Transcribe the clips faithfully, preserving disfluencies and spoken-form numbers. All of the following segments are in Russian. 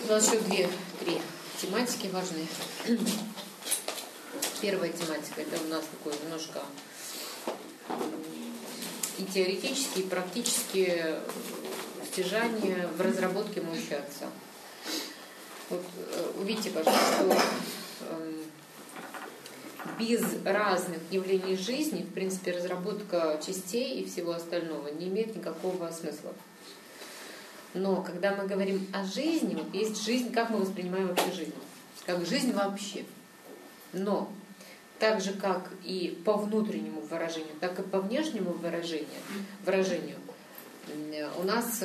У нас еще две, три тематики важные. Первая тематика — это у нас такое немножко и теоретические, и практические стяжания в разработке моющего отца. Вот, увидите, пожалуйста, что без разных явлений жизни, в принципе, разработка частей и всего остального не имеет никакого смысла. Но когда мы говорим о жизни, вот есть жизнь, как мы воспринимаем вообще жизнь? Как жизнь вообще. Но так же, как и по внутреннему выражению, так и по внешнему выражению, выражению у нас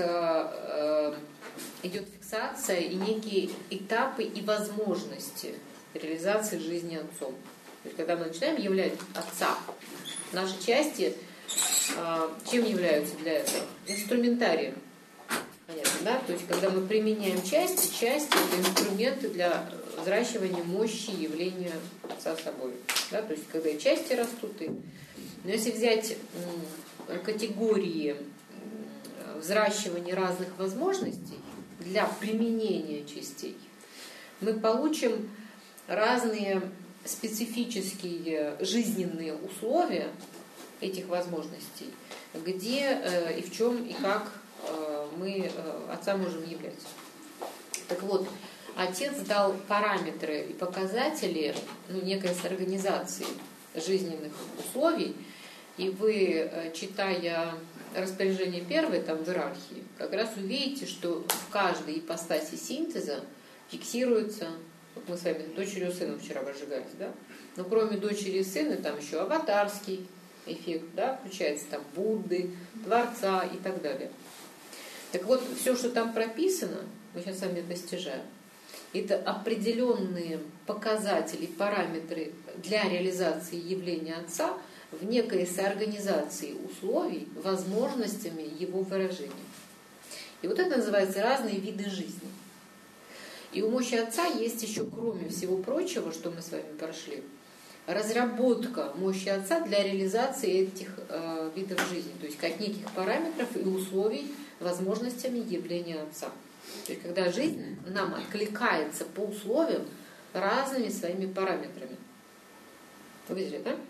идет фиксация и некие этапы и возможности реализации жизни отцом. То есть, когда мы начинаем являть отца, наши части чем являются для этого? Инструментарием. Понятно, да? То есть, когда мы применяем части, части — это инструменты для взращивания мощи явления отца собой. Да? То есть, когда и части растут, и... Но если взять категории взращивания разных возможностей для применения частей, мы получим разные специфические жизненные условия этих возможностей, где и в чем и как мы отца можем являть. Так вот, отец дал параметры и показатели, ну, некой организации жизненных условий, и вы, читая распоряжение первой, там в иерархии, как раз увидите, что в каждой ипостаси синтеза фиксируется, вот мы с вами дочерью и сыном вчера возжигались, да? Но кроме дочери и сына, там еще аватарский эффект, да, включается там Будды, Творца и так далее. Так вот, все, что там прописано, мы сейчас с вами достижаем, это определенные показатели, параметры для реализации явления отца в некой соорганизации условий, возможностями его выражения. И вот это называется разные виды жизни. И у мощи отца есть еще, кроме всего прочего, что мы с вами прошли, разработка мощи отца для реализации этих э, видов жизни, то есть как неких параметров и условий возможностями явления отца. То есть когда жизнь нам откликается по условиям разными своими параметрами. Вы видели, да?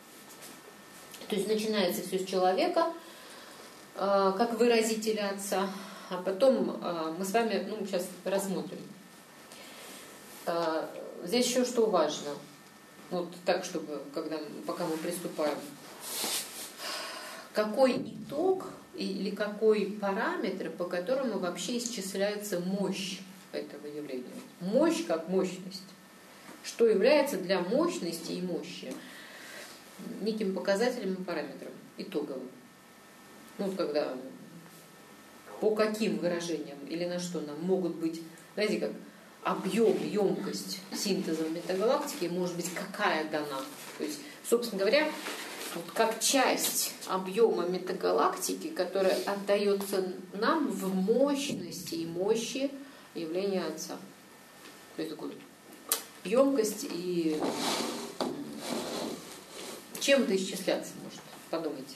То есть начинается все с человека, э, как выразителя отца, а потом э, мы с вами, ну, сейчас рассмотрим. Э, здесь еще что важно. Вот так, чтобы, когда, пока мы приступаем, какой итог или какой параметр, по которому вообще исчисляется мощь этого явления. Мощь как мощность. Что является для мощности и мощи неким показателем и параметром итоговым. Ну, когда по каким выражениям или на что нам могут быть, знаете, как объем, емкость синтеза в метагалактике может быть какая дана. То есть, собственно говоря, вот как часть объема метагалактики, которая отдается нам в мощности и мощи явления отца. То есть такой емкость и чем это исчисляться может? Подумайте.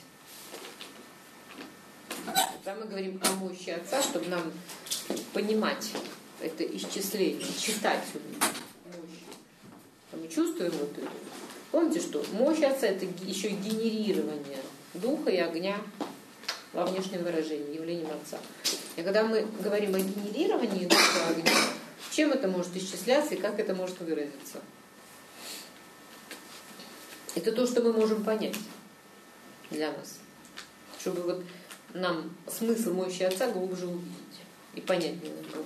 Когда мы говорим о мощи отца, чтобы нам понимать это исчисление, читать мощь. Мы чувствуем вот это. Помните, что мощь отца — это еще и генерирование духа и огня во внешнем выражении, явлением отца. И когда мы говорим о генерировании духа и огня, чем это может исчисляться и как это может выразиться? Это то, что мы можем понять для нас. Чтобы вот нам смысл мощи отца глубже увидеть и понять немного.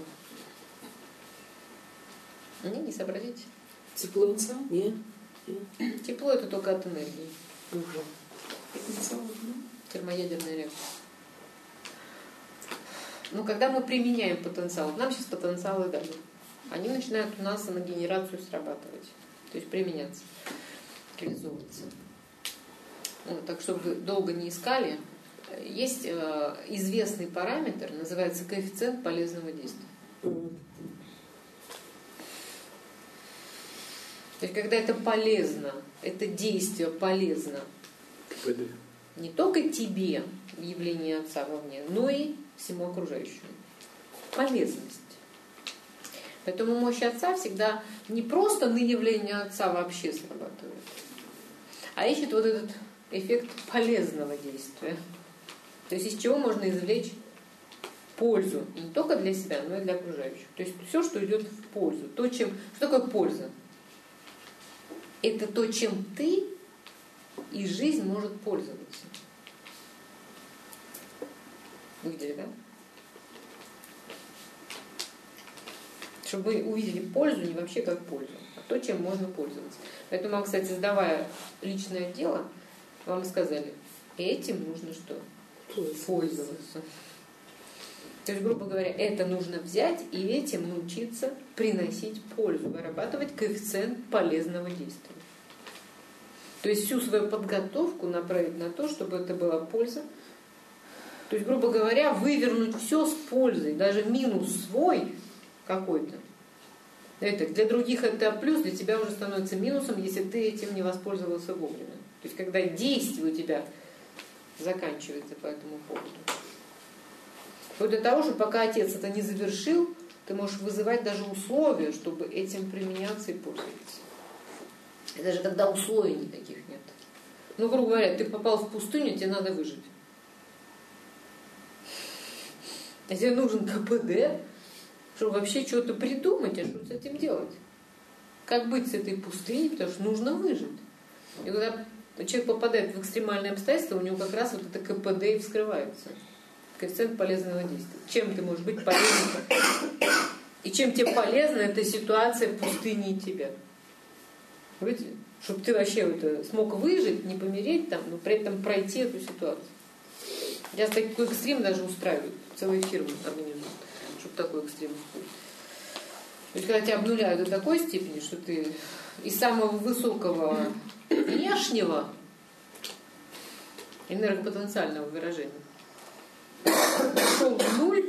Не, не сообразите. Тепло отца? Нет. Тепло — это только от энергии. Уже. Термоядерная реакция. Но когда мы применяем потенциал, нам сейчас потенциалы дали, они начинают у нас на генерацию срабатывать. То есть применяться, реализовываться. Вот, так, чтобы вы долго не искали, есть э, известный параметр, называется коэффициент полезного действия. То есть, когда это полезно, это действие полезно не только тебе в явлении отца вовне, но и всему окружающему. Полезность. Поэтому мощь Отца всегда не просто на явление Отца вообще срабатывает, а ищет вот этот эффект полезного действия. То есть из чего можно извлечь пользу не только для себя, но и для окружающих. То есть все, что идет в пользу. То, чем... Что такое польза? Это то, чем ты и жизнь может пользоваться. Увидели, да? Чтобы мы увидели пользу не вообще как пользу, а то, чем можно пользоваться. Поэтому вам, кстати, сдавая личное дело, вам сказали, этим нужно что? Пользоваться. То есть, грубо говоря, это нужно взять и этим научиться приносить пользу, вырабатывать коэффициент полезного действия. То есть всю свою подготовку направить на то, чтобы это была польза. То есть, грубо говоря, вывернуть все с пользой, даже минус свой какой-то. Это, для других это плюс, для тебя уже становится минусом, если ты этим не воспользовался вовремя. То есть, когда действие у тебя заканчивается по этому поводу. Вот для того, чтобы пока отец это не завершил, ты можешь вызывать даже условия, чтобы этим применяться и пользоваться. И даже когда условий никаких нет. Ну, грубо говоря, ты попал в пустыню, тебе надо выжить. А тебе нужен ка пэ дэ, чтобы вообще что-то придумать, а что с этим делать. Как быть с этой пустыней, потому что нужно выжить. И когда человек попадает в экстремальные обстоятельства, у него как раз вот это ка пэ дэ и вскрывается. Коэффициент полезного действия. Чем ты можешь быть полезным? И чем тебе полезна эта ситуация в пустыне и тебя? Видите? Чтобы ты вообще вот смог выжить, не помереть там, но при этом пройти эту ситуацию. Я такой экстрим даже устраиваю. Целые фирмы организуют, чтобы такой экстрим устроить. То есть, когда тебя обнуляют до такой степени, что ты из самого высокого внешнего энергопотенциального выражения ушел в нуль,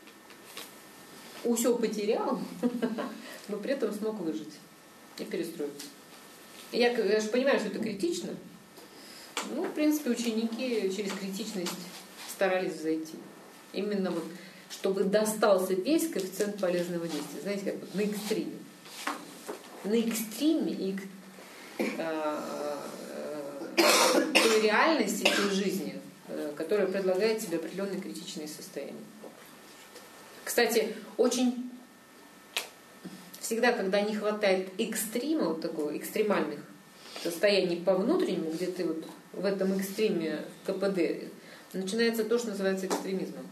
все потерял, но при этом смог выжить и перестроиться. Я, я же понимаю, что это критично. Ну, в принципе, ученики через критичность старались взойти. Именно вот, чтобы достался весь коэффициент полезного действия. Знаете, как вот на экстриме. На экстриме и э, э, той реальности, той жизни, э, которая предлагает тебе определенные критичные состояния. Кстати, очень всегда, когда не хватает экстрима, вот такого, экстремальных состояний по внутреннему, где ты вот в этом экстриме ка пэ дэ, начинается то, что называется экстремизмом.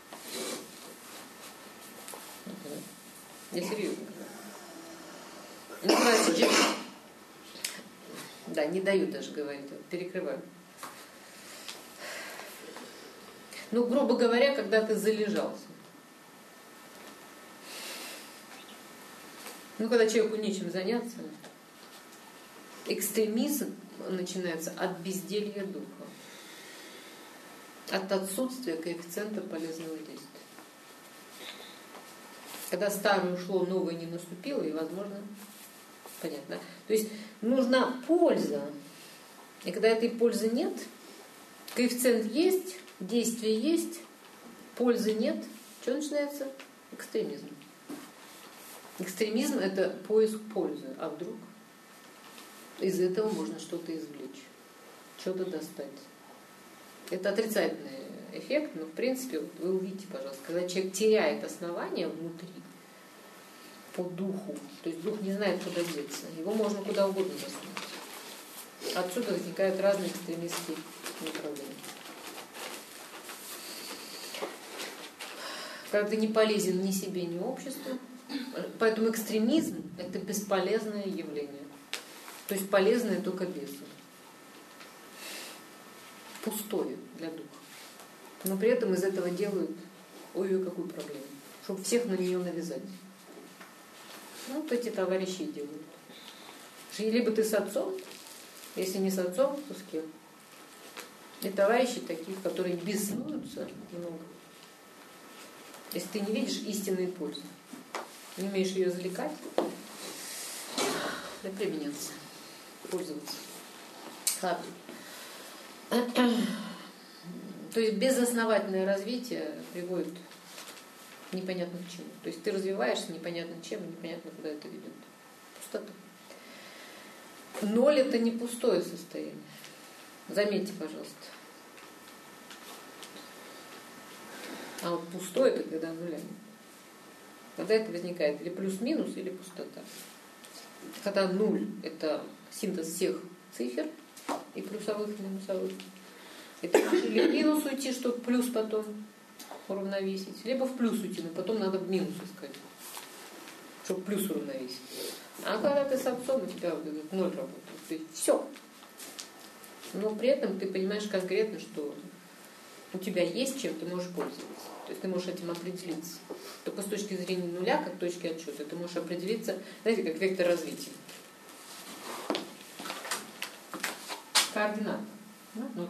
Я серьезно говорю. Называется, да, не дают даже говорить, перекрывают. Ну, грубо говоря, когда ты залежался. Ну, когда человеку нечем заняться, экстремизм начинается от безделья духа, от отсутствия коэффициента полезного действия. Когда старое ушло, новое не наступило, и, возможно, понятно. То есть нужна польза. И когда этой пользы нет, коэффициент есть, действие есть, пользы нет, что начинается? Экстремизм. Экстремизм – это поиск пользы. А вдруг из этого можно что-то извлечь, что-то достать. Это отрицательный эффект, но в принципе, вот вы увидите, пожалуйста, когда человек теряет основание внутри, по духу, то есть дух не знает, куда деться, его можно куда угодно засунуть. Отсюда возникают разные экстремистские направления. Когда ты не полезен ни себе, ни обществу, поэтому экстремизм – это бесполезное явление. То есть полезное только бесу. Пустое для духа. Но при этом из этого делают, ой, какую проблему, чтобы всех на нее навязать. Ну, вот эти товарищи и делают. Либо ты с отцом, если не с отцом, то с кем. И товарищи таких, которые беснуются много. Если ты не видишь истинной пользы, не умеешь ее извлекать, да применяться, пользоваться. Ладно. То есть безосновательное развитие приводит непонятно к чему. То есть ты развиваешься непонятно чем, непонятно куда это ведет. Пустота. Ноль это не пустое состояние. Заметьте, пожалуйста. А вот пустое это когда нуля нет. Когда это возникает или плюс-минус, или пустота. Когда нуль это синтез всех цифр, и плюсовых, и минусовых. И ты можешь или в минус уйти, чтобы плюс потом уравновесить, либо в плюс уйти, но потом надо в минус искать, чтобы плюс уравновесить. А когда ты с отцом, у тебя вот этот ноль работает. То есть все. Но при этом ты понимаешь конкретно, что у тебя есть чем ты можешь пользоваться. То есть ты можешь этим определиться. Только с точки зрения нуля, как точки отсчета, ты можешь определиться, знаете, как вектор развития. Координат. Ну.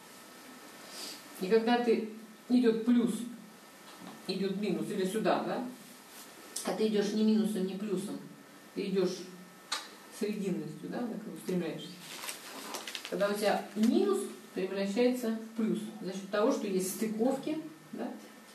И когда ты идет плюс, идет минус, или сюда, да? А ты идешь не минусом, не плюсом, ты идешь срединностью, да, как устремляешься. Когда у тебя минус превращается в плюс за счет того, что есть стыковки, да,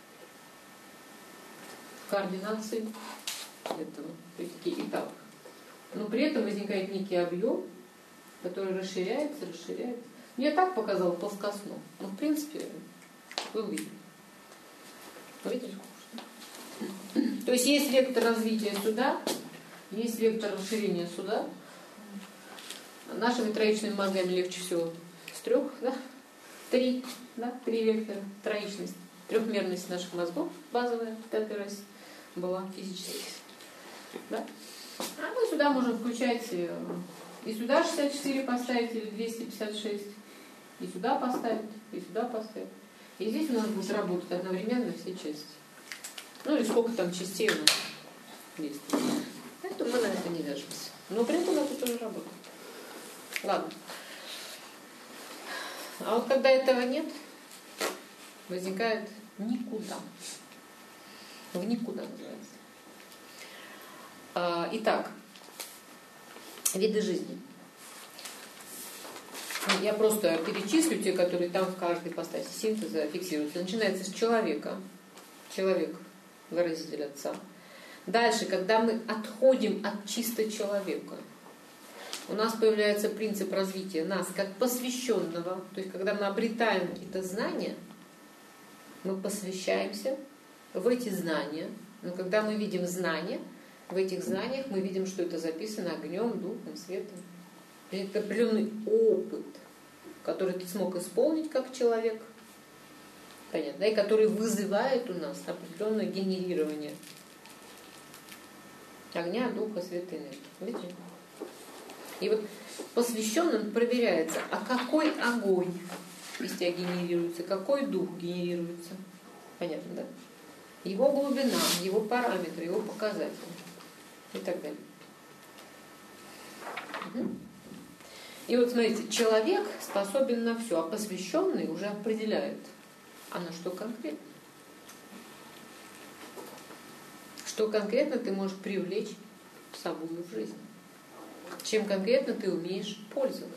координации этого, то есть такие этапы. Но при этом возникает некий объем, который расширяется, расширяется. Я так показал плоскостно. Но в принципе вы увидели. Вы видели? То есть есть вектор развития сюда, есть вектор расширения сюда. Нашими троичными мозгами легче всего с трех, да? Три, да? Три вектора, троичность. Трехмерность наших мозгов базовая в пятой расе была физически. Да? А мы сюда можем включать и сюда шестьдесят четыре поставить, или двести пятьдесят шесть, и сюда поставить, и сюда поставить. И здесь у нас будут работать одновременно все части. Ну и сколько там частей у нас есть. Поэтому мы на это не вяжемся. Но при этом это тоже работает. Ладно. А вот когда этого нет, возникает никуда. В никуда называется. А, итак, виды жизни. Я просто перечислю те, которые там в каждой ипостаси синтеза фиксируются. Начинается с человека. Человек, выразитель отца. Дальше, когда мы отходим от чисто человека, у нас появляется принцип развития нас как посвященного. То есть, когда мы обретаем какие-то знания, мы посвящаемся в эти знания. Но когда мы видим знания, в этих знаниях мы видим, что это записано огнем, духом, светом. Это определенный опыт, который ты смог исполнить как человек, понятно, да, и который вызывает у нас определенное генерирование огня, духа, света, энергии. Видите? И вот посвященным проверяется, а какой огонь из тебя генерируется, какой дух генерируется. Понятно, да? Его глубина, его параметры, его показатели и так далее. Угу. И вот смотрите, человек способен на все, а посвященный уже определяет, а на что конкретно. Что конкретно ты можешь привлечь с собой в жизнь. Чем конкретно ты умеешь пользоваться.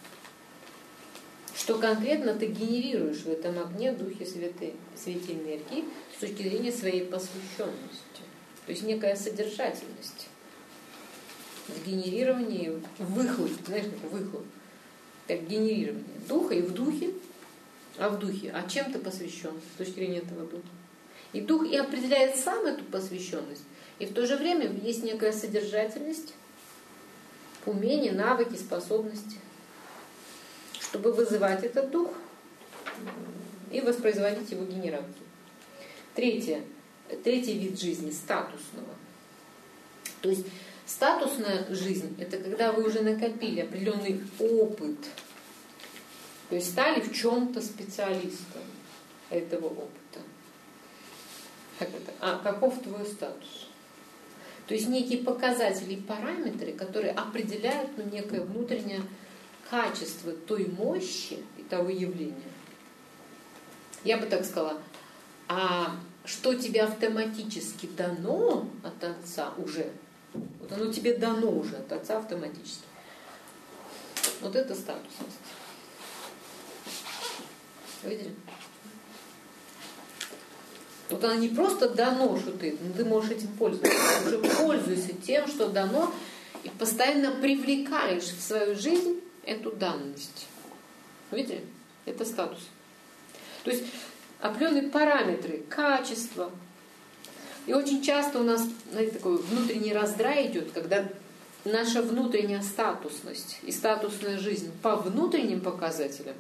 Что конкретно ты генерируешь в этом огне, духе, свете, свете энергии с точки зрения своей посвященности. То есть некая содержательность. В генерировании, в выхлопе, знаешь, как выхлоп, как генерирование духа и в духе, а в духе, а чем ты посвящен с точки зрения этого духа? И дух и определяет сам эту посвященность, и в то же время есть некая содержательность, умения, навыки, способности, чтобы вызывать этот дух и воспроизводить его генерацию. Третье, третий вид жизни статусного. То есть статусная жизнь – это когда вы уже накопили определенный опыт, то есть стали в чем-то специалистом этого опыта. Как это? А каков твой статус? То есть некие показатели и параметры, которые определяют ну, некое внутреннее качество той мощи и того явления. Я бы так сказала, а что тебе автоматически дано от Отца уже, вот оно тебе дано уже от Отца автоматически. Вот это статусность. Видели? Вот оно не просто дано, что ты, но ты можешь этим пользоваться. Ты уже пользуешься тем, что дано, и постоянно привлекаешь в свою жизнь эту данность. Видите? Это статус. То есть определенные параметры, качество. И очень часто у нас, знаете, такой внутренний раздрай идет, когда наша внутренняя статусность и статусная жизнь по внутренним показателям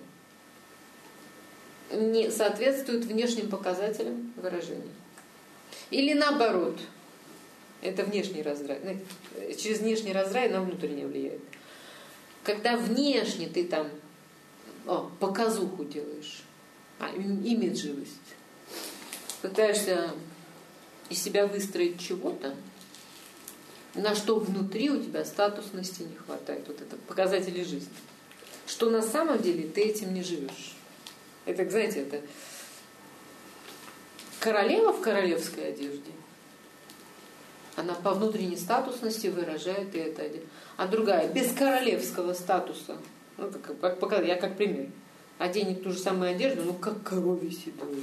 не соответствует внешним показателям выражения. Или наоборот, это внешний раздрай. Через внешний раздрай на внутреннее влияет. Когда внешне ты там о, показуху делаешь, а, имиджевость, пытаешься из себя выстроить чего-то, на что внутри у тебя статусности не хватает. Вот это показатели жизни. Что на самом деле ты этим не живешь. Это, знаете, это королева в королевской одежде. Она по внутренней статусности выражает и это. А другая, без королевского статуса. Ну, как, как, я как пример. Оденет ту же самую одежду, ну, как коровье седое.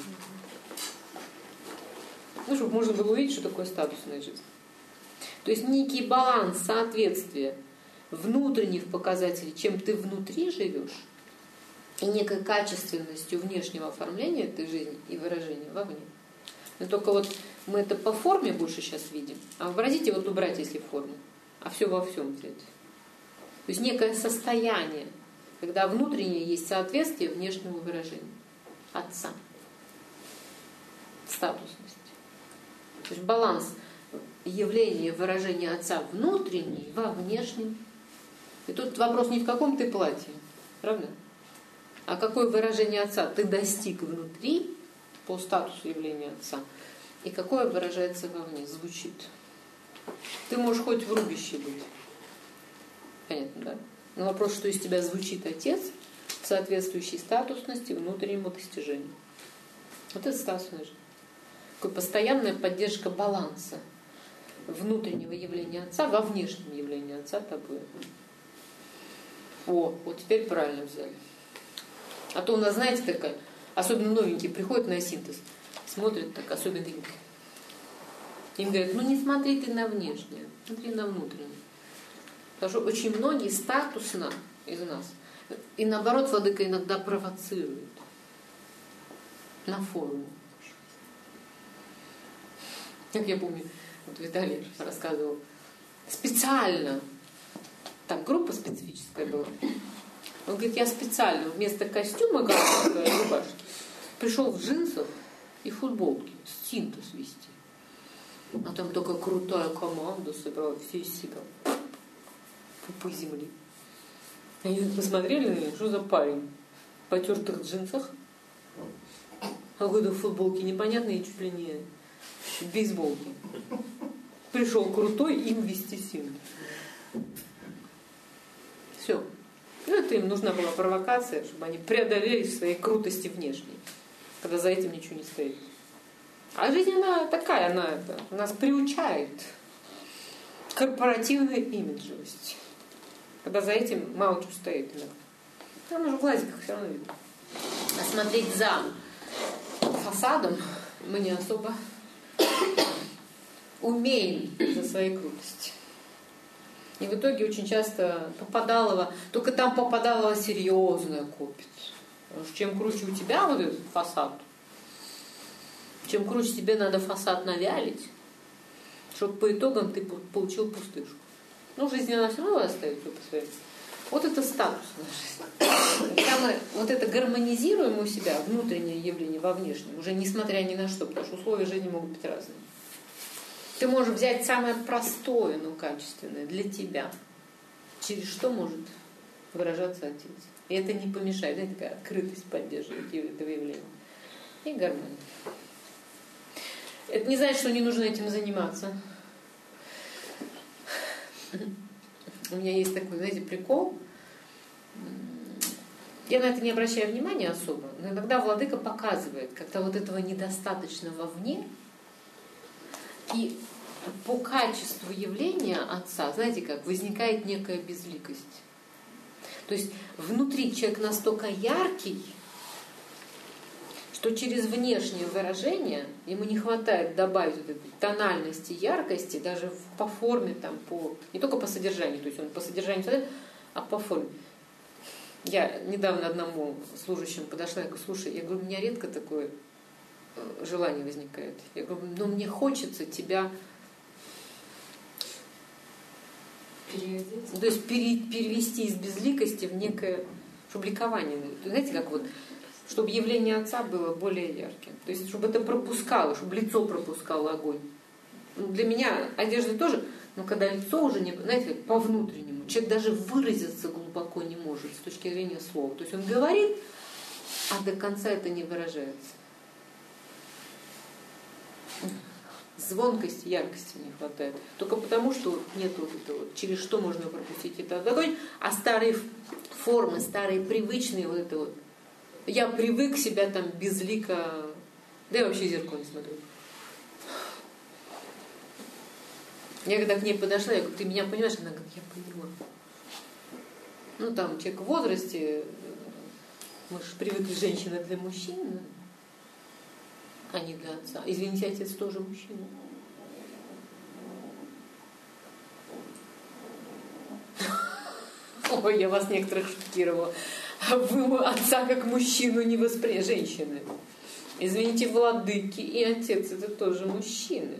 Ну, чтобы можно было увидеть, что такое статусная жизнь. То есть некий баланс, соответствие внутренних показателей, чем ты внутри живешь, и некой качественностью внешнего оформления этой жизни и выражения вовне. Но только вот мы это по форме больше сейчас видим. А вообразите, вот убрать, если форму, а все во всем взять. То есть некое состояние, когда внутреннее есть соответствие внешнему выражению Отца. Статусность. То есть баланс явления выражения Отца внутренний во внешнем. И тут вопрос не в каком ты платье, правда? А какое выражение Отца ты достиг внутри по статусу явления Отца, и какое выражается вовне, звучит. Ты можешь хоть в рубище быть. Понятно, да? Но вопрос, что из тебя звучит Отец в соответствующей статусности внутреннему достижению. Вот это статусная жизнь. Такая постоянная поддержка баланса внутреннего явления Отца во внешнем явлении Отца тобой. О, вот теперь правильно взяли. А то у нас, знаете, такая, особенно новенькие приходят на синтез, смотрят так, особенно им, им говорят, ну не смотри ты на внешнее, смотри на внутреннее. Потому что очень многие статусно из нас, и наоборот, владыка иногда провоцирует на форму. Как я помню, вот Виталий рассказывал, специально, там группа специфическая была, он говорит, я специально вместо костюма галстука рубашки пришел в джинсах и футболке с синтез вести. А там только крутая команда собрала, все из себя. Пупы земли. Они посмотрели на меня, что за парень в потертых джинсах, а какой-то в футболке непонятные, чуть ли не в бейсболке. Пришел крутой им вести синтез. Все. Ну, это им нужна была провокация, чтобы они преодолели своей крутости внешней, когда за этим ничего не стоит. А жизнь, она такая, она это, нас приучает к корпоративной имиджевости, когда за этим мало чего стоит. Там уже в глазиках все равно видно. А смотреть за фасадом мы не особо умеем за своей крутости. И в итоге очень часто попадалово, только там попадалово серьезное копится. Потому что чем круче у тебя вот этот фасад, чем круче тебе надо фасад навялить, чтобы по итогам ты получил пустышку. Ну, жизнь она все равно остается по своему. Вот это статус нашей жизни. Когда мы вот это гармонизируем у себя, внутреннее явление во внешнем, уже несмотря ни на что, потому что условия жизни могут быть разные. Ты можешь взять самое простое, но качественное для тебя, через что может выражаться Отец. И это не помешает, знаете, такая открытость поддерживает этого явления. И гармония. Это не значит, что не нужно этим заниматься. У меня есть такой, знаете, прикол. Я на это не обращаю внимания особо, но иногда владыка показывает, когда вот этого недостаточно вовне, и по качеству явления Отца, знаете как, возникает некая безликость. То есть внутри человек настолько яркий, что через внешнее выражение ему не хватает добавить вот этой тональности, яркости, даже по форме, там, по, не только по содержанию, то есть он по содержанию, а по форме. Я недавно одному служащему подошла и говорю: слушай, я говорю, у меня редко такое желание возникает. Я говорю, но мне хочется тебя перевести, то есть пере, перевести из безликости в некое, чтобы ликование, знаете, как вот, чтобы явление Отца было более ярким. То есть, чтобы это пропускало, чтобы лицо пропускало огонь. Ну, для меня одежда тоже, но когда лицо уже, не, знаете, по внутреннему, человек даже выразиться глубоко не может с точки зрения слова. То есть он говорит, а до конца это не выражается. Звонкости, яркости не хватает. Только потому, что нет вот этого, через что можно пропустить это огонь, а старые формы, старые привычные вот это вот. Я привык себя там безлико, да я вообще в зеркало не смотрю. Я когда к ней подошла, я говорю, ты меня понимаешь? Она говорит, я поняла. Ну там человек в возрасте, мы же привыкли, женщина для мужчин, а не для отца. Извините, отец тоже мужчина. Ой, я вас некоторых шокировала. Вы отца как мужчину не восприняли, женщины. Извините, владыки и отец это тоже мужчины.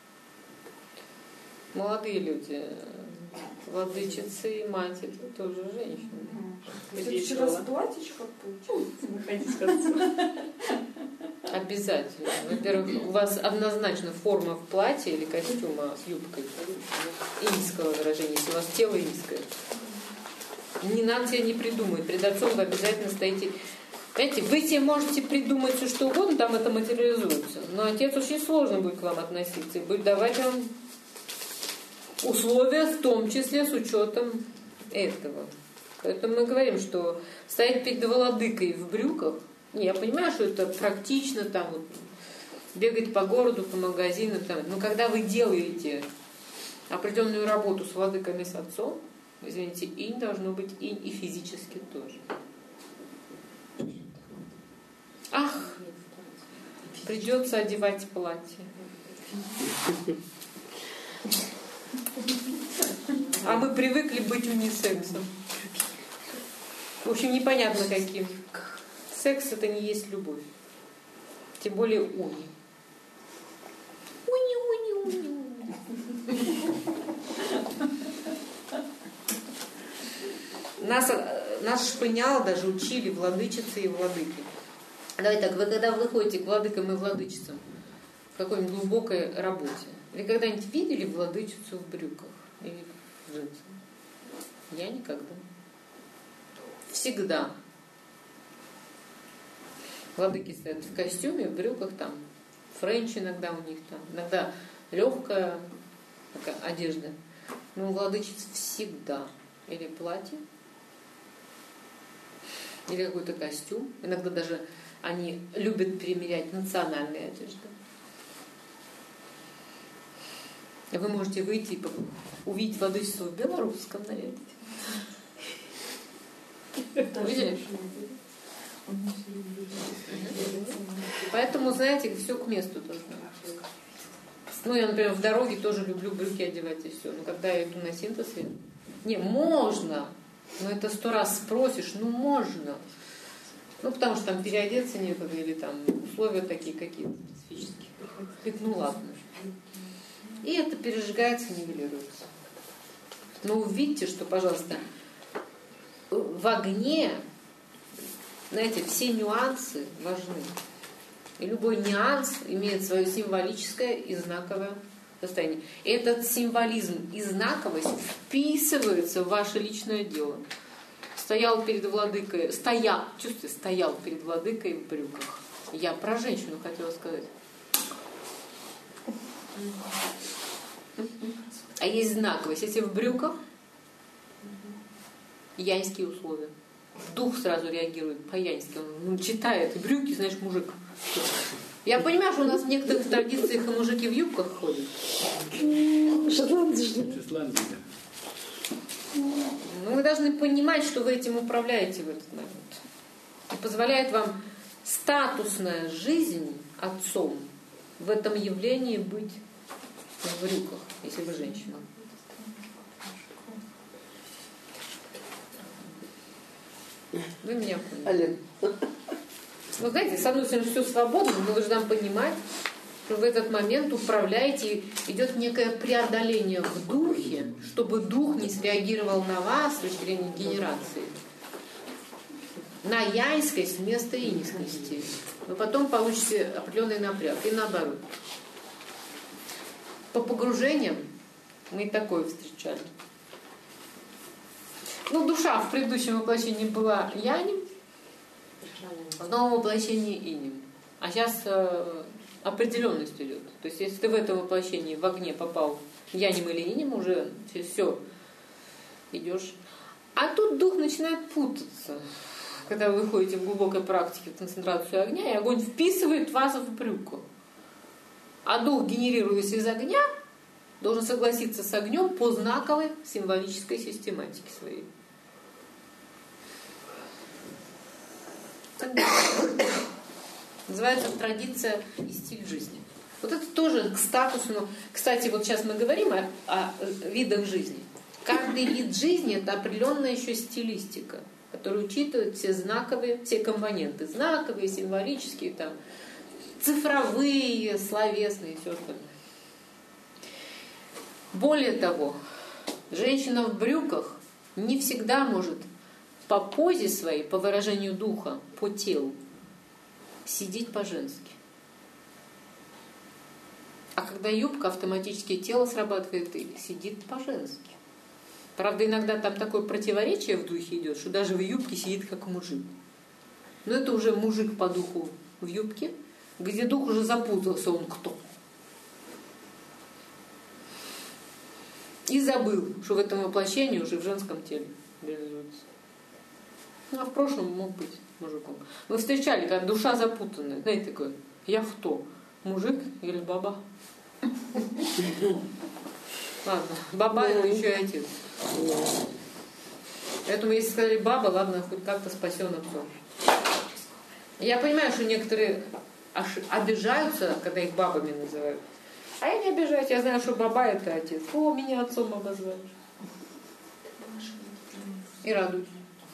Молодые люди, владычицы и мать это тоже женщины. Ты вчера с платьичком получилось? Обязательно. Во-первых, у вас однозначно форма в платье или костюма с юбкой иньского выражения, если у вас тело иньское. Не надо себе не придумать. Пред отцом вы обязательно стоите. Понимаете, вы себе можете придумать все, что угодно, там это материализуется. Но отец очень сложно будет к вам относиться и будет давать вам условия, в том числе с учетом этого. Поэтому мы говорим, что стоять перед владыкой в брюках, не, я понимаю, что это практично, там вот, бегать по городу, по магазинам, там, но когда вы делаете определенную работу с владыками, с отцом, извините, инь должно быть инь и физически тоже. Ах, придется одевать платье. А мы привыкли быть унисексом. В общем, непонятно каким. Секс это не есть любовь. Тем более уни. Уни, уни, уни. Нас, нас шпынял, даже учили владычицы и владыки. Давайте так, вы когда выходите к владыкам и владычицам в какой-нибудь глубокой работе, вы когда-нибудь видели владычицу в брюках или в джинсах? Я никогда. Всегда. Владыки стоят в костюме, в брюках, там френч иногда у них там, иногда легкая такая одежда. Но у владычиц всегда или платье, или какой-то костюм. Иногда даже они любят примерять национальные одежды. Вы можете выйти и увидеть владычество в белорусском наряде. Увидели? Поэтому, знаете, все к месту должно. Ну, я, например, в дороге тоже люблю брюки одевать и все. Но когда я иду на синтез, я... Не, можно, но это сто раз спросишь, ну можно. Ну, потому что там переодеться некуда, или там условия такие какие-то специфические. Ну, ладно. И это пережигается, нивелируется. Но увидьте, что, пожалуйста, в огне, знаете, все нюансы важны. И любой нюанс имеет свое символическое и знаковое состояние. И этот символизм и знаковость вписываются в ваше личное дело. Стоял перед владыкой, стоял, чувствуете, стоял перед владыкой в брюках. Я про женщину хотела сказать. А есть знаковость. Если в брюках, яньские условия. Дух сразу реагирует по-яньски. Он ну, читает брюки, знаешь, мужик. Я понимаю, что у нас в некоторых традициях и мужики в юбках ходят. Шотландия. Но вы должны понимать, что вы этим управляете в этот момент. И позволяет вам статусная жизнь отцом в этом явлении быть в брюках, если вы женщина. Вы меня поняли. Ну, знаете, с одной стороны, все свободно, но вы должны понимать, что в этот момент управляете, идет некое преодоление в духе, чтобы дух не среагировал на вас с точки зрения генерации. На яйскость вместо инискости. Вы потом получите определенный напряг. И наоборот. По погружениям мы и такое встречали. Ну, душа в предыдущем воплощении была янем, в новом воплощении инем. А сейчас э, определенность идет. То есть, если ты в этом воплощении в огне попал янем или инем, уже все, идешь. А тут дух начинает путаться. Когда вы выходите в глубокой практике в концентрацию огня, и огонь вписывает вас в брюку. А дух, генерируясь из огня, должен согласиться с огнем по знаковой символической систематике своей. Называется традиция и стиль жизни. Вот это тоже к статусу. Кстати, вот сейчас мы говорим о, о видах жизни. Каждый вид жизни – это определенная еще стилистика, которая учитывает все знаковые, все компоненты. Знаковые, символические, там, цифровые, словесные и все остальное. Более того, женщина в брюках не всегда может по позе своей, по выражению духа, по телу, сидеть по-женски. А когда юбка, автоматически тело срабатывает и сидит по-женски. Правда, иногда там такое противоречие в духе идет, что даже в юбке сидит как мужик. Но это уже мужик по духу в юбке, где дух уже запутался, он кто. И забыл, что в этом воплощении уже в женском теле реализуется. Ну, а в прошлом мог быть мужиком. Мы встречали, когда душа запутанная. Знаете, такое, я кто? Мужик или баба? Ладно, баба это еще и отец. Поэтому если сказали баба, ладно, хоть как-то спасен отцом. Я понимаю, что некоторые обижаются, когда их бабами называют. А я не обижаюсь, я знаю, что баба это отец. О, меня отцом обозвали. И радуюсь.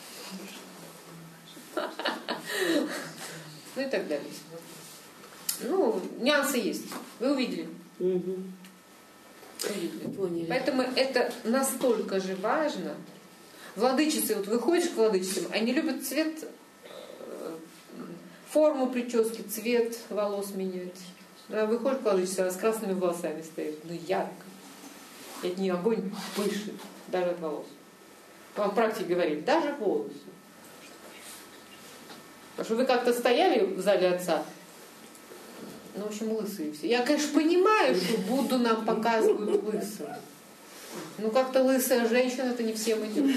Ну и так далее. Ну, нюансы есть. Вы увидели? Угу. Увидели. Поэтому это настолько же важно. Владычицы, вот выходишь к владычицам, они любят цвет, форму прически, цвет волос менять. Да, выходишь к владычице, она с красными волосами стоит. Ну, ярко. И от нее огонь пышет, даже от волос. Вам практик говорит, даже волосы. Потому что вы как-то стояли в зале отца, ну, в общем, лысые все. Я, конечно, понимаю, что Будду нам показывают лысым. Ну, как-то лысая женщина, это не всем идет.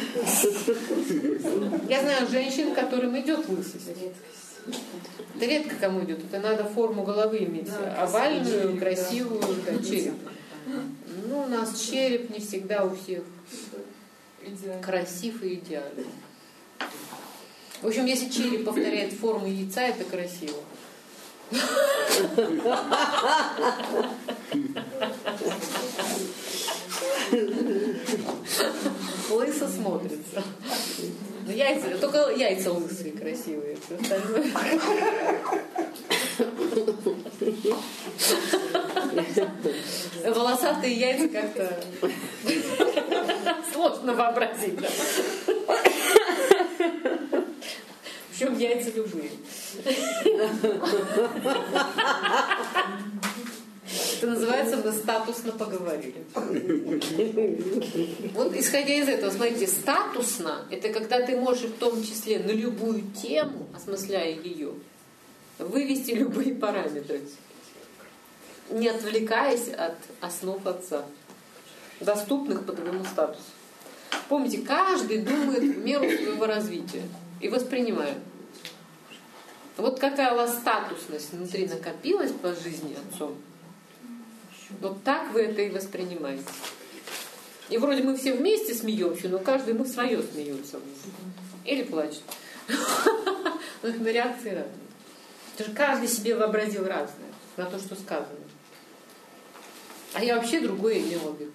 Я знаю женщин, которым идет лысость. Это редко кому идет. Это надо форму головы иметь. Овальную, красивую, да, череп. Ну, у нас череп не всегда у всех красив и идеален. В общем, если череп повторяет форму яйца, это красиво. Лысо смотрится. Но яйца, только яйца лысые, красивые. Все остальное. Волосатые яйца как-то сложно вообразить. Причем яйца любые. Это называется, мы статусно поговорили. Вот исходя из этого, смотрите, статусно, это когда ты можешь в том числе на любую тему, осмысляя ее, вывести любые параметры, не отвлекаясь от основ отца, доступных по твоему статусу. Помните, каждый думает в меру своего развития и воспринимает. Вот какая у вас статусность внутри накопилась по жизни отцом, вот так вы это и воспринимаете. И вроде мы все вместе смеемся, но каждый мы свое смеется. Или плачет. Но их на реакции разные. Потому что каждый себе вообразил разное на то, что сказано. А я вообще другое имела в виду.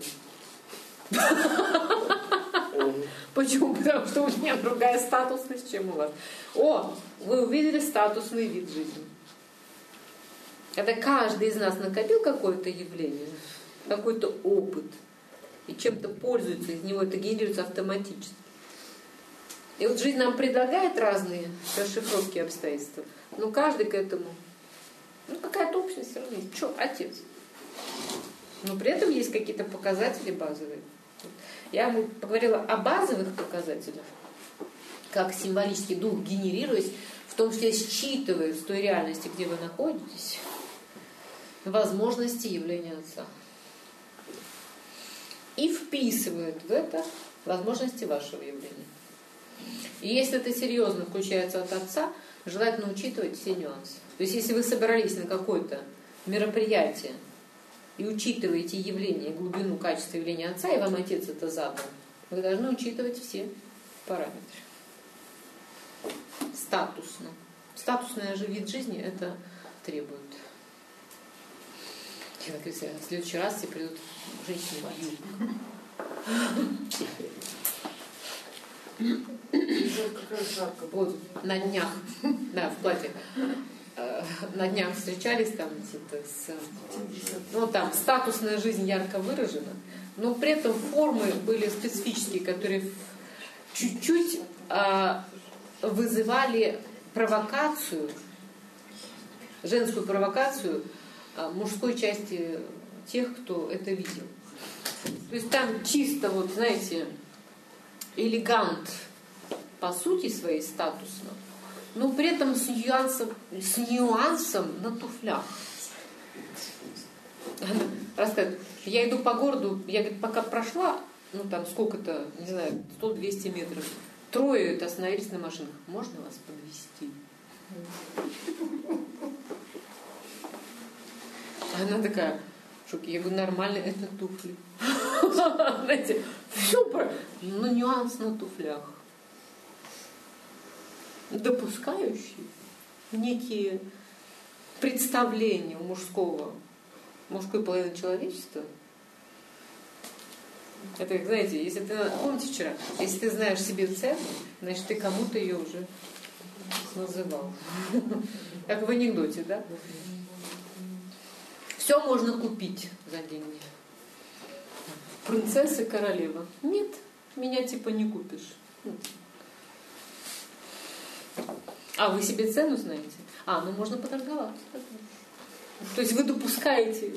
Почему? Потому что у меня другая статусность, чем у вас. О, вы увидели статусный вид жизни. Когда каждый из нас накопил какое-то явление, какой-то опыт, и чем-то пользуется, из него это генерируется автоматически. И вот жизнь нам предлагает разные расшифровки обстоятельств, но каждый к этому, ну какая-то общность все равно есть. Что, отец? Но при этом есть какие-то показатели базовые. Я вам поговорила о базовых показателях, как символический дух, генерируясь, в том числе считывая с той реальности, где вы находитесь, возможности явления Отца. И вписывает в это возможности вашего явления. И если это серьезно включается от Отца, желательно учитывать все нюансы. То есть если вы собрались на какое-то мероприятие и учитываете явление, глубину, качество явления Отца, и вам Отец это задал, вы должны учитывать все параметры. Статусно. Статусный же вид жизни это требует. Я так говорю, в следующий раз все придут женщины в юбках. Вот, на днях, да, в платье. На днях встречались там с, ну там статусная жизнь ярко выражена, но при этом формы были специфические, которые чуть-чуть а, вызывали провокацию, женскую провокацию а, мужской части тех, кто это видел. То есть там чисто вот, знаете, элегант по сути своей статусно, но при этом с нюансом, с нюансом на туфлях. Она рассказывает, я иду по городу, я говорит, пока прошла, ну там сколько-то, не знаю, сто-двести метров, трое это остановились на машинах. Можно вас подвезти? Она такая, шок, я говорю, нормально, это туфли. Знаете, все про, но нюанс на туфлях. Допускающие некие представления у мужского, мужской половины человечества. Это, как, знаете, если ты, помните вчера, если ты знаешь себе цену, значит, ты кому-то ее уже называл. Как в анекдоте, да? Все можно купить за деньги. Принцесса и королева. Нет, меня типа не купишь. А, вы себе цену знаете? А, ну можно поторговаться. То есть вы допускаете.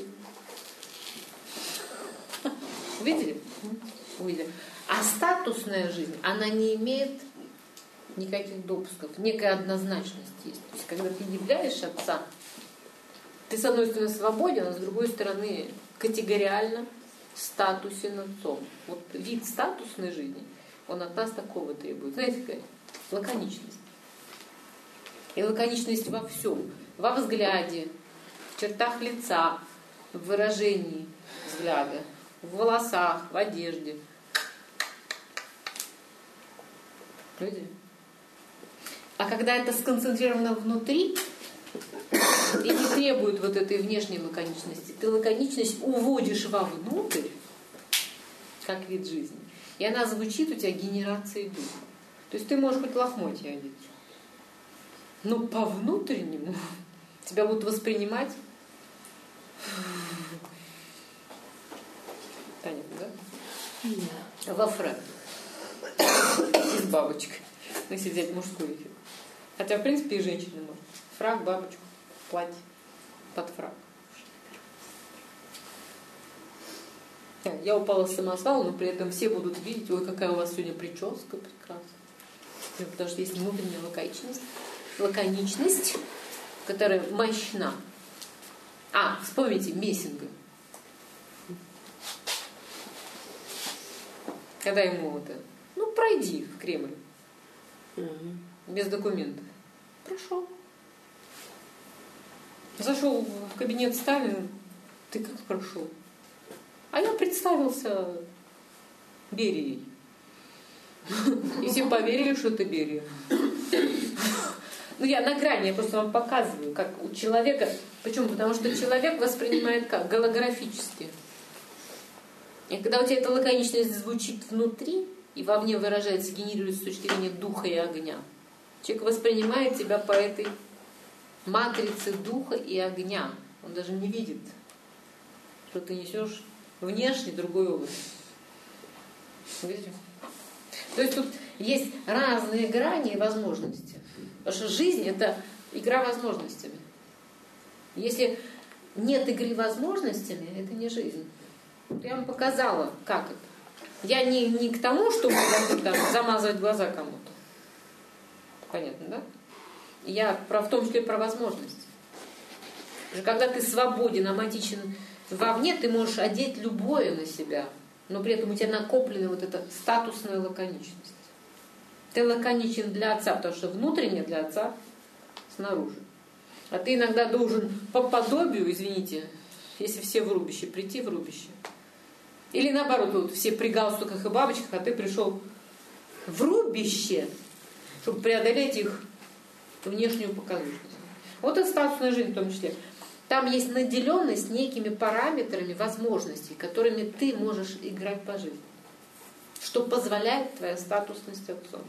Увидели? Увидели. А статусная жизнь, она не имеет никаких допусков. Некая однозначность есть. То есть когда ты являешь Отца, ты с одной стороны свободен, а с другой стороны категориально статусен Отцом. Вот вид статусной жизни, он от нас такого требует. Знаете, какая? Лаконичность. И лаконичность во всем. Во взгляде, в чертах лица, в выражении взгляда, в волосах, в одежде. Видите? А когда это сконцентрировано внутри и не требует вот этой внешней лаконичности, ты лаконичность уводишь вовнутрь, как вид жизни, и она звучит у тебя генерацией духа. То есть ты можешь хоть лохмотья одеть, но по внутреннему тебя будут воспринимать. Таня, да? Yeah. Во фраг. И с бабочкой. Ну, если взять мужской эффект. Хотя, в принципе, и женщины могут. Фраг, бабочку, платье, под фраг. Я упала с самосвала, но при этом все будут видеть, ой, какая у вас сегодня прическа прекрасная. Потому что есть внутренняя лаконичность, лаконичность, которая мощна. А, вспомните Мессинга. Когда ему это, ну пройди в Кремль. Угу. Без документов. Прошел. Зашел в кабинет Сталина. Ты как прошел? А я представился Берией. И все поверили, что это Берия. Ну, я на грани, я просто вам показываю, как у человека... Почему? Потому что человек воспринимает как? Голографически. И когда у тебя эта лаконичность звучит внутри, и вовне выражается, генерируется с точки зрения духа и огня, человек воспринимает тебя по этой матрице духа и огня. Он даже не видит, что ты несешь внешне другой образ. Видите? То есть тут есть разные грани и возможности. Потому что жизнь — это игра возможностями. Если нет игры возможностями, это не жизнь. Я вам показала, как это. Я не, не к тому, чтобы там, замазывать глаза кому-то. Понятно, да? Я про, в том числе про возможности. Потому что когда ты свободен, аматичен вовне, ты можешь одеть любое на себя, но при этом у тебя накоплена вот эта статусная лаконичность. Ты лаконичен для отца, потому что внутренне для отца снаружи. А ты иногда должен по подобию, извините, если все в рубище, прийти в рубище. Или наоборот, вот все при галстуках и бабочках, а ты пришел в рубище, чтобы преодолеть их внешнюю показушность. Вот и статусная жизнь в том числе. Там есть наделенность некими параметрами возможностей, которыми ты можешь играть по жизни. Что позволяет твоя статусность отцом.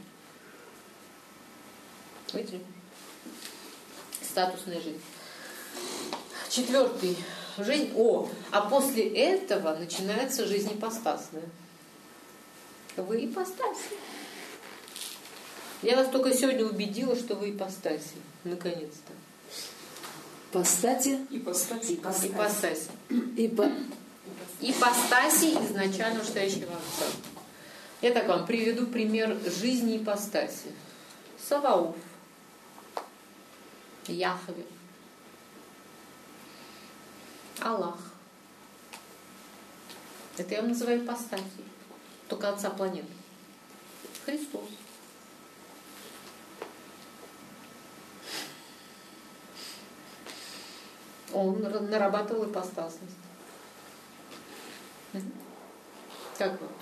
Видите? Статусная жизнь. Четвертый. Жизнь. О, а после этого начинается жизнь ипостасная. Вы ипостаси. Я вас только сегодня убедила, что вы ипостаси. Наконец-то. Ипостати. Ипостаси. Ипостаси. Ипо... Ипостаси изначально стоящего отца. Я так вам приведу пример жизни ипостаси. Саваоф, Яхве, Аллах. Это я вам называю ипостасией. Только отца планеты. Христос. Он нарабатывал ипостасность. Как вы?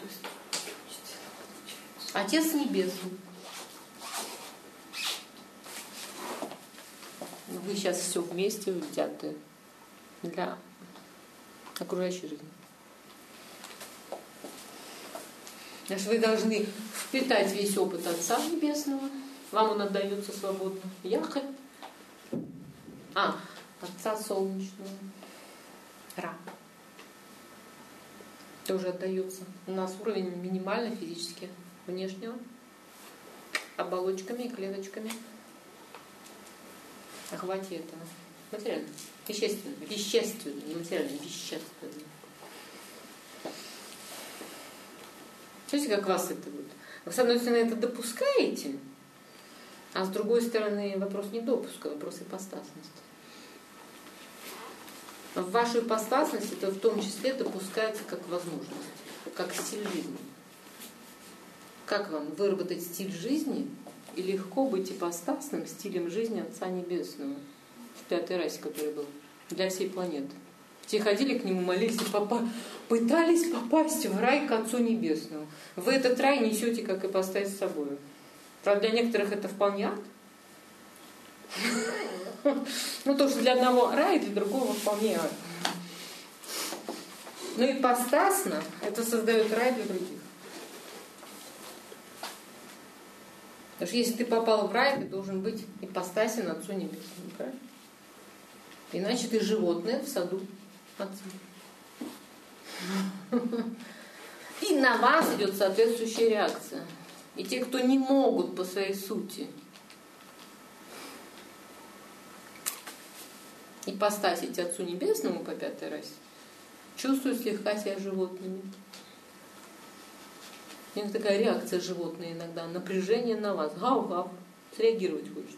Отец Небесный. Вы сейчас все вместе взяты для окружающей жизни. Значит, вы должны впитать весь опыт Отца Небесного. Вам он отдается свободно. Яхве. А, Отца Солнечного. Ра. Тоже отдается. У нас уровень минимально физически внешнего. Оболочками и клеточками. Охвате этого. Материально. Вещественно. Вещественно. Не материально, вещественно. Смотрите, как вас это будет. Вы, с одной стороны, это допускаете, а с другой стороны, вопрос не допуска, вопрос ипостасности. В вашу ипостасность это в том числе допускается как возможность, как стиль жизни. Как вам выработать стиль жизни и легко быть ипостасным стилем жизни Отца Небесного в пятой расе, который был для всей планеты? Все ходили к нему, молились, попа... пытались попасть в рай к Отцу Небесному. Вы этот рай несете как ипостась с собой. Правда, для некоторых это вполне ад. Ну, то, что для одного рай, для другого вполне ад. Но ипостасно это создает рай для других. Потому что если ты попал в рай, ты должен быть ипостасен Отцу Небесному. Правильно? Иначе ты животное в саду Отца. И на вас идет соответствующая реакция. И те, кто не могут по своей сути ипостасить Отцу Небесному по пятой расе, чувствуют слегка себя животными. У них такая реакция животная иногда, напряжение на вас. Гав-гав. Среагировать хочется.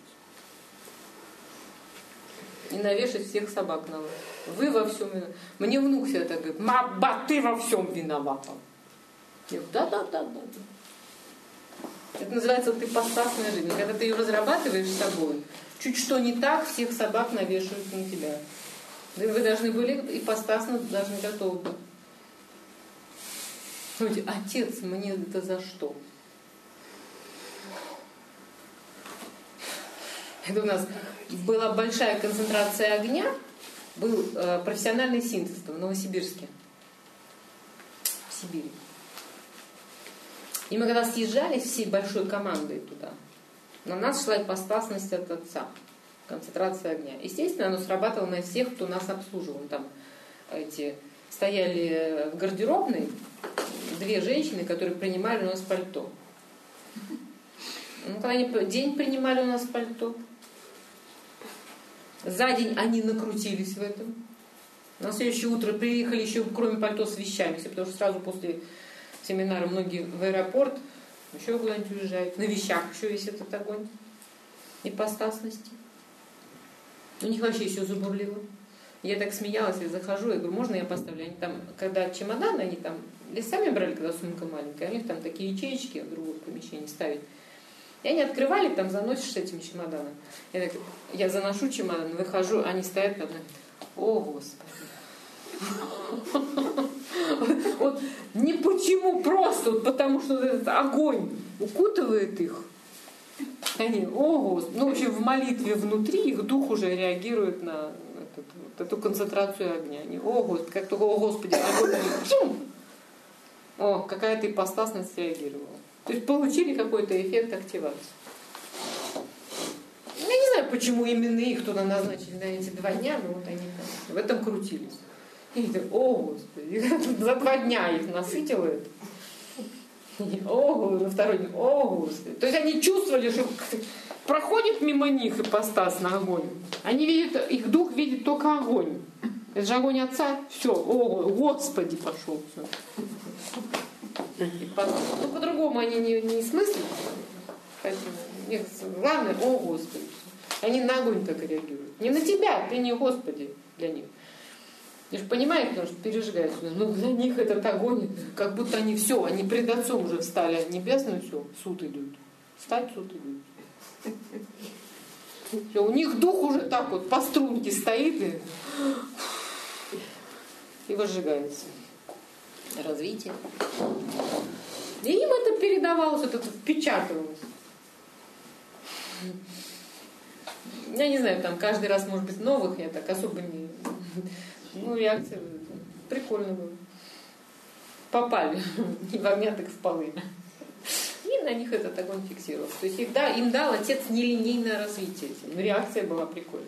И навешать всех собак на вас. Вы во всем виноваты. Мне внук всегда так говорит: «Маба, ты во всем виновата». Я говорю: да-да-да-да. Это называется вот ипостасная жизнь. Когда ты ее разрабатываешь с собой, чуть что не так, всех собак навешивают на тебя. Вы должны были ипостасно, должны готовы быть. Отец, мне это за что? Это у нас была большая концентрация огня, был э, профессиональный синтез в Новосибирске, в Сибири. И мы когда съезжались всей большой командой туда, на нас шла ипостасность от Отца, концентрация огня. Естественно, оно срабатывало на всех, кто нас обслуживал. Там эти стояли в гардеробной две женщины, которые принимали у нас пальто. Ну, когда они день принимали у нас пальто, за день они накрутились в этом. На следующее утро приехали еще, кроме пальто, с вещами, потому что сразу после семинара многие в аэропорт еще куда-нибудь уезжают. На вещах еще весь этот огонь ипостасности. У них вообще еще забурлило. Я так смеялась, я захожу, я говорю, можно я поставлю? Они там, когда чемоданы, они там сами брали, когда сумка маленькая, у них там такие ячеечки в другое помещение ставить. И они открывали, там заносишь с этим чемоданом. Я, так, я заношу чемодан, выхожу, они стоят там, о, Господи. Вот не почему, просто потому что этот огонь укутывает их. Они, о, Господи. Ну, в общем, в молитве внутри их дух уже реагирует на этот, вот эту концентрацию огня. Они, о, Господи, как только, о, Господи, огонь, о, какая-то ипостасность реагировала. То есть получили какой-то эффект активации. Я не знаю, почему именно их туда назначили на эти два дня, но вот они там в этом крутились. И так, о, Господи, за два дня их насытило это. О, на второй день, о, Господи. То есть они чувствовали, что проходит мимо них ипостас на огонь. Они видят, их дух видит только огонь. Это же огонь Отца. Все, о, Господи, пошел. Все. Ну, по-другому они не, не смыслят. Нет, главное, о, Господи. Они на огонь так реагируют. Не на тебя, ты не Господи для них. Ты же понимаешь, потому что пережигают. Но для них этот огонь, как будто они все, они пред Отцом уже встали. Небесный, все, суд идут. Встать, суд идут. Все, у них дух уже так вот по струнке стоит и, и возжигается. Развитие. И им это передавалось, это впечатывалось. Я не знаю, там каждый раз, может быть, новых, я так особо не... Ну, реакция прикольно была. Попали. Не в огня, так в полы. И на них этот огонь фиксировался. То есть их, да, им дал Отец нелинейное развитие. Но реакция была прикольная.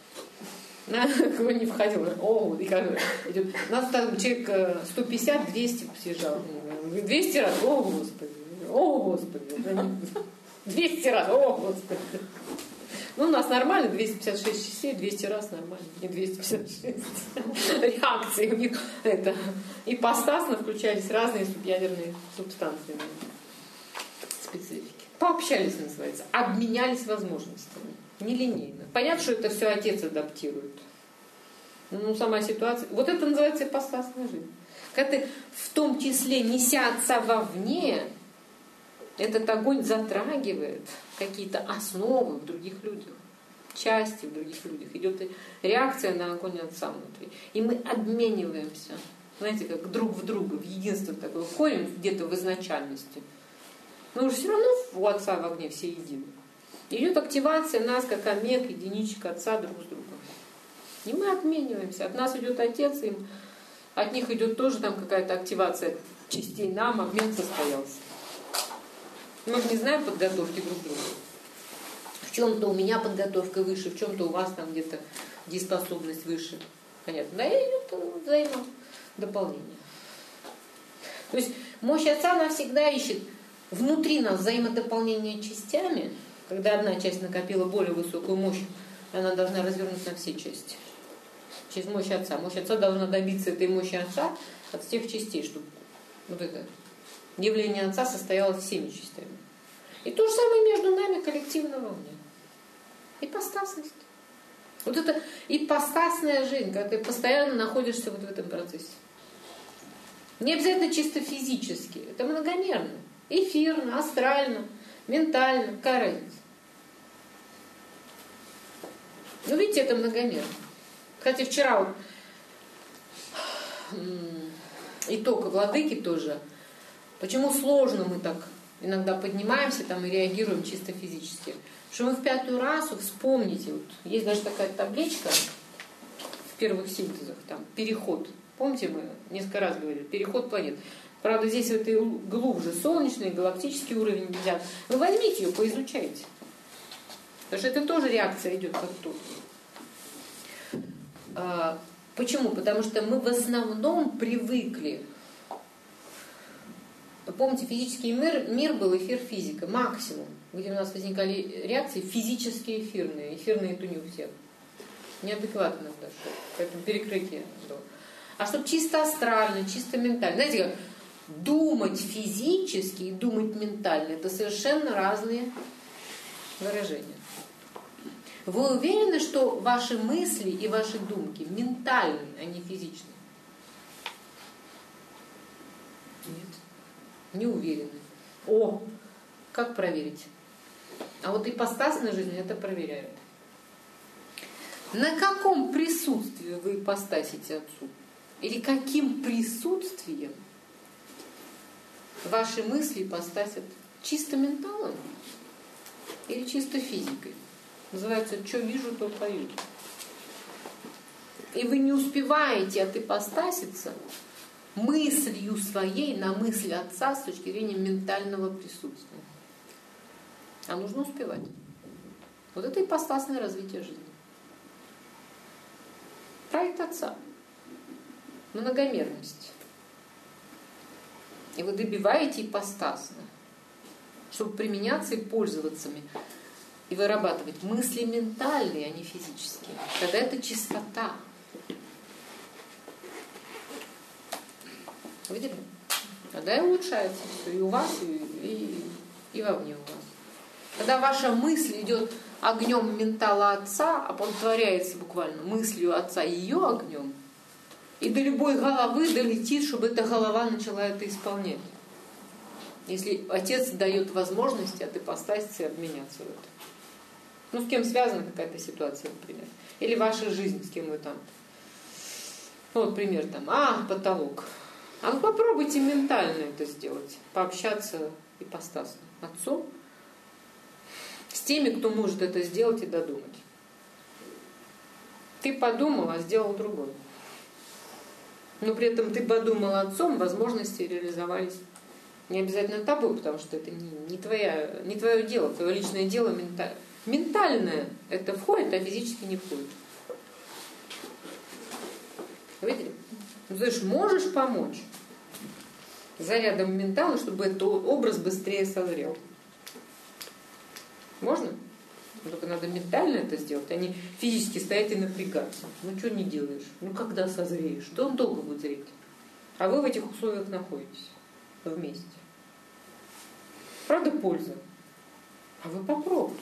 На кого не входил. О, и как идет. У нас там человек сто пятьдесят - двести съезжал. двести раз. О, Господи. О, Господи. двести раз. О, Господи. Ну, у нас нормально, двести пятьдесят шесть частей, двести раз нормально. Не двести пятьдесят шесть реакций. У них это ипостасно включались разные субъядерные субстанции. Специфики. Пообщались, называется. Обменялись возможностями. Нелинейно. Понятно, что это все Отец адаптирует. Ну, сама ситуация. Вот это называется ипостасная жизнь. Когда ты в том числе, неся Отца вовне, этот огонь затрагивает какие-то основы в других людях, части в других людях. Идет реакция на огонь Отца внутри. И мы обмениваемся, знаете, как друг в друга, в единство такое. Входим где-то в изначальности. Но уже все равно у Отца в огне все едины. Идет активация нас, как омег, единичек Отца друг с другом. И мы обмениваемся. От нас идет Отец, им, от них идет тоже там какая-то активация частей нам, обмен состоялся. Мы же не знаем подготовки друг к другу. В чем-то у меня подготовка выше, в чем-то у вас там где-то дееспособность выше. Понятно. Да, и идет взаимодополнение. То есть мощь Отца она всегда ищет внутри нас взаимодополнение частями. Когда одна часть накопила более высокую мощь, она должна развернуть на все части. Через мощь Отца. Мощь Отца должна добиться этой мощи Отца от всех частей, чтобы вот это явление Отца состоялось всеми частями. И то же самое между нами коллективно во мне. Ипостасность. Вот это ипостасная жизнь, когда ты постоянно находишься вот в этом процессе. Не обязательно чисто физически. Это многомерно. Эфирно, астрально, ментально. Какая разница? Ну, видите, это многомерно. Кстати, вчера вот итог Владыки тоже. Почему сложно мы так иногда поднимаемся там и реагируем чисто физически. Что вы в пятую расу вспомните, вот, есть даже такая табличка в первых синтезах, там, переход. Помните, мы несколько раз говорили, переход планет. Правда, здесь это глубже, солнечный, галактический уровень нельзя. Вы возьмите ее, поизучайте. Потому что это тоже реакция идет как тут. А, почему? Потому что мы в основном привыкли. Помните, физический мир, мир был эфир физика, максимум, где у нас возникали реакции физические эфирные. Эфирные это не у всех. Неадекватно даже. Поэтому перекрытие было. А чтобы чисто астрально, чисто ментально. Знаете, как думать физически и думать ментально — это совершенно разные выражения. Вы уверены, что ваши мысли и ваши думки ментальны, а не физичны? Нет. Не уверены. О, как проверить? А вот ипостасная жизнь это проверяет. На каком присутствии вы ипостасите Отцу? Или каким присутствием ваши мысли ипостасят? Чисто менталом или чисто физикой? Называется «что вижу, то пою». И вы не успеваете отипостаситься мыслью своей на мысль Отца с точки зрения ментального присутствия. А нужно успевать. Вот это ипостасное развитие жизни. Проект Отца. Многомерность. И вы добиваете ипостасно, чтобы применяться и пользоваться, и вырабатывать мысли ментальные, а не физические. Тогда это чистота. Видели? Тогда и улучшается все. И у вас, и, и, и вовне у вас. Когда ваша мысль идет огнем ментала Отца, оплодотворяется буквально мыслью Отца ее огнем, и до любой головы долетит, чтобы эта голова начала это исполнять. Если Отец дает возможности от ипостаситься и обменяться в это. Ну, с кем связана какая-то ситуация, например. Или ваша жизнь, с кем вы там. Ну, вот пример там. А, потолок. А ну попробуйте ментально это сделать. Пообщаться ипостасно. Отцом. С теми, кто может это сделать и додумать. Ты подумал, а сделал другой. Но при этом ты подумал Отцом, возможности реализовались. Не обязательно тобой, потому что это не, не, твоя, не твое дело, твое личное дело ментальное. Ментальное это входит, а физически не входит. Видели? Ну, то есть можешь помочь зарядом ментала, чтобы этот образ быстрее созрел. Можно? Но только надо ментально это сделать, а не физически стоять и напрягаться. Ну что не делаешь? Ну когда созреешь? Да он долго будет зреть. А вы в этих условиях находитесь вместе. Правда, польза? А вы попробуйте.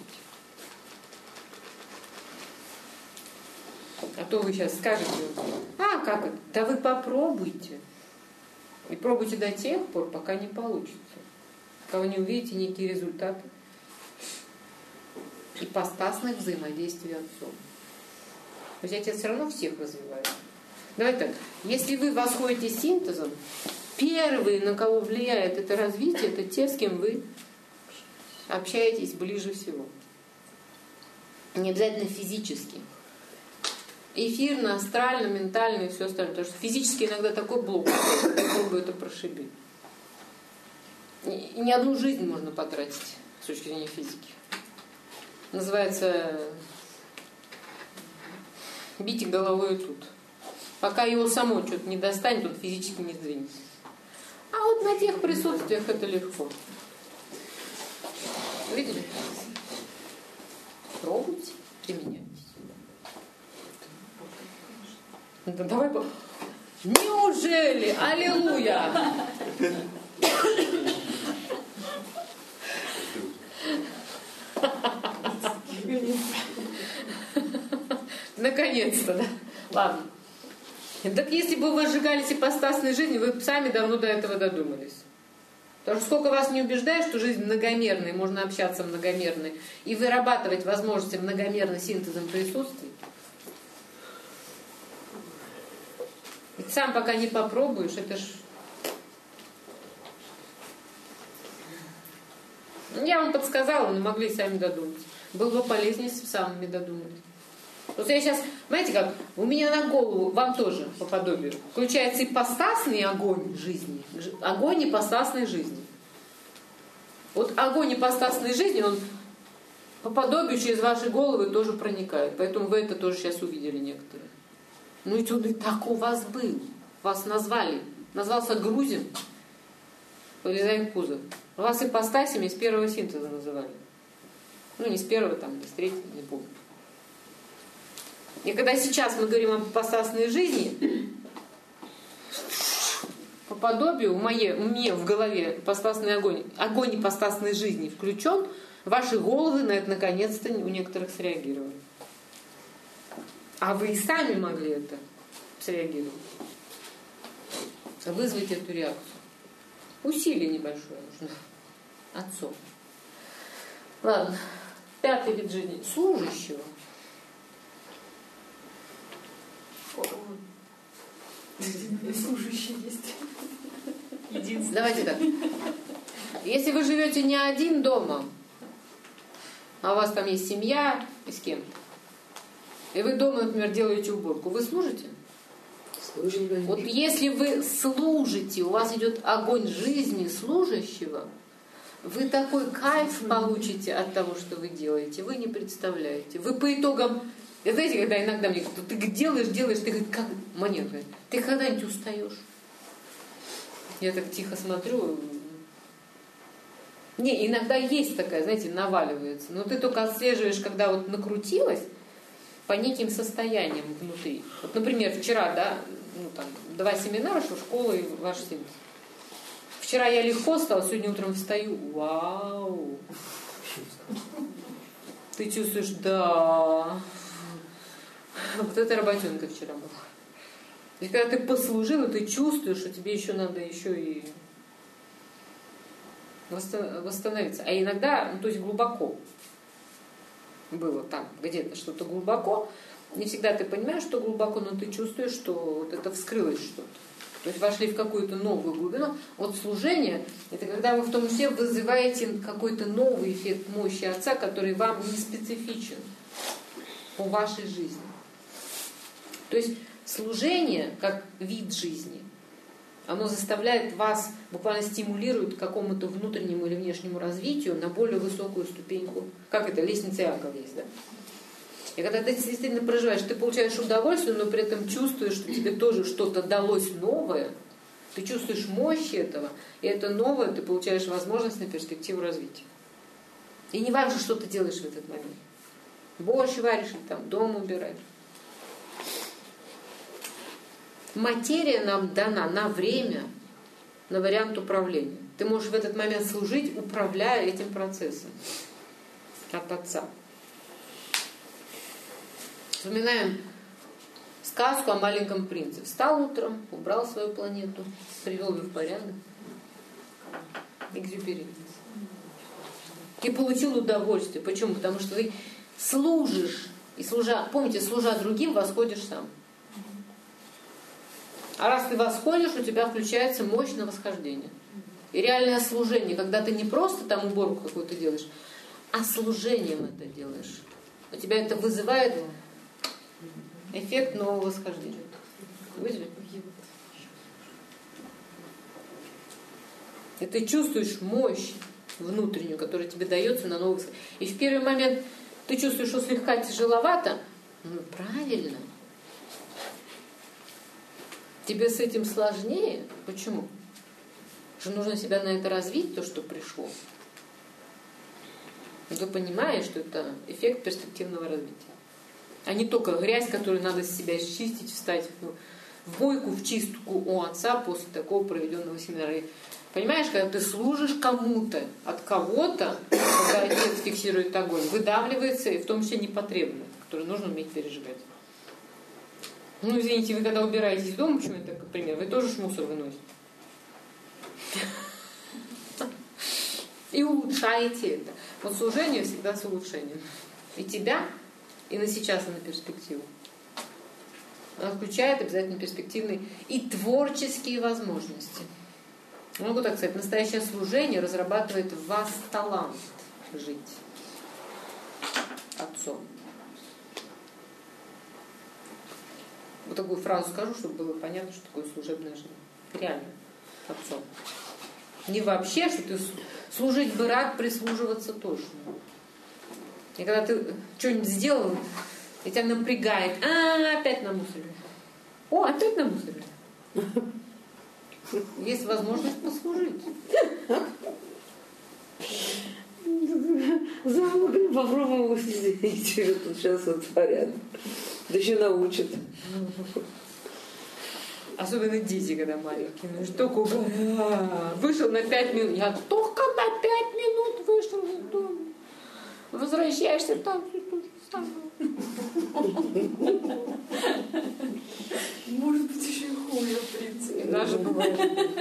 А то вы сейчас скажете, а как это? Да вы попробуйте. И пробуйте до тех пор, пока не получится. Пока вы не увидите некие результаты ипостасных взаимодействий Отцом. То есть Отец все равно всех развивает. Давайте так. Если вы восходите синтезом, первые, на кого влияет это развитие, это те, с кем вы общаетесь ближе всего. Не обязательно физически. Эфирно, астрально, ментально и все остальное. Потому что физически иногда такой блок, попробую это прошибить. И ни одну жизнь можно потратить с точки зрения физики. Называется бить головой тут. Пока его само что-то не достанет, он физически не сдвинется. А вот на тех присутствиях это легко. Видели? Пробуйте, применяйтесь. Да давай по... Неужели? Аллилуйя! Наконец-то, да? Ладно. Так если бы вы сжигались ипостасной жизнью, вы бы сами давно до этого додумались. Потому что сколько вас не убеждает, что жизнь многомерная, можно общаться многомерной и вырабатывать возможности многомерно синтезом присутствий. Ведь сам пока не попробуешь, это ж... Я вам подсказала, но могли сами додумать. Было бы полезнее, если бы самыми додумали. Вот я сейчас, знаете как, у меня на голову, вам тоже по подобию, включается ипостасный огонь жизни. Огонь ипостасной жизни. Вот огонь ипостасной жизни, он по подобию через ваши головы тоже проникает. Поэтому вы это тоже сейчас увидели некоторые. Ну ведь он и так у вас был. Вас назвали. Назвался Грузин. Вылезай в кузов. Вас ипостасями с первого синтеза называли. Ну не с первого, там, не с третьего, не помню. И когда сейчас мы говорим об ипостасной жизни, по подобию, в моей, мне в голове ипостасный огонь, огонь ипостасной жизни включен, ваши головы на это наконец-то у некоторых среагировали. А вы и сами могли это среагировать. Вызвать эту реакцию. Усилие небольшое нужно. Отцом. Ладно. Пятый вид жизни. Служащего. Служащий есть. Единственное. Давайте так. Если вы живете не один дома, а у вас там есть семья и с кем-то, и вы дома, например, делаете уборку, вы служите? Служим. Вот если вы служите, у вас идет огонь жизни служащего, вы такой кайф получите от того, что вы делаете, вы не представляете. Вы по итогам, знаете, когда иногда мне говорят, ты делаешь, делаешь, ты говоришь, как монет, ты когда-нибудь устаешь? Я так тихо смотрю. Не, иногда есть такая, знаете, наваливается. Но ты только отслеживаешь, когда вот накрутилась по неким состояниям внутри. Вот, например, вчера, да, ну там, два семинара, что школа и ваш синтез. Вчера я легко стала, сегодня утром встаю. Вау! Ты чувствуешь, да. Вот это работенка вчера была. И когда ты послужила, ты чувствуешь, что тебе еще надо еще и восстановиться. А иногда, ну, то есть глубоко было там, где-то что-то глубоко. Не всегда ты понимаешь, что глубоко, но ты чувствуешь, что вот это вскрылось что-то. То есть вошли в какую-то новую глубину. Вот служение — это когда вы в том числе вызываете какой-то новый эффект мощи Отца, который вам не специфичен по вашей жизни. То есть служение, как вид жизни, оно заставляет вас, буквально стимулирует к какому-то внутреннему или внешнему развитию на более высокую ступеньку. Как это? Лестница Иакова есть, да? И когда ты действительно проживаешь, ты получаешь удовольствие, но при этом чувствуешь, что тебе тоже что-то далось новое, ты чувствуешь мощь этого, и это новое ты получаешь возможность на перспективу развития. И не важно, что ты делаешь в этот момент. Борщ варишь, или там дом убираешь. Материя нам дана на время, на вариант управления. Ты можешь в этот момент служить, управляя этим процессом от Отца. Вспоминаем сказку о маленьком принце. Встал утром, убрал свою планету, привел ее в порядок. Экзюпери. И получил удовольствие. Почему? Потому что ты служишь. И служа, помните, служа другим, восходишь сам. А раз ты восходишь, у тебя включается мощное восхождение. И реальное служение, когда ты не просто там уборку какую-то делаешь, а служением это делаешь. У тебя это вызывает эффект нового восхождения. Видели? И ты чувствуешь мощь внутреннюю, которая тебе дается на новый восхождение. И в первый момент ты чувствуешь, что слегка тяжеловато. Ну, правильно. Тебе с этим сложнее. Почему? Что нужно себя на это развить, то, что пришло. И ты понимаешь, что это эффект перспективного развития. А не только грязь, которую надо с себя счистить, встать в бойку, в чистку у Отца после такого проведенного семинара. Понимаешь, когда ты служишь кому-то, от кого-то, когда Отец фиксирует огонь, выдавливается, и в том числе непотребное, которое нужно уметь пережигать. Ну, извините, вы когда убираетесь из дома, почему это, например, вы тоже ж мусор выносите. И улучшаете это. Вот служение всегда с улучшением. И тебя, и на сейчас, и на перспективу. Она включает обязательно перспективные и творческие возможности. Могу так сказать, настоящее служение разрабатывает в вас талант жить отцом. Вот такую фразу скажу, чтобы было понятно, что такое служебная жизнь. Реально, отцом. Не вообще, что ты служить бы рад, прислуживаться тоже. И когда ты что-нибудь сделал, и тебя напрягает, а, опять намусорили. О, опять намусорили. Есть возможность послужить. Забыл, попробуем сидеть, что тут сейчас вот творят. Да еще научат. Особенно дети, когда маленькие. Ну что, куда? Вышел на пять минут. Я только на пять минут вышел из дома. Возвращаешься там, все то же самое. Может быть, еще и хуже, в принципе. Даже бывает.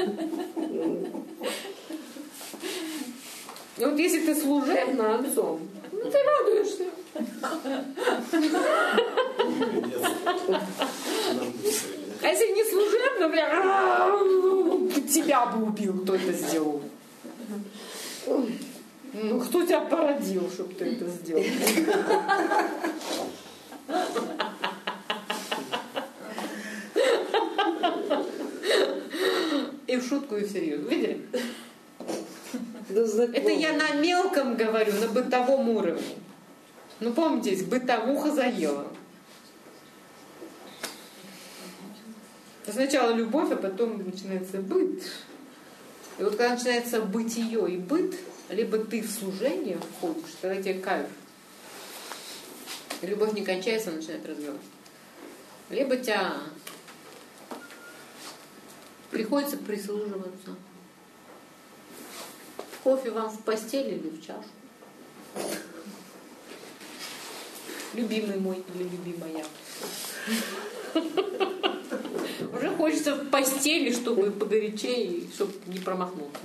И вот если ты служебно отцом, ну ты радуешься. А если не служебно, бля, тебя бы убил, кто это сделал. Ну, кто тебя породил, чтобы ты это сделал? И в шутку, и всерьез. Видели? Это я на мелком говорю, на бытовом уровне. Ну, помните, бытовуха заела. Сначала любовь, а потом начинается быт. И вот когда начинается бытие и быт, либо ты в служение входишь, тогда тебе кайф. И любовь не кончается, начинает разговор. Либо тебя приходится прислуживаться. Кофе вам в постели или в чашку? Любимый мой или любимая. Уже хочется в постели, чтобы погорячее, и чтобы не промахнуться.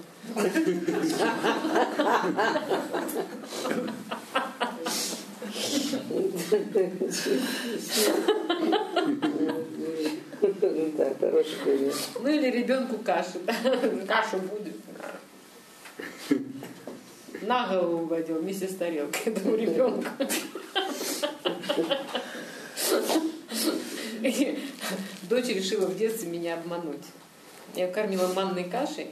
Да, хороший пример. Ну или ребенку каши. Кашу будет. На голову угодил вместе с тарелкой этому ребенку. Дочь решила в детстве меня обмануть. Я кормила манной кашей.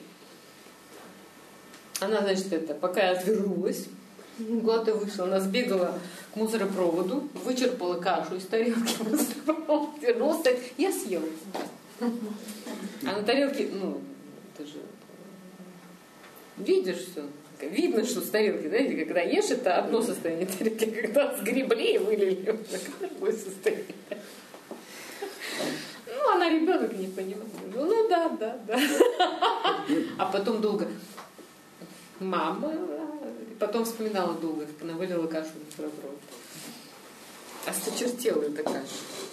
Она, значит, это, пока я отвернулась, куда-то вышла, она сбегала к мусоропроводу, вычерпала кашу из тарелки мусоропровода, вернулась, я съела. А на тарелке, ну, это же видишь все. Видно, что с тарелки, знаете, когда ешь, это одно состояние тарелки, когда сгребли и вылили, это другое состояние. Ну, она ребенок не понимает. Ну да, да, да. А потом долго. Мама. И потом вспоминала долго, как она вылила кашу в мусоропровод. Осточертела эта каша.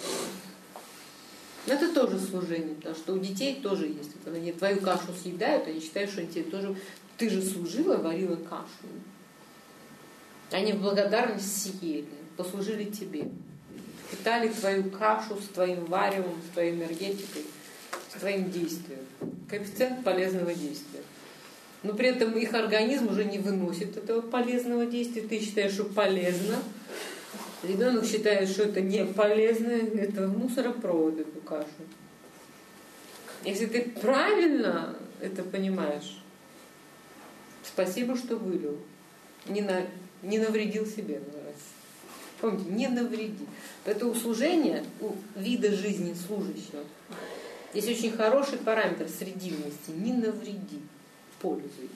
Но это тоже служение, потому что у детей тоже есть. Когда они твою кашу съедают, они считают, что они тебе тоже... Ты же служила, варила кашу. Они в благодарность съели, послужили тебе. Питали твою кашу с твоим варевом, с твоей энергетикой, с твоим действием. Коэффициент полезного действия. Но при этом их организм уже не выносит этого полезного действия. Ты считаешь, что полезно. Ребенок считает, что это не полезно. Это мусоропровод, эту кашу. Если ты правильно это понимаешь, спасибо, что вылил. Не, на, не навредил себе. Помните, не навреди. Поэтому у служения, у вида жизни служащего, есть очень хороший параметр срединности. Не навреди, пользуй.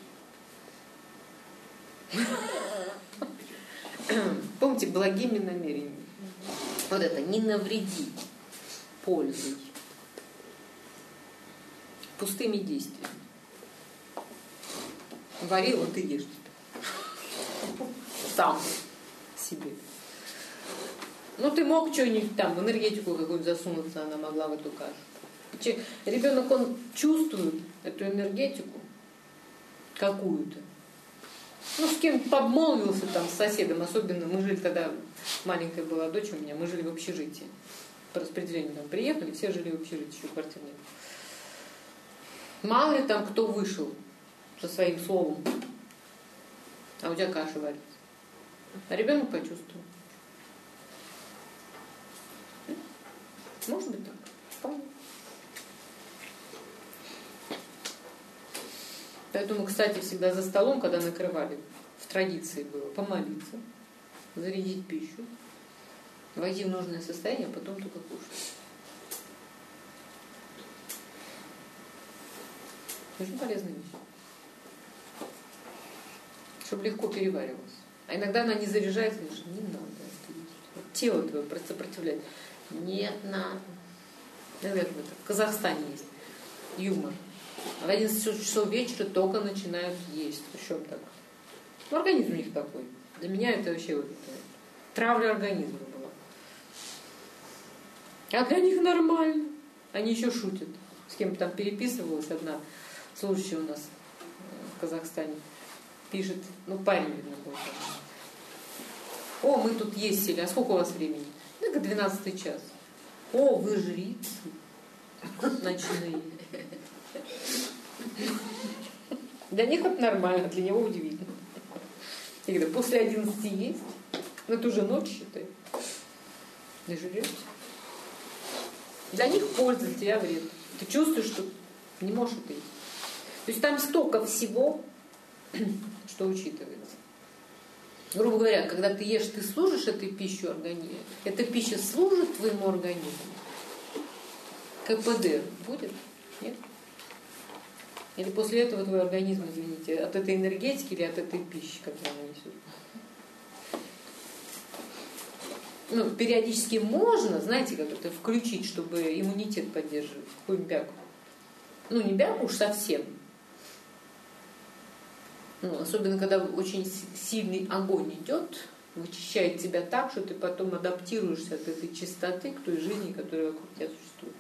Помните, благими намерениями. Вот это, не навреди, пользуй. Пустыми действиями. Варил, вот и ешь теперь. Сам себе. Ну, ты мог что-нибудь там, энергетику какую-нибудь засунуться, она могла в эту кашу. Ребенок, он чувствует эту энергетику какую-то. Ну, с кем обмолвился там, с соседом, особенно мы жили тогда, маленькая была дочь у меня, мы жили в общежитии. По распределению там приехали, все жили в общежитии, еще квартир нет. Мало ли там кто вышел со своим словом, а у тебя каша варится. А ребенок почувствовал. Может быть так. Вполне. Поэтому, кстати, всегда за столом, когда накрывали, в традиции было помолиться, зарядить пищу, войти в нужное состояние, а потом только кушать. Очень полезная вещь. Чтобы легко переваривалось. А иногда она не заряжается, и говоришь, не надо. Вот тело твое просто сопротивляет. Нет, надо. Наверное, это в Казахстане есть юмор. В одиннадцать часов вечера только начинают есть. Причем так. Ну, организм у них такой. Для меня это вообще вот, это, травля организма была. А для них нормально. Они еще шутят. С кем-то там переписывалась одна служащая у нас в Казахстане. Пишет, ну парень, видно, был. О, мы тут есть сели. А сколько у вас времени? Ну, двенадцатый час. О, вы жрицы ночные. Для них это нормально, для него удивительно. Я говорю, после одиннадцати есть? Ну это уже ночь, считай. Не жрете? Для них польза, для тебя вред. Ты чувствуешь, что не можешь это есть. То есть там столько всего, что учитывается. Грубо говоря, когда ты ешь, ты служишь этой пищей организму. Эта пища служит твоему организму. КПД будет? Нет? Или после этого твой организм, извините, от этой энергетики или от этой пищи, которую она несет? Ну, периодически можно, знаете, как это включить, чтобы иммунитет поддерживать, какую-нибудь бяку. Ну, не бяку уж совсем. Ну, особенно, когда очень сильный огонь идет, вычищает тебя так, что ты потом адаптируешься от этой чистоты к той жизни, которая вокруг тебя существует.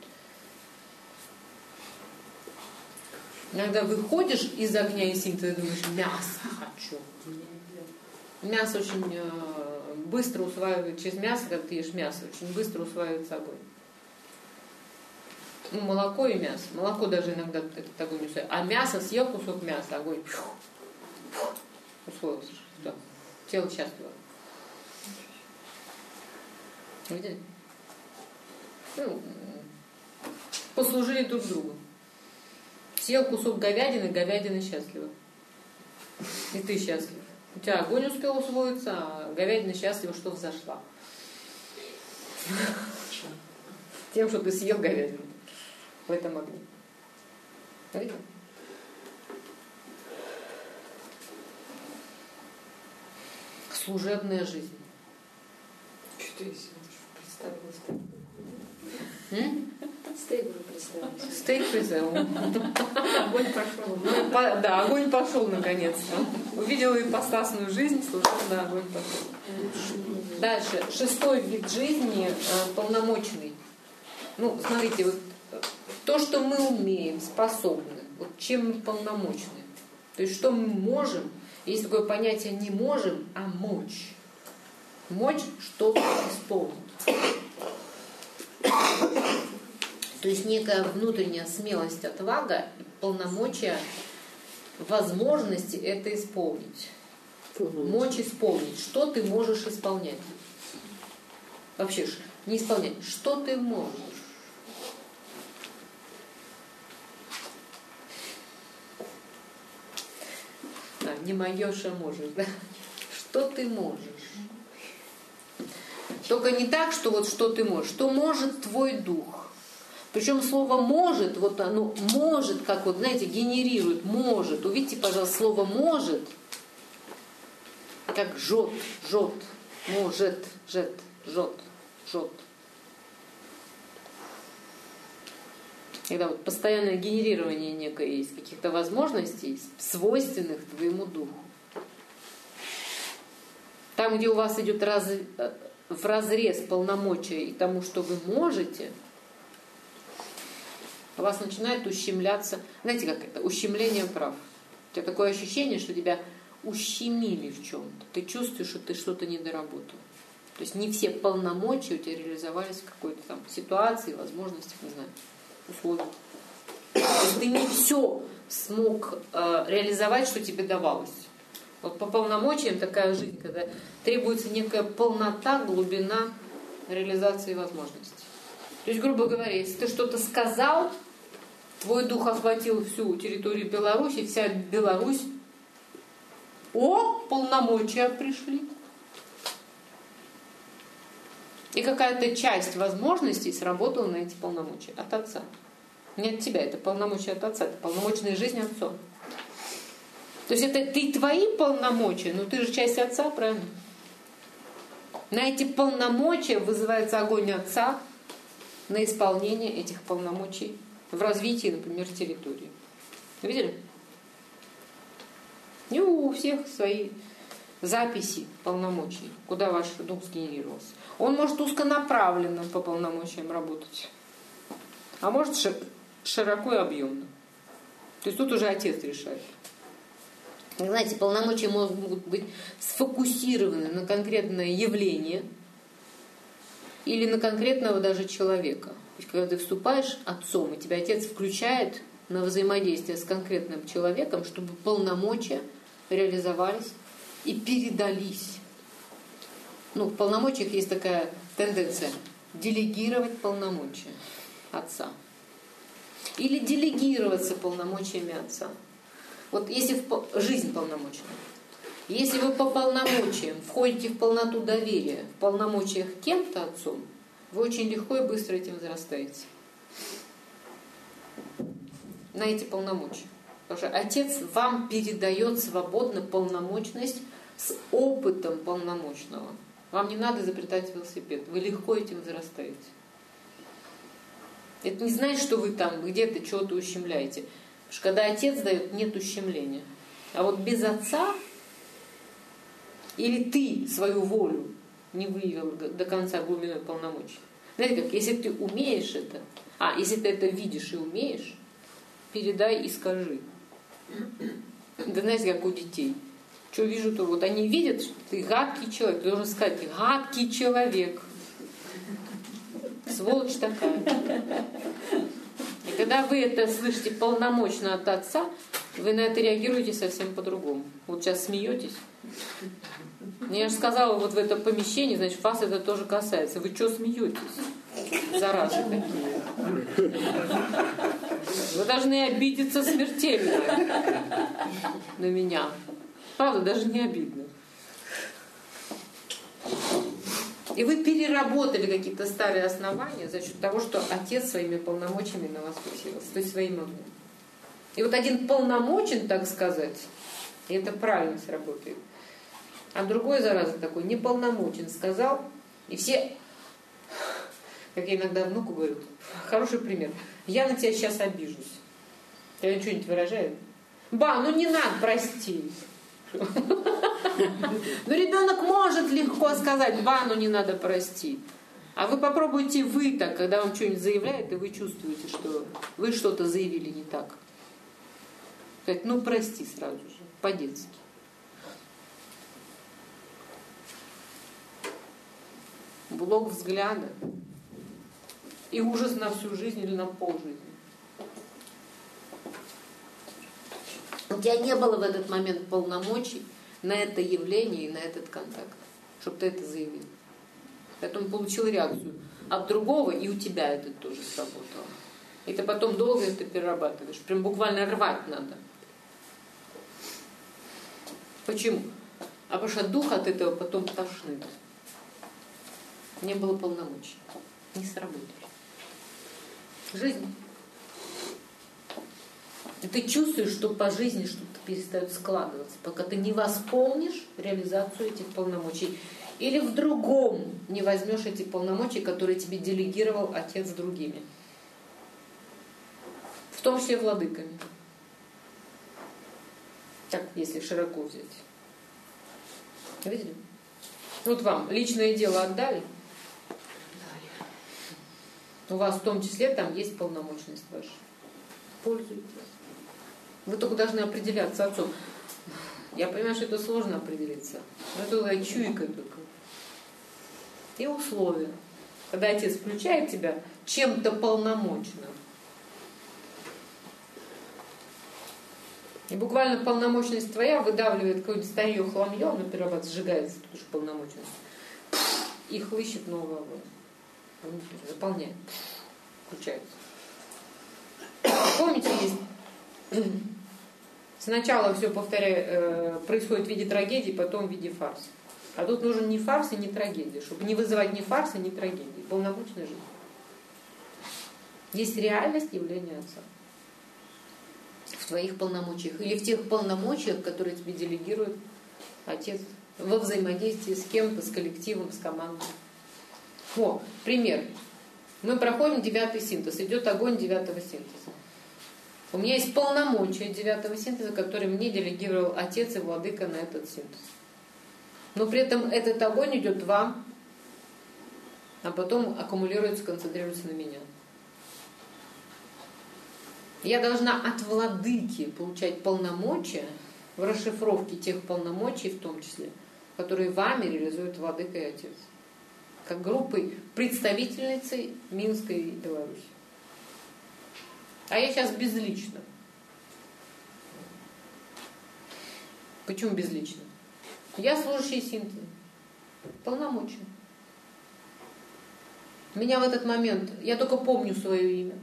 Иногда выходишь из огня и синь, ты думаешь, мясо хочу. Мясо очень э, быстро усваивает, через мясо, когда ты ешь мясо, очень быстро усваивается огонь. Ну, молоко и мясо. Молоко даже иногда этот огонь не усваивает. А мясо, съел кусок мяса, огонь фью, фью, усвоился. Да. Тело счастливо. Видели? Ну, послужили друг другу. Съел кусок говядины, говядина счастлива. И ты счастлив. У тебя огонь успел усвоиться, а говядина счастлива, что взошла. Тем, что ты съел говядину в этом огне. Видите? Служебная жизнь. Что-то я себе представила. М? Стейк уже представила. Стейк представил. Огонь пошел. Да, огонь пошел наконец-то. Увидела ипостасную жизнь, служебный огонь пошел. Дальше. Шестой вид жизни — полномочный. Ну, смотрите, вот то, что мы умеем, способны, вот чем мы полномочны. То есть, что мы можем, есть такое понятие не можем, а мочь. Мочь что-то исполнить. То есть некая внутренняя смелость, отвага, полномочия, возможности это исполнить. Мочь исполнить. Что ты можешь исполнять? Вообще не исполнять. Что ты можешь? А, не моешь, а можешь, да? Что ты можешь? Только не так, что вот что ты можешь. Что может твой дух? Причем слово «может», вот оно «может», как вот, знаете, генерирует, «может». Увидите, пожалуйста, слово «может», как «жжет», «жжет», «может», «жет», «жжет», «жжет». Когда вот постоянное генерирование некое есть, каких-то возможностей, свойственных твоему духу. Там, где у вас идет раз, в разрез полномочия и тому, что вы можете, у вас начинает ущемляться, знаете, как это, ущемление прав. У тебя такое ощущение, что тебя ущемили в чем-то. Ты чувствуешь, что ты что-то недоработал. То есть не все полномочия у тебя реализовались в какой-то там ситуации, возможностях, не знаю, условиях. То есть ты не все смог э, реализовать, что тебе давалось. Вот по полномочиям такая жизнь, когда требуется некая полнота, глубина реализации возможностей. То есть, грубо говоря, если ты что-то сказал, твой дух охватил всю территорию Беларуси, вся Беларусь, о, полномочия пришли. И какая-то часть возможностей сработала на эти полномочия от отца. Не от тебя, это полномочия от отца, это полномочная жизнь отцом. То есть это ты твои полномочия, но ты же часть отца, правильно? На эти полномочия вызывается огонь отца на исполнение этих полномочий в развитии, например, территории. Видели? И у всех свои записи полномочий, куда ваш дух сгенерировался. Он может узконаправленно по полномочиям работать, а может широко и объемно. То есть тут уже отец решает. Знаете, полномочия могут быть сфокусированы на конкретное явление или на конкретного даже человека. То есть, когда ты вступаешь отцом, и тебя отец включает на взаимодействие с конкретным человеком, чтобы полномочия реализовались и передались. Ну, в полномочиях есть такая тенденция делегировать полномочия отца. Или делегироваться полномочиями отца. Вот если в жизнь полномочия, если вы по полномочиям входите в полноту доверия, в полномочиях кем-то отцом, вы очень легко и быстро этим возрастаете. На эти полномочия. Потому что отец вам передает свободно полномочность с опытом полномочного. Вам не надо изобретать велосипед. Вы легко этим возрастаете. Это не значит, что вы там где-то что-то ущемляете. Потому что когда отец дает, нет ущемления. А вот без отца или ты свою волю не выявил до конца глубиной полномочий. Знаете как, если ты умеешь это, а, если ты это видишь и умеешь, передай и скажи. Да знаете, как у детей. Что вижу, то вот они видят, что ты гадкий человек. Ты должен сказать, гадкий человек. Сволочь такая. И когда вы это слышите полномочно от отца, вы на это реагируете совсем по-другому. Вот сейчас смеетесь. Я же сказала, вот в этом помещении, значит, вас это тоже касается. Вы что смеетесь? Заразы такие. Вы должны обидеться смертельно на меня. Правда, даже не обидно. И вы переработали какие-то старые основания за счет того, что отец своими полномочиями на вас фиксировался, то есть своим огнем. И вот один полномочен, так сказать, и это правильно сработает. А другой, зараза, такой неполномочен сказал, и все, как я иногда внуку говорю, хороший пример, я на тебя сейчас обижусь. Я что-нибудь выражаю? Ба, ну не надо, прости. Но ребенок может легко сказать, ба, ну не надо, прости. А вы попробуйте вы так, когда вам что-нибудь заявляет, и вы чувствуете, что вы что-то заявили не так. Сказать, ну прости сразу же, по-детски. Блок взгляда и ужас на всю жизнь или на полжизни. У тебя не было в этот момент полномочий на это явление и на этот контакт, чтобы ты это заявил. Поэтому получил реакцию от другого, и у тебя это тоже сработало. И ты потом долго это перерабатываешь. Прям буквально рвать надо. Почему? А потому что дух от этого потом тошнит. Не было полномочий. Не сработали. Жизнь. И ты чувствуешь, что по жизни что-то перестает складываться, пока ты не восполнишь реализацию этих полномочий. Или в другом не возьмешь эти полномочия, которые тебе делегировал отец другими. В том числе владыками. Так, если широко взять. Видели? Вот вам личное дело отдали. У вас в том числе там есть полномочность ваша. Пользуйтесь. Вы только должны определяться отцом. Я понимаю, что это сложно определиться. Но это такая чуйка только. И условия. Когда отец включает тебя чем-то полномочным. И буквально полномочность твоя выдавливает какое-нибудь старье, хламье, оно первый раз сжигается, потому что полномочность. И хлыщет новый огонь. Он заполняет. Включается. Помните, есть сначала все, повторяю, происходит в виде трагедии, потом в виде фарса. А тут нужен не фарс и не трагедия, чтобы не вызывать ни фарса, ни трагедии. Полномочная жизнь. Есть реальность явления Отца в твоих полномочиях или в тех полномочиях, которые тебе делегирует Отец во взаимодействии с кем-то, с коллективом, с командой. О, пример. Мы проходим девятый синтез, идет огонь девятого синтеза. У меня есть полномочия девятого синтеза, которые мне делегировал Отец и Владыка на этот синтез. Но при этом этот огонь идет вам, а потом аккумулируется, концентрируется на меня. Я должна от Владыки получать полномочия в расшифровке тех полномочий, в том числе, которые вами реализуют Владыка и Отец. Как группой представительницы Минска и Беларуси. А я сейчас безлично. Почему безлично? Я служащий синтеза. Полномочия. Меня в этот момент, я только помню свое имя.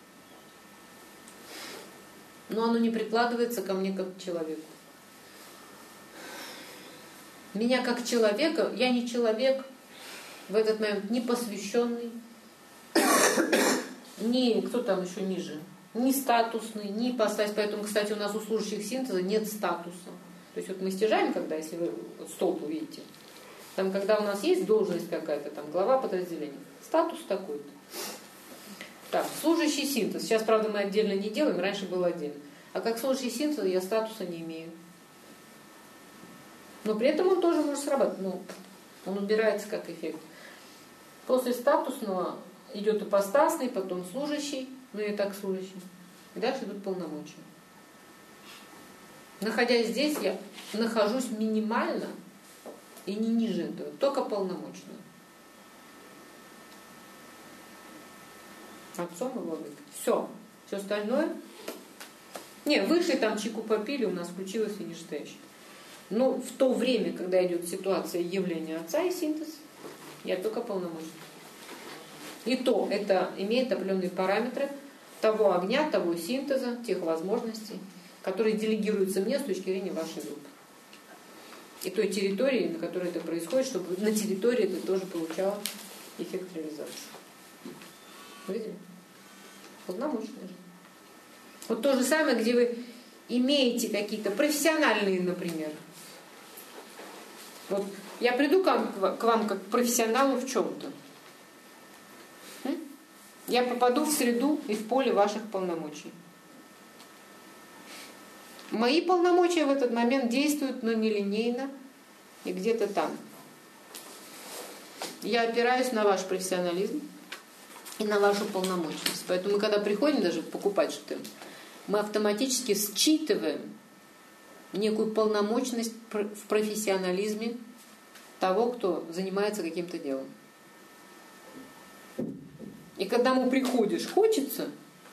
Но оно не прикладывается ко мне как к человеку. Меня как человека, я не человек в этот момент, не посвященный, ни, кто там еще ниже, ни статусный, ни ипостась. Поэтому, кстати, у нас у служащих синтеза нет статуса. То есть вот мы стяжаем, когда, если вы вот столб увидите, там, когда у нас есть должность какая-то, там, глава подразделения, статус такой-то. Так, служащий синтез. Сейчас, правда, мы отдельно не делаем, раньше было отдельно. А как служащий синтез я статуса не имею. Но при этом он тоже может срабатывать. Ну, он убирается как эффект. После статусного идет ипостасный, потом служащий, ну и так служащий. И дальше идут полномочия. Находясь здесь, я нахожусь минимально и не ниже этого, только полномочно. Отцом и Владыкой. Все. Все остальное. Не, выше там чайку попили, у нас включилось и нижестоящее. Но в то время, когда идет ситуация явления Отца и синтез, я только полномочна. И то это имеет определенные параметры того огня, того синтеза, тех возможностей, которые делегируются мне с точки зрения вашей группы. И той территории, на которой это происходит, чтобы на территории это тоже получало эффект реализации. Видели? Полномочная же. Вот то же самое, где вы имеете какие-то профессиональные, например. Вот я приду к вам, к вам как к профессионалу в чем-то. Я попаду в среду и в поле ваших полномочий. Мои полномочия в этот момент действуют, но нелинейно и где-то там. Я опираюсь на ваш профессионализм и на вашу полномочность. Поэтому мы, когда приходим даже покупать что-то, мы автоматически считываем некую полномочность в профессионализме того, кто занимается каким-то делом. И когда ему приходишь, хочется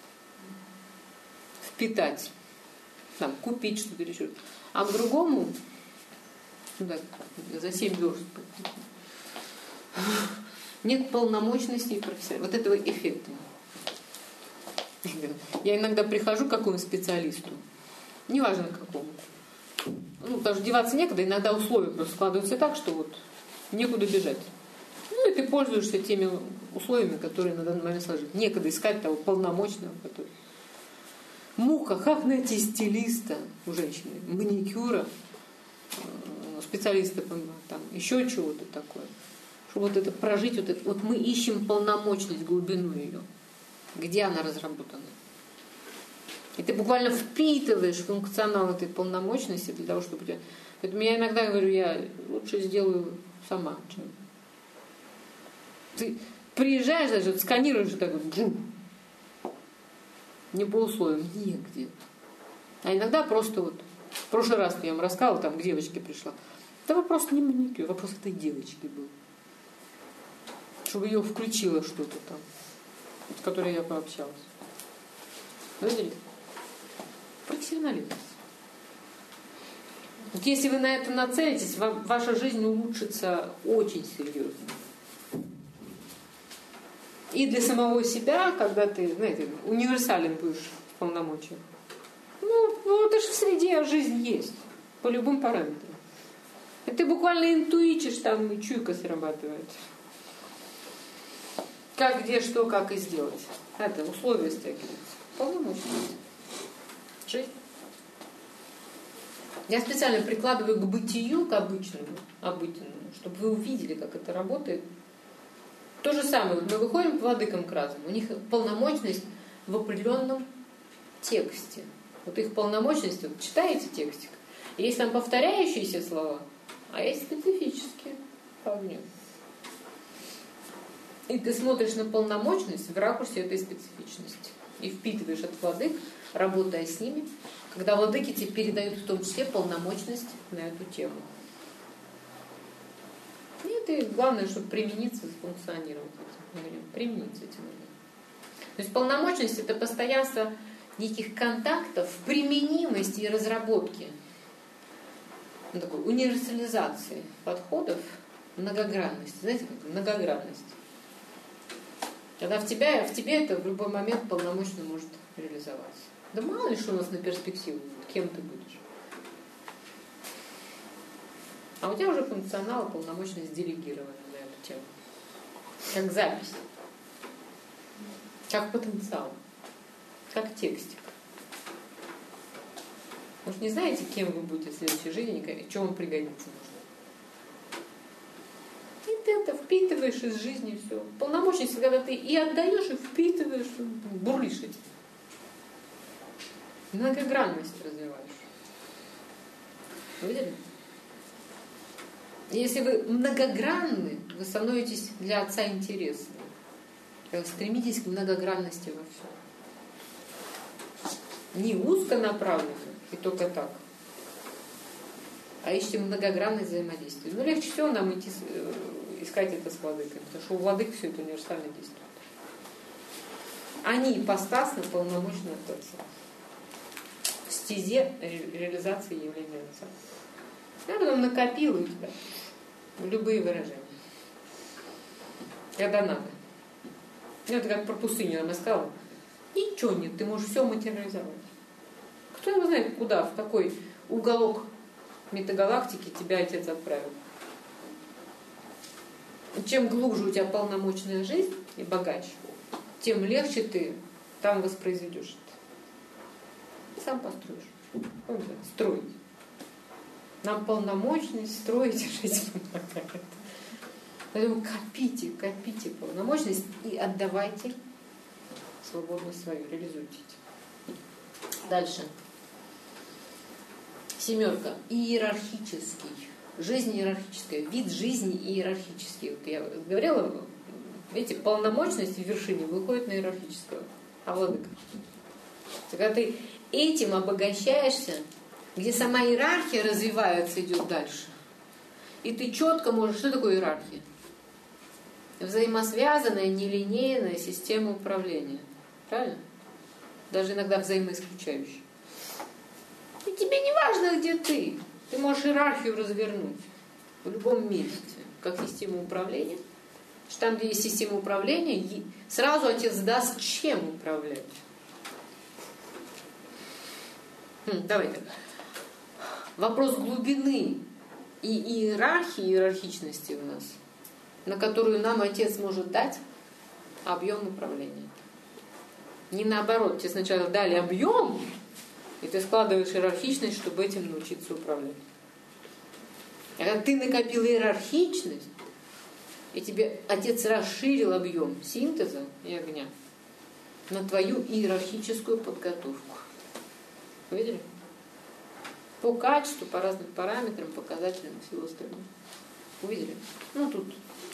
впитать, там, купить что-то или что-то, а к другому, ну да, за семь верст, нет полномочности и профессионализма, вот этого эффекта. Я иногда прихожу к какому-то специалисту, неважно к какому, ну, потому что деваться некуда, иногда условия просто складываются так, что вот некуда бежать. Ну, и ты пользуешься теми условиями, которые на данный момент сложились. Некогда искать того полномочного, который... Мука, как найти стилиста у женщины, маникюра, специалиста, там, еще чего-то такое. Чтобы вот это прожить, вот это. Вот мы ищем полномочность, глубину ее. Где она разработана? И ты буквально впитываешь функционал этой полномочности для того, чтобы... Поэтому я иногда говорю, я лучше сделаю сама, чем... Ты приезжаешь, даже вот, сканируешь и так вот, не по условиям, негде. А иногда просто вот, в прошлый раз я вам рассказывала, там к девочке пришла. Это вопрос не маникюр, вопрос этой девочки был. Чтобы ее включило что-то там, с которой я пообщалась. Видели? Профессионализм. Вот если вы на это нацелитесь, ваша жизнь улучшится очень серьезно. И для самого себя, когда ты, знаете, универсален будешь в полномочиях. Ну, ну это же в среде жизнь есть. По любым параметрам. И ты буквально интуичишь, там и чуйка срабатывает. Как, где, что, как и сделать. Это условия стягиваются. Полномочность. Жизнь. Я специально прикладываю к бытию, к обычному, обыденному, чтобы вы увидели, как это работает. То же самое. Мы выходим к владыкам к разуму. У них полномочность в определенном тексте. Вот их полномочность, вот читаете текстик, есть там повторяющиеся слова, а есть специфические по огню. И ты смотришь на полномочность в ракурсе этой специфичности. И впитываешь от владык, работая с ними, когда владыки тебе передают в том числе полномочность на эту тему. И это главное, чтобы примениться, сфункционировать этим. Примениться этим. То есть полномочность — это постоянство неких контактов, применимости и разработки. Ну, такой универсализации подходов, многогранности. Знаете, как многогранность. Когда в, тебя, в тебе это в любой момент полномочно может реализоваться. Да мало ли что у нас на перспективу будет, кем ты будешь. А у тебя уже функционал, полномочность делегирована на эту тему. Как запись. Как потенциал. Как текстик. Может, не знаете, кем вы будете в следующей жизни, что вам пригодится нужно. И ты это впитываешь из жизни, и все. Полномочность, когда ты и отдаешь, и впитываешь, бурлишь этим. Многогранность развиваешь. Видели? Если вы многогранны, вы становитесь для отца интересны. Стремитесь к многогранности во всем. Не узко направленно и только так, а ищите многогранное взаимодействие. Ну, легче всего нам идти, искать это с владыками, потому что у владык все это универсально действует. Они ипостасно полномочны от отца. В стезе ре- реализации явления отца. Я потом накопила у тебя любые выражения. Когда надо. Ну, это как про пустыню она сказала. Ничего нет, ты можешь все материализовать. Кто его знает, куда, в какой уголок метагалактики тебя отец отправил. Чем глубже у тебя полномочная жизнь и богаче, тем легче ты там воспроизведешь это. Сам построишь. Строить. Нам полномочность строить и жить помогает. Поэтому копите, копите полномочность и отдавайте свободно свою, реализуйте. Дальше. Семерка. Иерархический. Жизнь иерархическая. Вид жизни иерархический. Вот я говорила, видите, полномочность в вершине выходит на иерархического. А владыка. Когда ты этим обогащаешься, где сама иерархия развивается, идет дальше. И ты четко можешь... Что такое иерархия? Взаимосвязанная, нелинейная система управления. Правильно? Даже иногда взаимоисключающая. И тебе не важно, где ты. Ты можешь иерархию развернуть в любом месте, как систему управления. Что там, где есть система управления, сразу отец даст, чем управлять. Хм, давай так. Вопрос глубины и иерархии, иерархичности у нас, на которую нам отец может дать объем управления. Не наоборот, тебе сначала дали объем, и ты складываешь иерархичность, чтобы этим научиться управлять. А когда ты накопил иерархичность, и тебе отец расширил объем синтеза и огня на твою иерархическую подготовку. Видели? По качеству, по разным параметрам, показателям и всего остального. Увидели? Ну, тут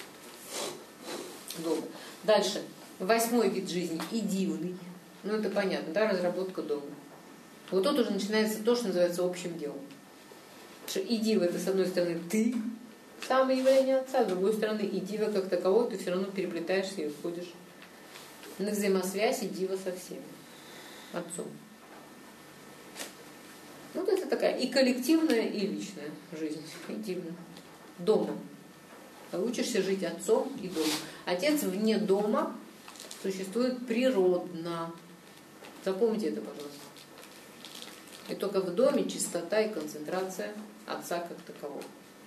долго. Дальше. Восьмой вид жизни. Идивный. Ну, это понятно, да, разработка дома. Вот тут уже начинается то, что называется общим делом. Потому что идива — это, с одной стороны, ты, самое явление отца, с другой стороны, идива как таковой, ты все равно переплетаешься и входишь на взаимосвязь идива со всеми. Отцом. Ну, то есть это такая и коллективная, и личная жизнь. Интимная. Дома. Учишься жить отцом и домом. Отец вне дома существует природно. Запомните это, пожалуйста. И только в доме чистота и концентрация отца как такового.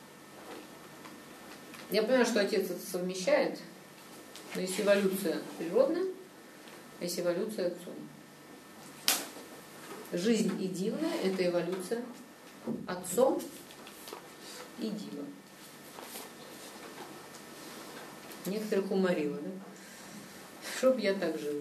Я понимаю, что отец это совмещает, но есть эволюция природная, а есть эволюция отцом. Жизнь и дивная – это эволюция отцом и дивом. Некоторых уморило, да? Чтоб я так жил.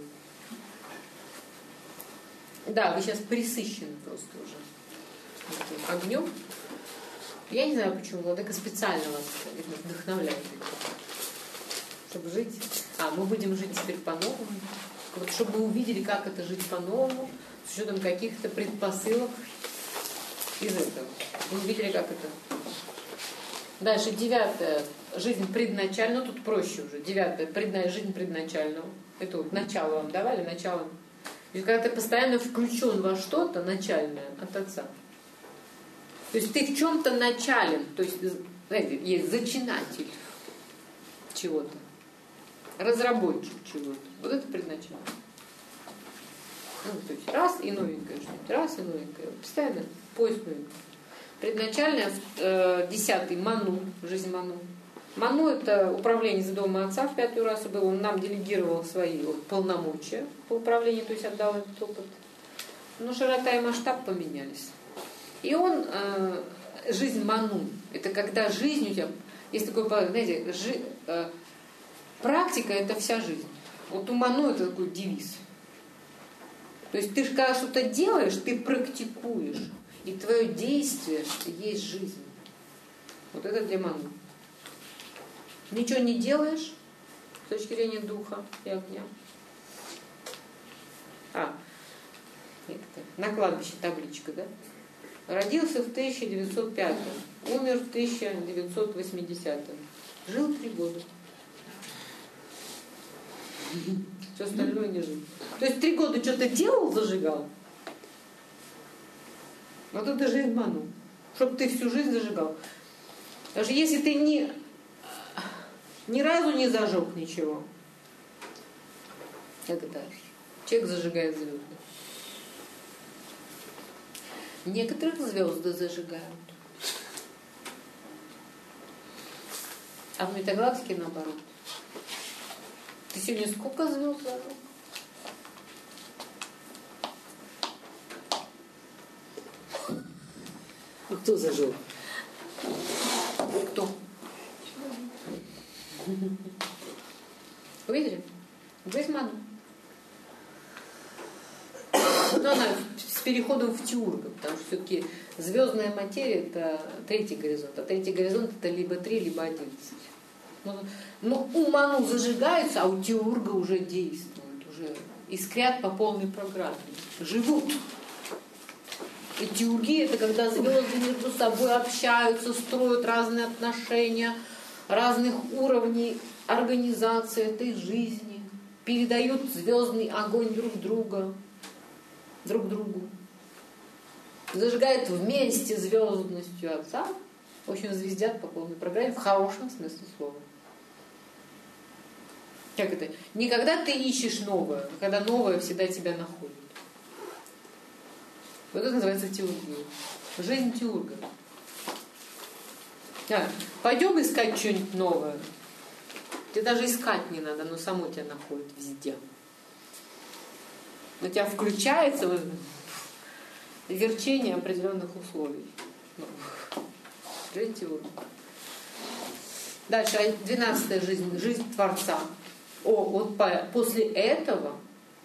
Да, вы сейчас пресыщены просто уже огнем. Я не знаю, почему Владыка специально вас вдохновляет, чтобы жить. А, мы будем жить теперь по-новому. Вот, чтобы мы увидели, как это жить по-новому, с учетом каких-то предпосылок из этого. Мы увидели, как это. Дальше девятое. Жизнь предначальная. Ну, тут проще уже. Девятое. Предна... Жизнь предначального. Это вот начало вам давали, начало. И когда ты постоянно включен во что-то начальное от отца. То есть ты в чем-то начален. То есть, знаете, есть зачинатель чего-то. Разработчик чего-то. Вот это предначально. Ну, то есть раз и новенькое что-нибудь. Раз и новенькое. Постоянно поиск новенького. Предначальное, э, десятый, ману. Жизнь ману. Ману – это управление за домом отца в пятый раз было. Он нам делегировал свои вот, полномочия по управлению, то есть отдал этот опыт. Но широта и масштаб поменялись. И он, э, жизнь ману, это когда жизнь у тебя, есть такое, знаете, жи, э, практика – это вся жизнь. Вот у ману это такой девиз. То есть ты, когда что-то делаешь, ты практикуешь. И твое действие есть жизнь. Вот это для ману. Ничего не делаешь с точки зрения духа и огня. А, на кладбище табличка, да? Родился в тысяча девятьсот пятом, умер в тысяча девятьсот восьмидесятом. Жил три года. Все остальное не жил. То есть три года что-то делал, зажигал. Вот это жизнь ману. Чтобы ты всю жизнь зажигал. Даже если ты не, ни разу не зажег ничего, это даже человек зажигает звезды. Некоторых звезды зажигают. А в метагалактике наоборот. Ты сегодня сколько звезд зажег? А кто зажег? Кто? Вы видели? Жизнь ману. Но она с переходом в теурга, потому что все-таки звездная материя это третий горизонт, а третий горизонт это либо три, либо одиннадцать. Но у ману зажигаются, а у теурга уже действуют, уже искрят по полной программе, живут. И теургия это когда звезды между собой общаются, строят разные отношения, разных уровней организации этой жизни, передают звездный огонь друг друга, друг другу. Зажигают вместе звездностью отца, в общем, звездят по полной программе в хорошем смысле слова. Как это? Не когда ты ищешь новое, а когда новое всегда тебя находит. Вот это называется теургия. Жизнь теурга. А, пойдем искать что-нибудь новое. Тебе даже искать не надо, но само тебя находит везде. На тебя включается вот верчение определенных условий. Жизнь теурга. Дальше, двенадцатая жизнь, жизнь Творца. О, вот по, после этого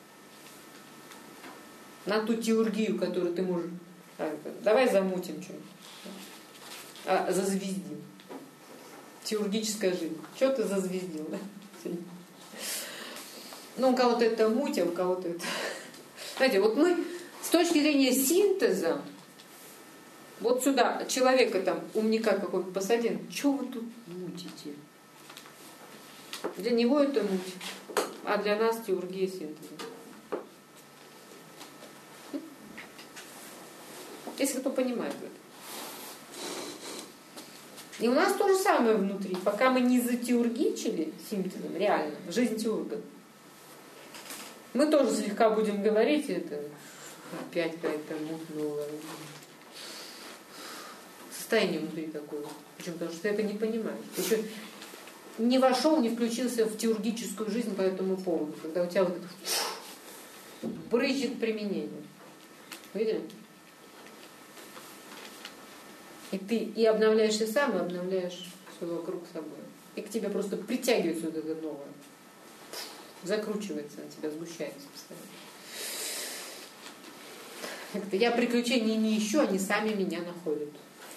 на ту теургию, которую ты можешь... А, давай замутим что-нибудь. А, зазвездим. Теургическая жизнь. Что ты зазвездил, да? Ну, у кого-то это муть, а у кого-то это... Знаете, вот мы с точки зрения синтеза, вот сюда человека там, умника какой-то посадим, что вы тут мутите? Для него это муть, а для нас теургия синтеза. Если кто понимает это. И у нас то же самое внутри. Пока мы не затеургичили симптомом, реально, жизнь теурга, мы тоже слегка будем говорить, это опять какая-то мутная. Состояние внутри такое. Почему? Потому что ты это не понимаешь. Ты еще не вошел, не включился в теургическую жизнь по этому поводу, когда у тебя вот это брызжет применение. Видели? И ты и обновляешься сам, и обновляешь все вокруг собой. И к тебе просто притягивается вот это новое. Закручивается на тебя, сгущается постоянно. Я приключений не ищу, они сами меня находят.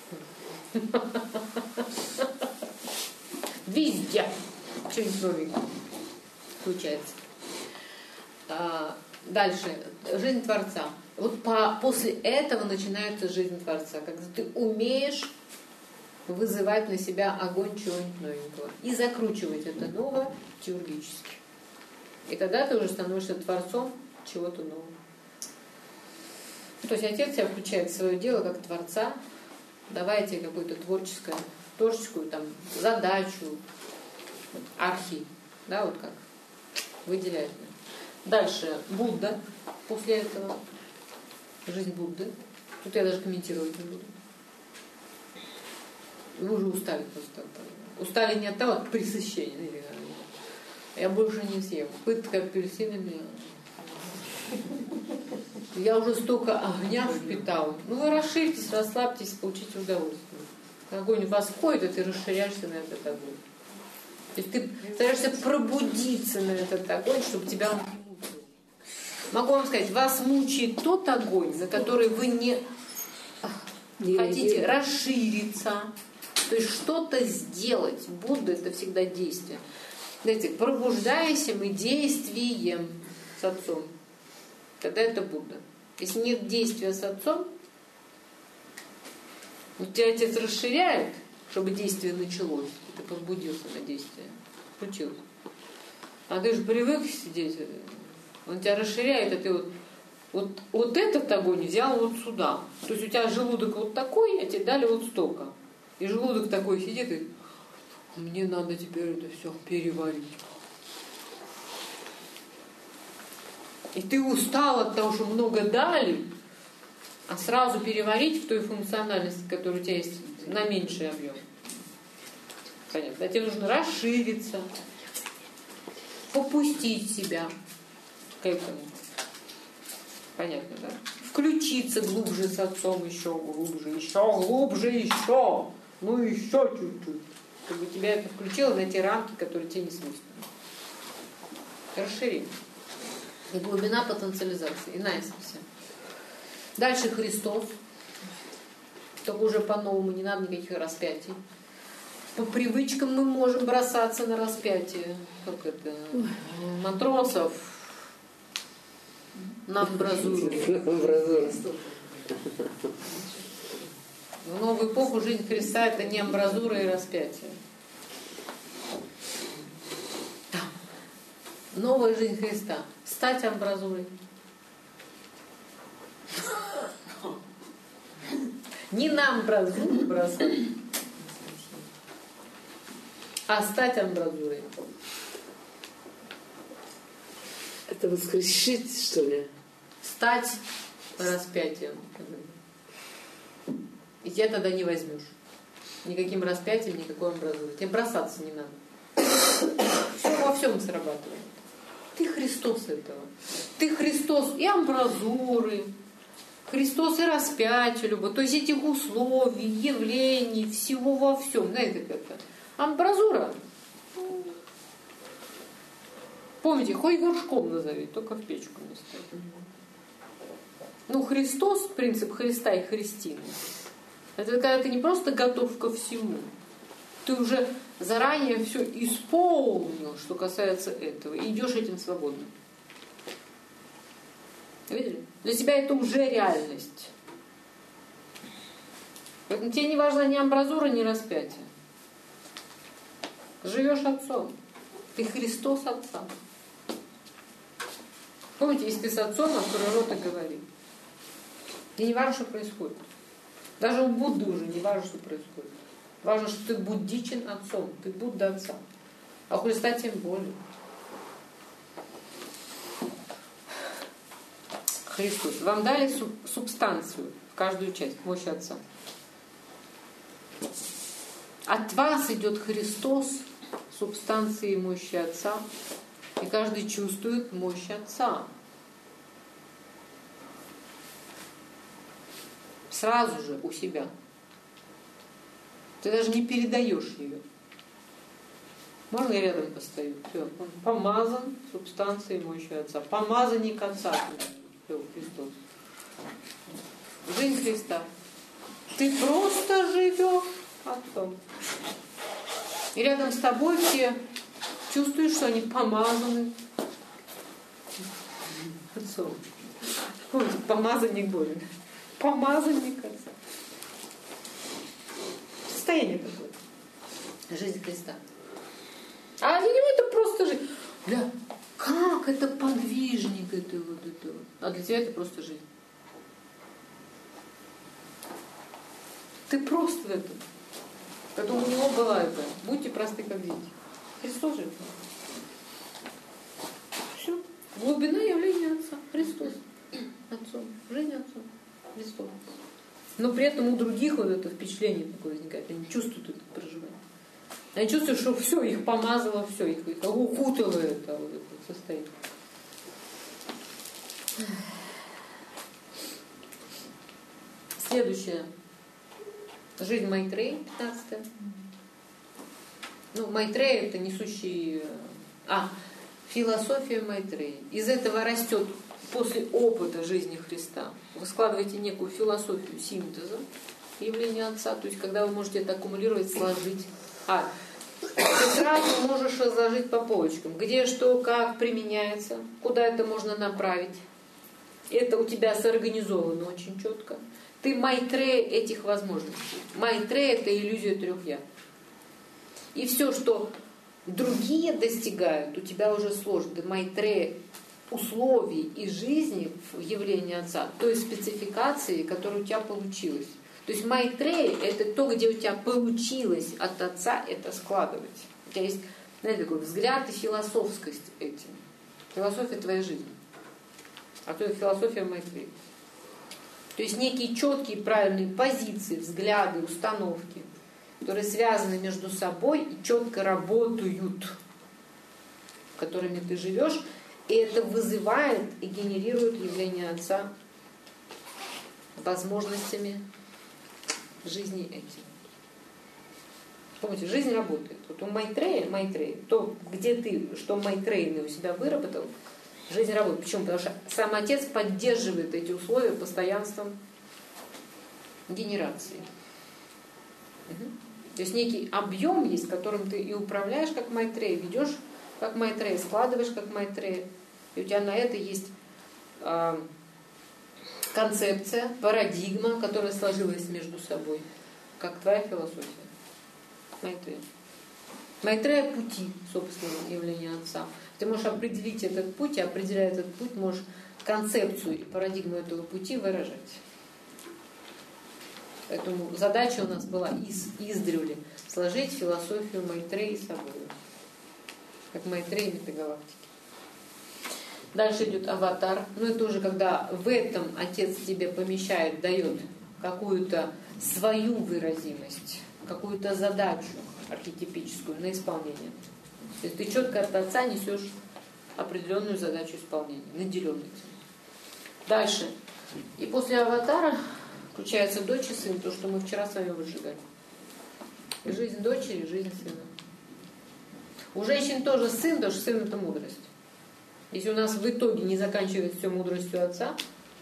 Везде что-нибудь новенькое случается. А, дальше. Жизнь Творца. Вот по, после этого начинается жизнь Творца, когда ты умеешь вызывать на себя огонь чего-нибудь новенького и закручивать это новое теургически. И тогда ты уже становишься Творцом чего-то нового. То есть Отец тебя включает в свое дело как Творца, давая тебе какую-то творческую, творческую там, задачу, архи, да, вот как выделяет. Дальше Будда после этого. Жизнь Будды. Тут я даже комментировать не буду. Вы уже устали просто. Устали не от того, от пресыщения. Я больше не съем. Пытка апельсинами. Я уже столько огня впитал. Ну вы расширьтесь, расслабьтесь, получите удовольствие. Огонь в вас входит, и ты расширяешься на этот огонь. То есть ты стараешься пробудиться на этот огонь, чтобы тебя он не мучил. Могу вам сказать, вас мучает тот огонь, на который вы не, не хотите не расшириться. То есть что-то сделать. Будда — это всегда действие. Знаете, пробуждаемся мы действием с Отцом. Тогда это Будда. Если нет действия с Отцом, тебя Отец расширяет, чтобы действие началось. И ты пробудился на действие. Включился. А ты же привык сидеть. Он тебя расширяет, а ты вот, вот, вот этот огонь взял вот сюда. То есть у тебя желудок вот такой, а тебе дали вот столько. И желудок такой сидит, и мне надо теперь это все переварить. И ты устал от того, что много дали, а сразу переварить в той функциональности, которая у тебя есть, на меньший объем. Понятно. А тебе нужно расшириться, попустить себя к этому. Понятно, да? Включиться глубже с Отцом, еще глубже, еще глубже, еще. Ну еще чуть-чуть. Чтобы тебя это включило на те рамки, которые тебе не свойственны. Расширение. И глубина потенциализации. Иная совсем. Дальше Христос. Только уже по-новому, не надо никаких распятий. По привычкам мы можем бросаться на распятие. Как это? Матросов. На амбразуру. В новую эпоху жизнь Христа — это не амбразура и распятие. Новая жизнь Христа. Стать амбразурой. Не на амбразуру бросать, а стать амбразурой. Это воскрешить, что ли? Стать распятием. И тебя тогда не возьмешь. Никаким распятием, никакой амбразурой. Тебе бросаться не надо. Все во всем срабатывает. Ты Христос этого. Ты Христос и амбразуры, Христос и распятие любовь. То есть этих условий, явлений, всего во всем. Знаете, как это? Амбразура. Помните, хоть горшком назови, только в печку не ставь. Ну, Христос, принцип Христа и Христины, это когда ты не просто готов ко всему, ты уже заранее все исполнил, что касается этого, и идешь этим свободно. Видели? Для тебя это уже реальность. Поэтому тебе не важна ни амбразура, ни распятие. Живешь Отцом. Ты Христос Отца. Помните, если ты с Отцом, открой рот и говори. И не важно, что происходит. Даже у Будды уже не важно, что происходит. Важно, что ты буддичен отцом, ты Будда отца. А у Христа тем более. Христос. Вам дали субстанцию в каждую часть, мощь Отца. От вас идет Христос, субстанции мощи Отца, и каждый чувствует мощь Отца. Сразу же у себя. Ты даже не передаешь ее. Можно я рядом постою? Все. Он помазан субстанцией мощи Отца. Помазанник Отца. Все, Христос. Жизнь Христа. Ты просто живешь Отцом. И рядом с тобой все чувствуешь, что они помазаны Отцом. Ой, помазанник Божий. Помазанник Отца. Состояние такое. Жизнь Христа. А для него это просто жизнь. Бля, как это подвижник, это вот это вот. А для тебя это просто жизнь. Ты просто в этом. Поэтому у него была это. Будьте просты, как дети. Христос же. Все. Глубина явления Отца. Христос. Отцом. Жизнь Отцом. Христос. Но при этом у других вот это впечатление такое возникает. Они чувствуют это проживание. Они чувствуют, что все, их помазало, все, их, их укутало это, вот это состояние. Следующее. Жизнь Майтреи, пятнадцатая. Ну, Майтрея это несущий... А, философия Майтреи. Из этого растет после опыта жизни Христа. Вы складываете некую философию синтеза явления Отца, то есть когда вы можете это аккумулировать, сложить. А, ты сразу можешь разложить по полочкам, где что, как применяется, куда это можно направить. Это у тебя сорганизовано очень четко. Ты Майтрея этих возможностей. Майтрея — это иллюзия трех я. И все, что другие достигают, у тебя уже сложно. Ты Майтрея условий и жизни в явлении Отца, той спецификации, которая у тебя получилась. То есть Майтрея — это то, где у тебя получилось от Отца это складывать. У тебя есть, знаете, такой взгляд и философскость этим. Философия твоей жизни. А то и философия Майтреи. То есть некие четкие правильные позиции, взгляды, установки, которые связаны между собой и четко работают, которыми ты живешь, и это вызывает и генерирует явление Отца возможностями жизни этим. Помните, жизнь работает. Вот у Майтрея, Майтрея, то, где ты, что Майтрея у себя выработал, жизнь работает. Почему? Потому что сам Отец поддерживает эти условия постоянством генерации. Угу. То есть некий объем есть, которым ты и управляешь как Майтрея, ведешь как Майтрея, складываешь как Майтрея. И у тебя на это есть э, концепция, парадигма, которая сложилась между собой, как твоя философия. Майтрея. Майтрея — пути, собственно, явления Отца. Ты можешь определить этот путь, и определяя этот путь, можешь концепцию и парадигму этого пути выражать. Поэтому задача у нас была из, издревле сложить философию Майтреи с собой. Как Майтрея метагалактики. Дальше идет аватар. Ну это уже когда в этом Отец тебе помещает, дает какую-то свою выразимость, какую-то задачу архетипическую на исполнение. То есть ты четко от Отца несешь определенную задачу исполнения, наделенный этим. Дальше. И после аватара включается дочь и сын, то, что мы вчера с вами выжигали. И жизнь дочери, и жизнь сына. У женщин тоже сын, потому что сын — это мудрость. Если у нас в итоге не заканчивается все мудростью Отца,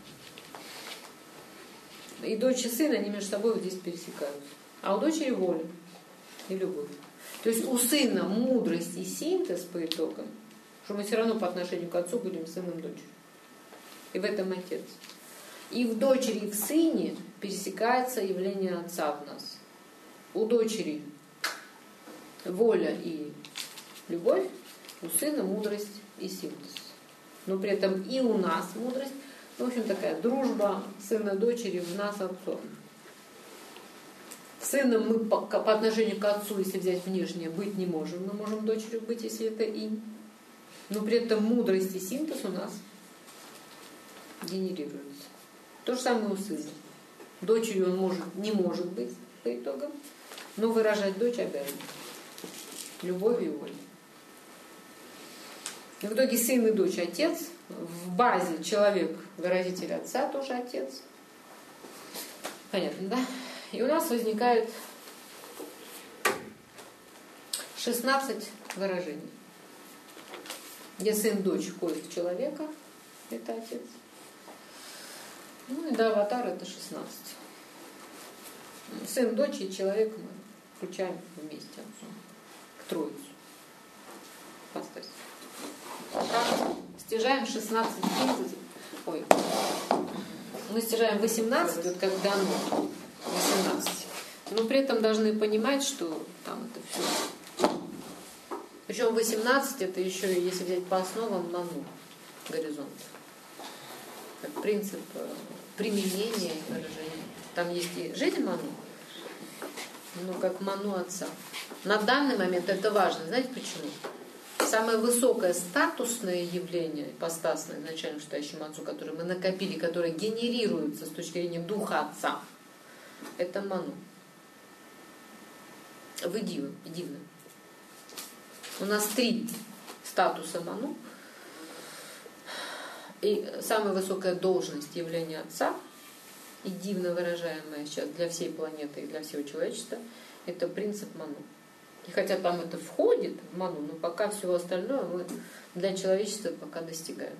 и дочь и сын, они между собой вот здесь пересекаются. А у дочери воля и любовь. То есть у сына мудрость и синтез по итогам, что мы все равно по отношению к Отцу будем сыном дочерью. И в этом Отец. И в дочери, и в сыне пересекается явление Отца в нас. У дочери воля и любовь, у сына мудрость и синтез. Но при этом и у нас мудрость, в общем, такая дружба сына-дочери в нас Отцом. Сыном мы по, по отношению к отцу, если взять внешнее, быть не можем. Мы можем дочерью быть, если это инь. Но при этом мудрость и синтез у нас генерируются. То же самое у сына. Дочерью он может, не может быть по итогам, но выражать дочь обязан. Любовью и волей. И в итоге сын и дочь отец. В базе человек, выразитель отца, тоже отец. Понятно, да? И у нас возникает шестнадцать выражений. Где сын, дочь входит в человека, это отец. Ну и до аватара это шестнадцать. Сын, дочь и человек мы включаем вместе отцом. К Троицу. Поставь. Стяжаем шестнадцать синтезов. Ой. Мы стяжаем восемнадцать, вот как дано. восемнадцать. Но при этом должны понимать, что там это все. Причем восемнадцать это еще, если взять по основам, ману. Горизонт. Как принцип применения и выражения. Там есть и жизнь ману, но как ману отца. На данный момент это важно. Знаете почему? Самое высокое статусное явление, ипостасное, изначально считающему отцу, которое мы накопили, которое генерируется с точки зрения духа отца, это ману. Вы дивы, дивны. У нас три статуса ману. И самая высокая должность явления отца, и дивно выражаемая сейчас для всей планеты и для всего человечества, это принцип ману. И хотя там это входит в ману, но пока всего остальное мы для человечества пока достигаем.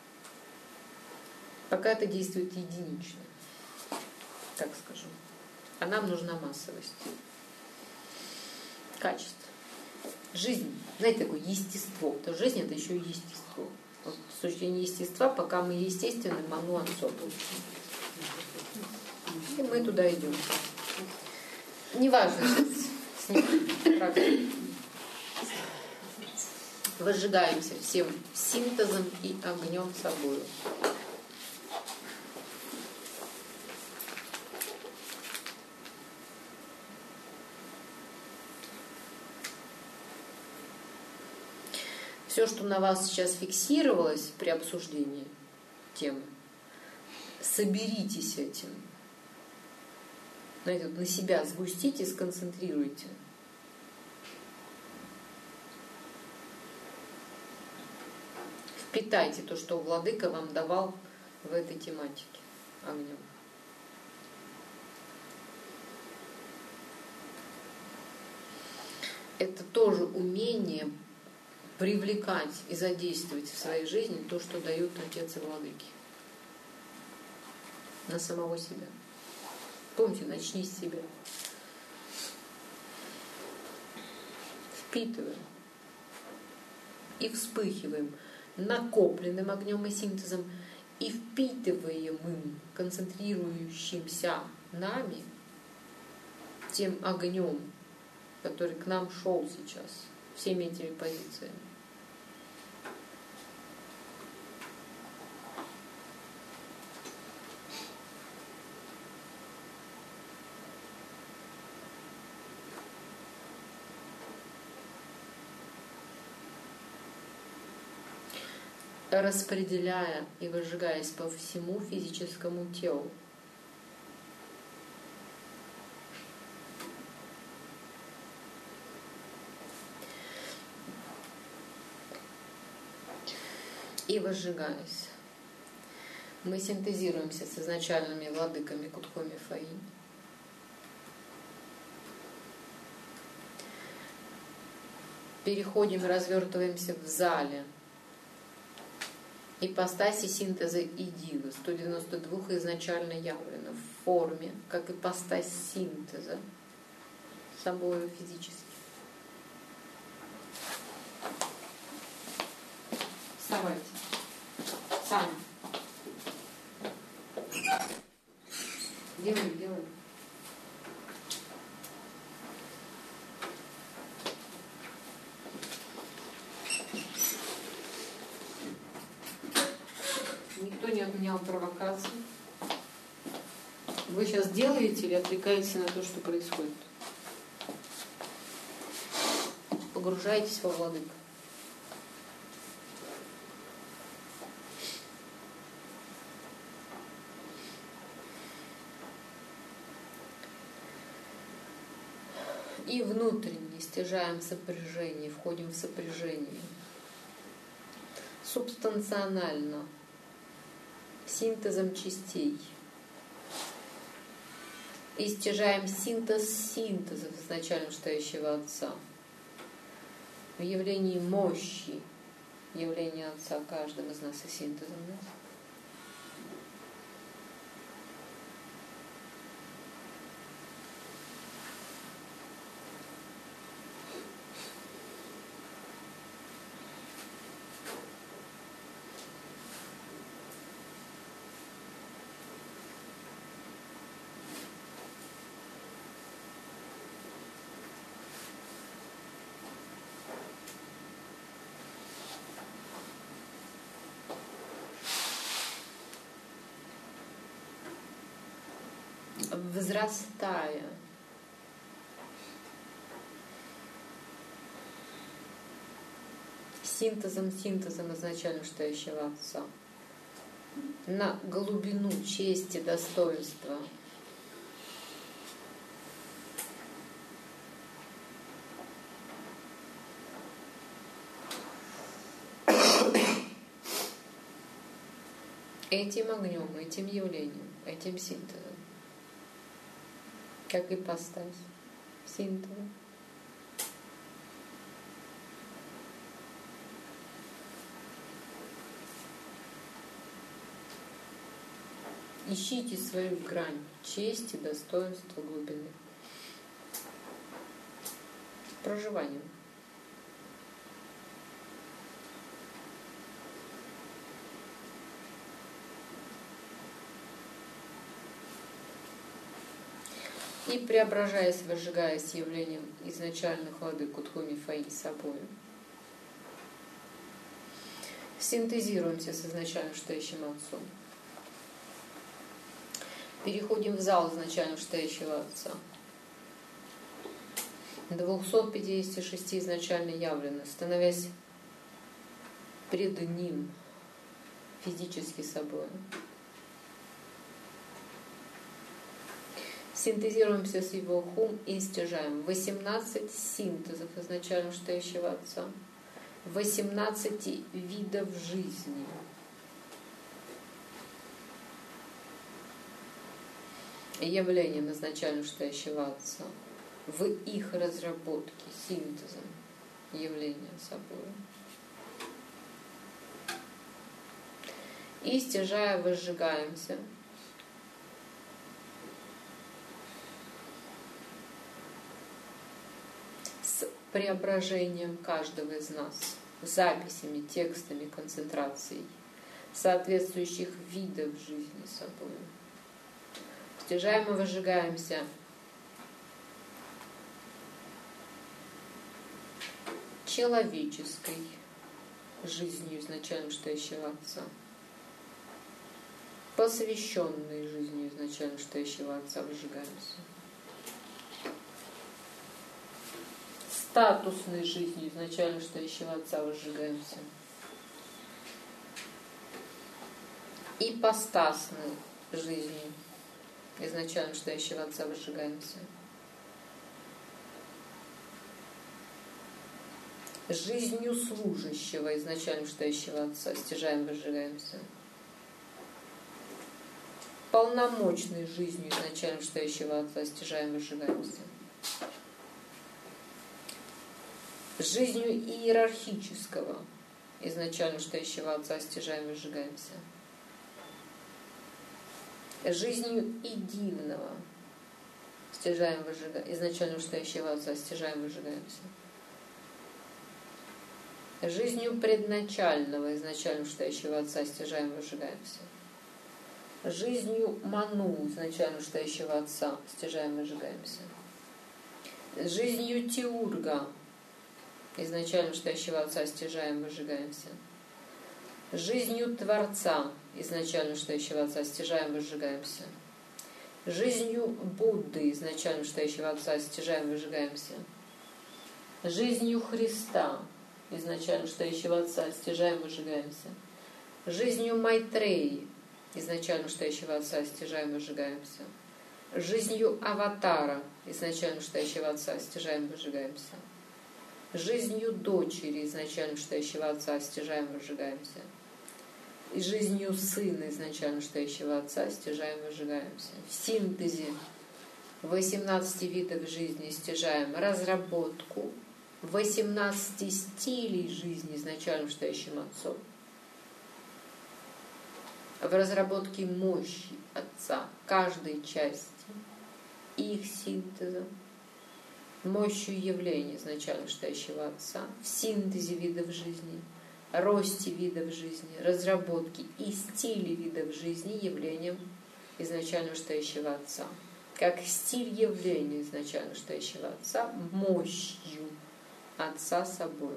Пока это действует единично, так скажу. А нам нужна массовость. Качество. Жизнь. Знаете, такое естество. То жизнь это еще и естество. Вот с точки зрения естества, пока мы естественны, ману отцу получим. И мы туда идем. Неважно сейчас. Выжигаемся всем синтезом и огнем собою. Все, что на вас сейчас фиксировалось при обсуждении темы, соберитесь этим. Знаете, вот на себя сгустите, сконцентрируйте. Впитайте то, что Владыка вам давал в этой тематике огнем. Это тоже умение привлекать и задействовать в своей жизни то, что дают Отец и Владыки. На самого себя. Помните, начни с себя. Впитываем и вспыхиваем накопленным огнем и синтезом и впитываемым, концентрирующимся нами тем огнем, который к нам шел сейчас, всеми этими позициями. Распределяя и выжигаясь по всему физическому телу. И выжигаясь, мы синтезируемся с изначальными владыками Кудхоми Фаинь. Переходим и развертываемся в зале. Ипостаси синтеза и дивы сто девяносто два изначально явлено в форме, как ипостась синтеза собою физически. Вставайте. Сами. Делай, делай. Никто не отменял провокацию. Вы сейчас делаете или отвлекаетесь на то, что происходит? Погружаетесь во владыку. И внутренне стяжаем сопряжение, входим в сопряжение. Субстанционально, синтезом частей. И стяжаем синтез синтезов изначально стоящего Отца. В явлении мощи явления Отца каждого из нас и синтезом. Да? Возрастая синтезом синтезом изначально стоящего Отца на глубину чести, достоинства, этим огнем, этим явлением, этим синтезом. Как ипостась синтеза. Ищите свою грань чести, достоинства, глубины. Проживанием. И преображаясь, выжигаясь явлением изначальных владык Кутхуми Фаи собою, синтезируемся с изначально стоящим Отцом. Переходим в зал изначально стоящего Отца. двухсот пятидесяти шести изначально явлены, становясь пред Ним физически собой. Синтезируемся с Его хум и стяжаем восемнадцать синтезов изначально стоящего Отца, восемнадцать видов жизни. Явлением изначально стоящего Отца в их разработке синтезом явления собой. И стяжая возжигаемся с преображением каждого из нас, записями, текстами, концентрацией соответствующих видов жизни собой. Стяжаем и возжигаемся человеческой жизнью изначально стоящего Отца, посвященной жизнью изначально стоящего Отца возжигаемся, статусной жизнью изначально стоящего Отца возжигаемся, ипостасной жизнью изначально стоящего Отца возжигаемся, жизнью служащего изначально стоящего Отца стяжаем, возжигаемся, полномочной жизнью изначально стоящего Отца стяжаем, возжигаемся, жизнью иерархического изначально стоящего Отца стяжаем, возжигаемся, жизнью идивного стяжаем, возжигаемся, изначально стоящего Отца стяжаем, возжигаемся, жизнью предначального изначально стоящего Отца стяжаем, возжигаемся, жизнью ману изначально стоящего Отца стяжаем, возжигаемся, жизнью теурга изначально стоящего Отца стяжаем, возжигаемся, жизнью Творца изначально стоящего Отца стяжаем, возжигаемся, Жизнью Будды, изначально стоящего Отца, стяжаем, выжигаемся. Жизнью Христа, изначально стоящего Отца, стяжаем, выжигаемся. Жизнью Майтреи, изначально стоящего Отца, стяжаем, выжигаемся. Жизнью Аватара, изначально стоящего Отца, стяжаем, выжигаемся. Жизнью дочери, изначально стоящего Отца, стяжаем, выжигаемся. И жизнью Сына, изначально стоящего Отца, стяжаем, выжигаемся. В синтезе восемнадцати видов жизни стяжаем разработку восемнадцати стилей жизни, изначально стоящим Отцом. В разработке мощи Отца каждой части и их синтеза, мощью явления, изначально стоящего Отца, в синтезе видов жизни, росте видов жизни, разработке и стиле видов жизни явлением изначально стоящего Отца. Как стиль явления изначально стоящего Отца, мощью Отца собой.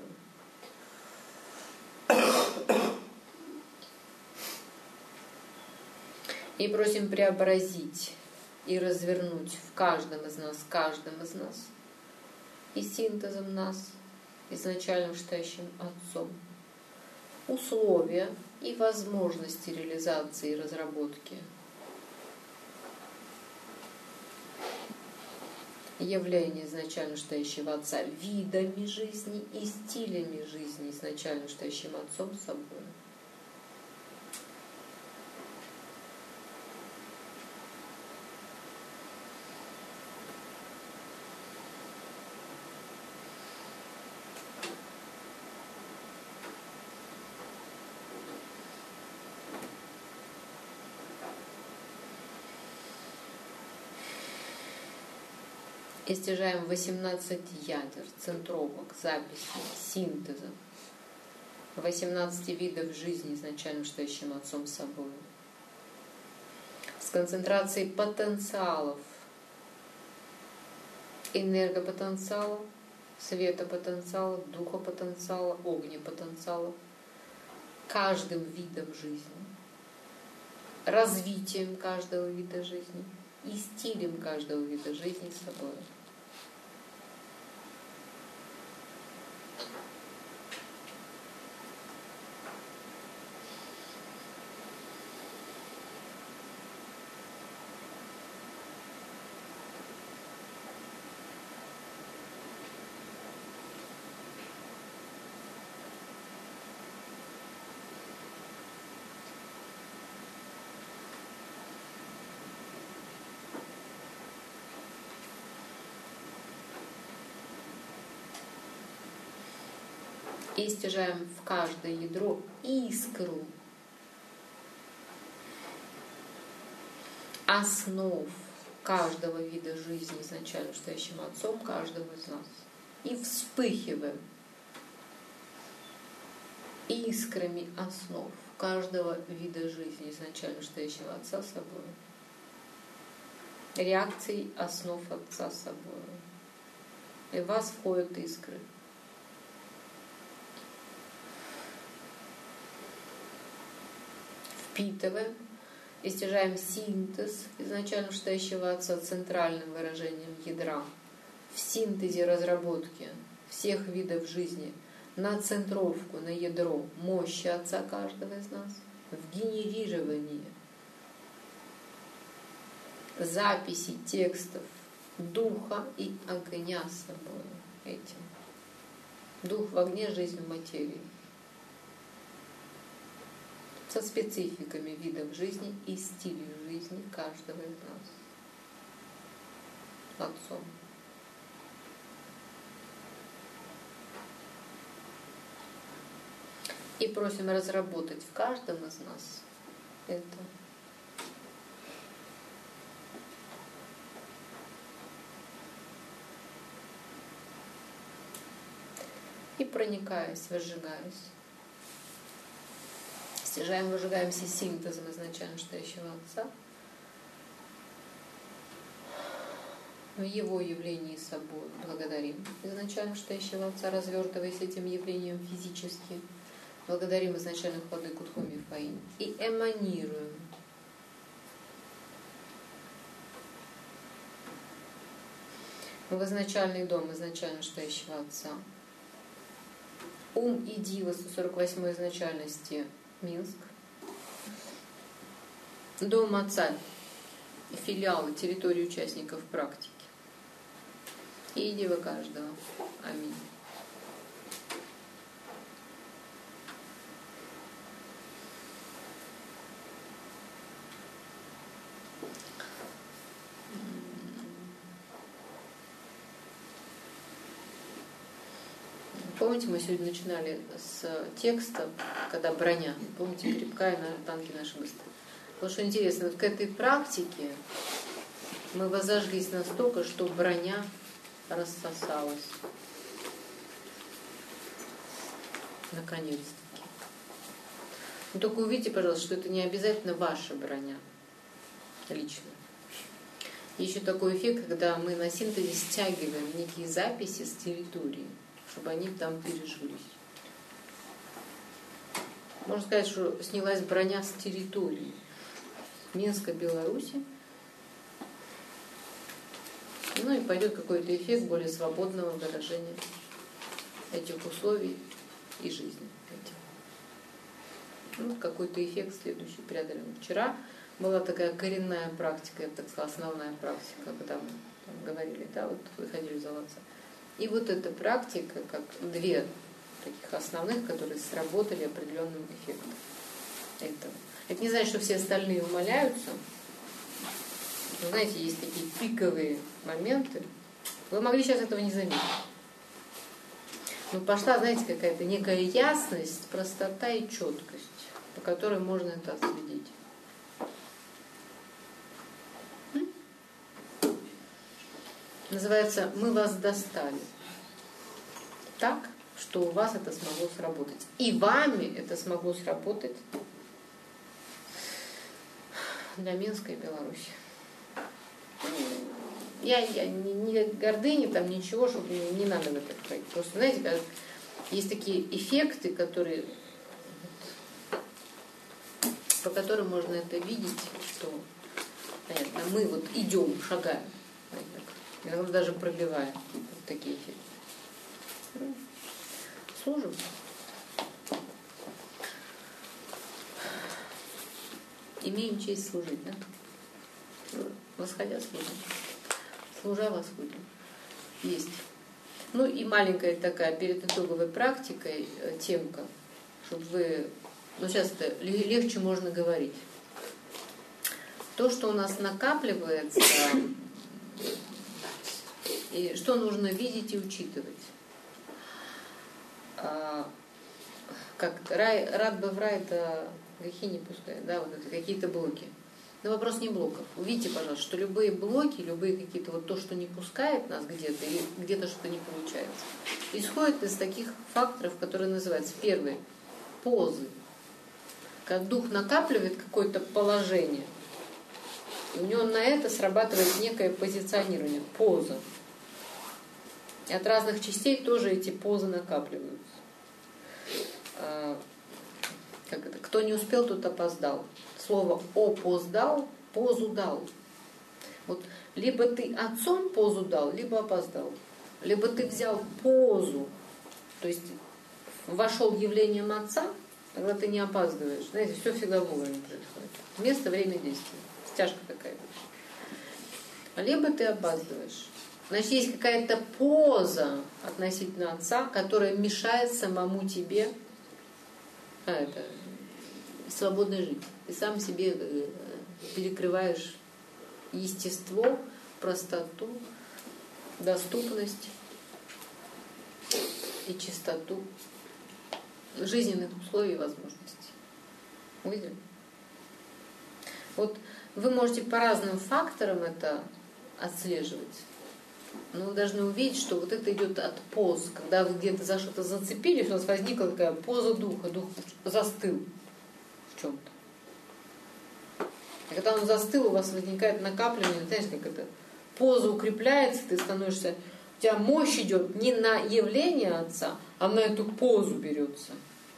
И просим преобразить и развернуть в каждом из нас, каждом из нас, и синтезом нас, изначально стоящим Отцом, условия и возможности реализации и разработки явления изначально стоящего Отца, видами жизни и стилями жизни, изначально стоящим Отцом собой. И стяжаем восемнадцать ядер, центровок, записей, синтеза, восемнадцати видов жизни, изначально стоящим Отцом собой. С концентрацией потенциалов, энергопотенциала, светопотенциала, духопотенциала, огнепотенциала, каждым видом жизни, развитием каждого вида жизни и стилем каждого вида жизни с собой. И стяжаем в каждое ядро искру основ каждого вида жизни, изначально стоящим Отцом каждого из нас. И вспыхиваем искрами основ каждого вида жизни, изначально стоящего Отца собой. Реакцией основ Отца собой. И в вас входят искры. Впитываем и стяжаем синтез изначально стоящего Отца центральным выражением ядра в синтезе разработки всех видов жизни на центровку, на ядро мощи Отца каждого из нас, в генерировании записи текстов духа и огня с собой этим. Дух в огне, жизнь в материи. Со спецификами видов жизни и стилей жизни каждого из нас. Отцом. И просим разработать в каждом из нас это. И проникаясь, выжигаясь. Стяжаем, выжигаемся синтезом изначально стоящего Отца. В Его явлении собой благодарим изначально стоящего Отца, развертываясь этим явлением физически. Благодарим изначальных владыку Дхумми Фаин и эманируем в изначальный дом изначально стоящего Отца. Ум и Дива сто сорок восьмой изначальности Минск. Дом Отца, филиалы, территории участников практики. И Дива каждого. Аминь. Помните, мы сегодня начинали с текста, когда броня, помните, крепкая, на танки наши быстрые. Потому что интересно, вот к этой практике мы возожглись настолько, что броня рассосалась. Наконец-таки. Но только увидите, пожалуйста, что это не обязательно ваша броня лично. Еще такой эффект, когда мы на синтезе стягиваем некие записи с территории, чтобы они там пережились. Можно сказать, что снялась броня с территории Минска, Беларуси. Ну и пойдет какой-то эффект более свободного выражения этих условий и жизни. Ну, какой-то эффект следующий преодолен. Вчера была такая коренная практика, я бы так сказала, основная практика, когда мы там говорили, да, вот выходили из Отца. И вот эта практика, как две таких основных, которые сработали определенным эффектом этого. Это не значит, что все остальные умаляются. Вы знаете, есть такие пиковые моменты. Вы могли сейчас этого не заметить. Но пошла, знаете, какая-то некая ясность, простота и четкость, по которой можно это отследить. Называется «Мы вас достали» так, что у вас это смогло сработать. И вами это смогло сработать для Минска и Беларуси. Я, я не, не гордыня, там ничего, чтобы не, не надо в это проект. Просто, знаете, как есть такие эффекты, которые, по которым можно это видеть, что понятно, мы вот идем, шагаем. Иногда даже пробиваем вот такие эффекты. Служим. Имеем честь служить, да? Восходя служим. Служа восходим. Есть. Ну и маленькая такая перед итоговой практикой темка, чтобы вы... Ну сейчас это легче можно говорить. То, что у нас накапливается... И что нужно видеть и учитывать? А, как рай, рад бы в рай, это грехи не пускает, да, вот это какие-то блоки. Но вопрос не блоков. Увидите, пожалуйста, что любые блоки, любые какие-то вот то, что не пускает нас где-то, или где-то что-то не получается, исходит из таких факторов, которые называются, первые, позы. Когда дух накапливает какое-то положение, и у него на это срабатывает некое позиционирование, поза. И от разных частей тоже эти позы накапливаются. Как это? Кто не успел, тот опоздал. Слово «опоздал» — позу дал. Вот либо ты отцом позу дал, либо опоздал. Либо ты взял позу, то есть вошел явлением отца, тогда ты не опаздываешь. Знаете, все всегда вовремя происходит. Место, время, действия. Стяжка какая-то. Либо ты опаздываешь. Значит, есть какая-то поза относительно отца, которая мешает самому тебе а, это, свободно жить. Ты сам себе перекрываешь естество, простоту, доступность и чистоту жизненных условий и возможностей. Увидели? Вот вы можете по разным факторам это отслеживать. Но вы должны увидеть, что вот это идет от поз. Когда вы где-то за что-то зацепились, у вас возникла такая поза духа. Дух застыл в чем-то. И когда он застыл, у вас возникает накапливание. Знаете, как это? Поза укрепляется, ты становишься... У тебя мощь идет не на явление Отца, а на эту позу берется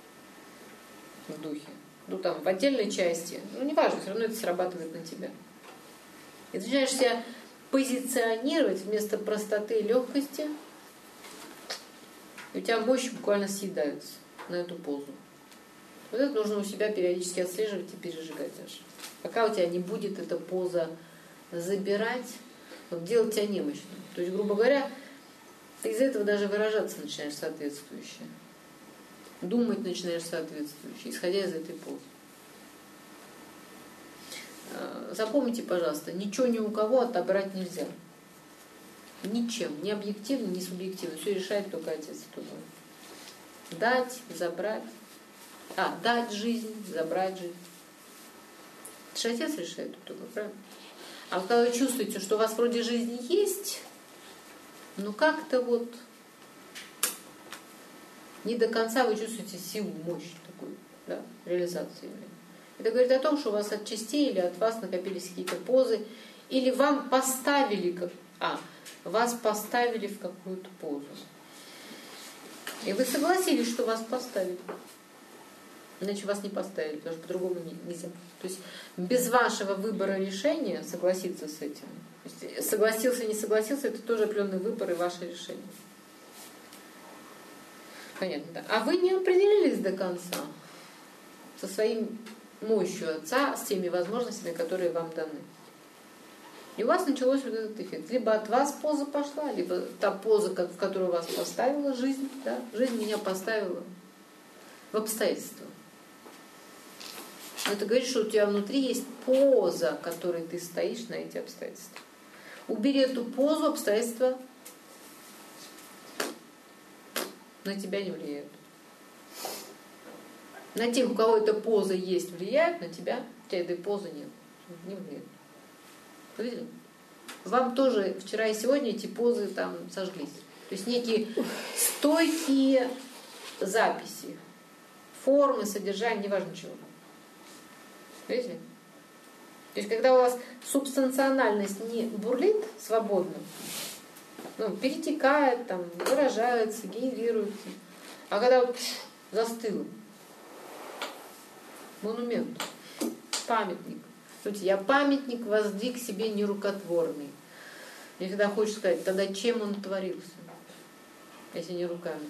в духе. Ну там в отдельной части. Ну неважно, все равно это срабатывает на тебя. И ты начинаешь себя позиционировать вместо простоты и легкости, и у тебя мощь буквально съедается на эту позу. Вот это нужно у себя периодически отслеживать и пережигать даже. Пока у тебя не будет эта поза забирать, вот, делать тебя немощным. То есть, грубо говоря, ты из этого даже выражаться начинаешь соответствующе. Думать начинаешь соответствующе, исходя из этой позы. Запомните, пожалуйста, ничего ни у кого отобрать нельзя. Ничем, ни объективно, ни субъективно. Все решает только Отец Святой. Дать, забрать. А, дать жизнь, забрать жизнь. Это же Отец решает только, правильно? А вот когда вы чувствуете, что у вас вроде жизни есть, но как-то вот не до конца вы чувствуете силу, мощь такую, да, реализации. Это говорит о том, что у вас от частей или от вас накопились какие-то позы, или вам поставили, как, а, вас поставили в какую-то позу. И вы согласились, что вас поставили. Иначе вас не поставили, потому что по-другому нельзя. То есть без вашего выбора решения согласиться с этим. То есть согласился, не согласился, это тоже определенный выбор и ваше решение. Понятно, да? А вы не определились до конца со своим мощью Отца, с теми возможностями, которые вам даны. И у вас началось вот этот эффект. Либо от вас поза пошла, либо та поза, в которую вас поставила жизнь. Да? Жизнь меня поставила в обстоятельства. Это говорит, что у тебя внутри есть поза, в которой ты стоишь на эти обстоятельства. Убери эту позу, обстоятельства на тебя не влияют. На тех, у кого эта поза есть, влияют, на тебя, у тебя этой позы нет. Не влияет. Вы видели? Вам тоже вчера и сегодня эти позы там сожглись. То есть некие стойкие записи, формы, содержание, неважно чего. Видите? То есть когда у вас субстанциональность не бурлит свободно, ну, перетекает, там, выражается, генерируется, а когда вот пш, застыло, монумент, памятник. Смотрите, я памятник воздвиг себе нерукотворный. Мне всегда хочется сказать, тогда чем он творился, если не руками?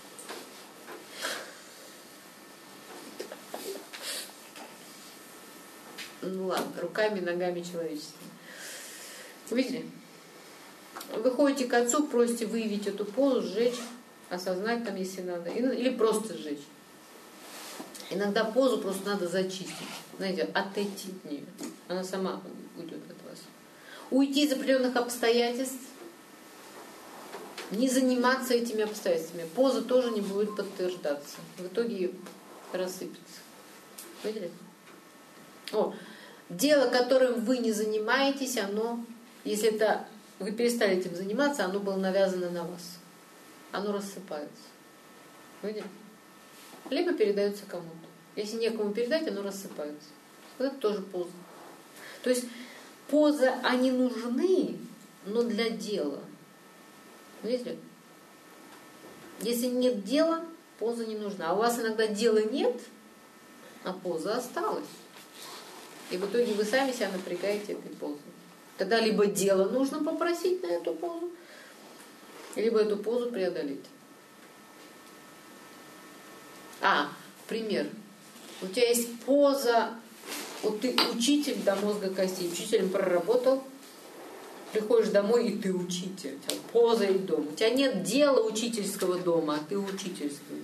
Ну ладно, руками, ногами человеческими. Видели? Вы ходите к Отцу, просите выявить эту позу, сжечь, осознать там, если надо, или просто сжечь. Иногда позу просто надо зачистить, знаете, отойти от нее. Она сама уйдет от вас. Уйти из определенных обстоятельств, не заниматься этими обстоятельствами. Поза тоже не будет подтверждаться. В итоге рассыпется. Видели? О, дело, которым вы не занимаетесь, оно, если это вы перестали этим заниматься, оно было навязано на вас. Оно рассыпается. Видели? Либо передается кому-то. Если некому передать, оно рассыпается. Вот это тоже поза. То есть позы, они нужны, но для дела. Видите? Если нет дела, поза не нужна. А у вас иногда дела нет, а поза осталась. И в итоге вы сами себя напрягаете этой позой. Тогда либо дело нужно попросить на эту позу, либо эту позу преодолеть. А, пример. У тебя есть поза, вот ты учитель до мозга костей, учителем проработал, приходишь домой, и ты учитель. У тебя поза и дом. У тебя нет дела учительского дома, а ты учительский.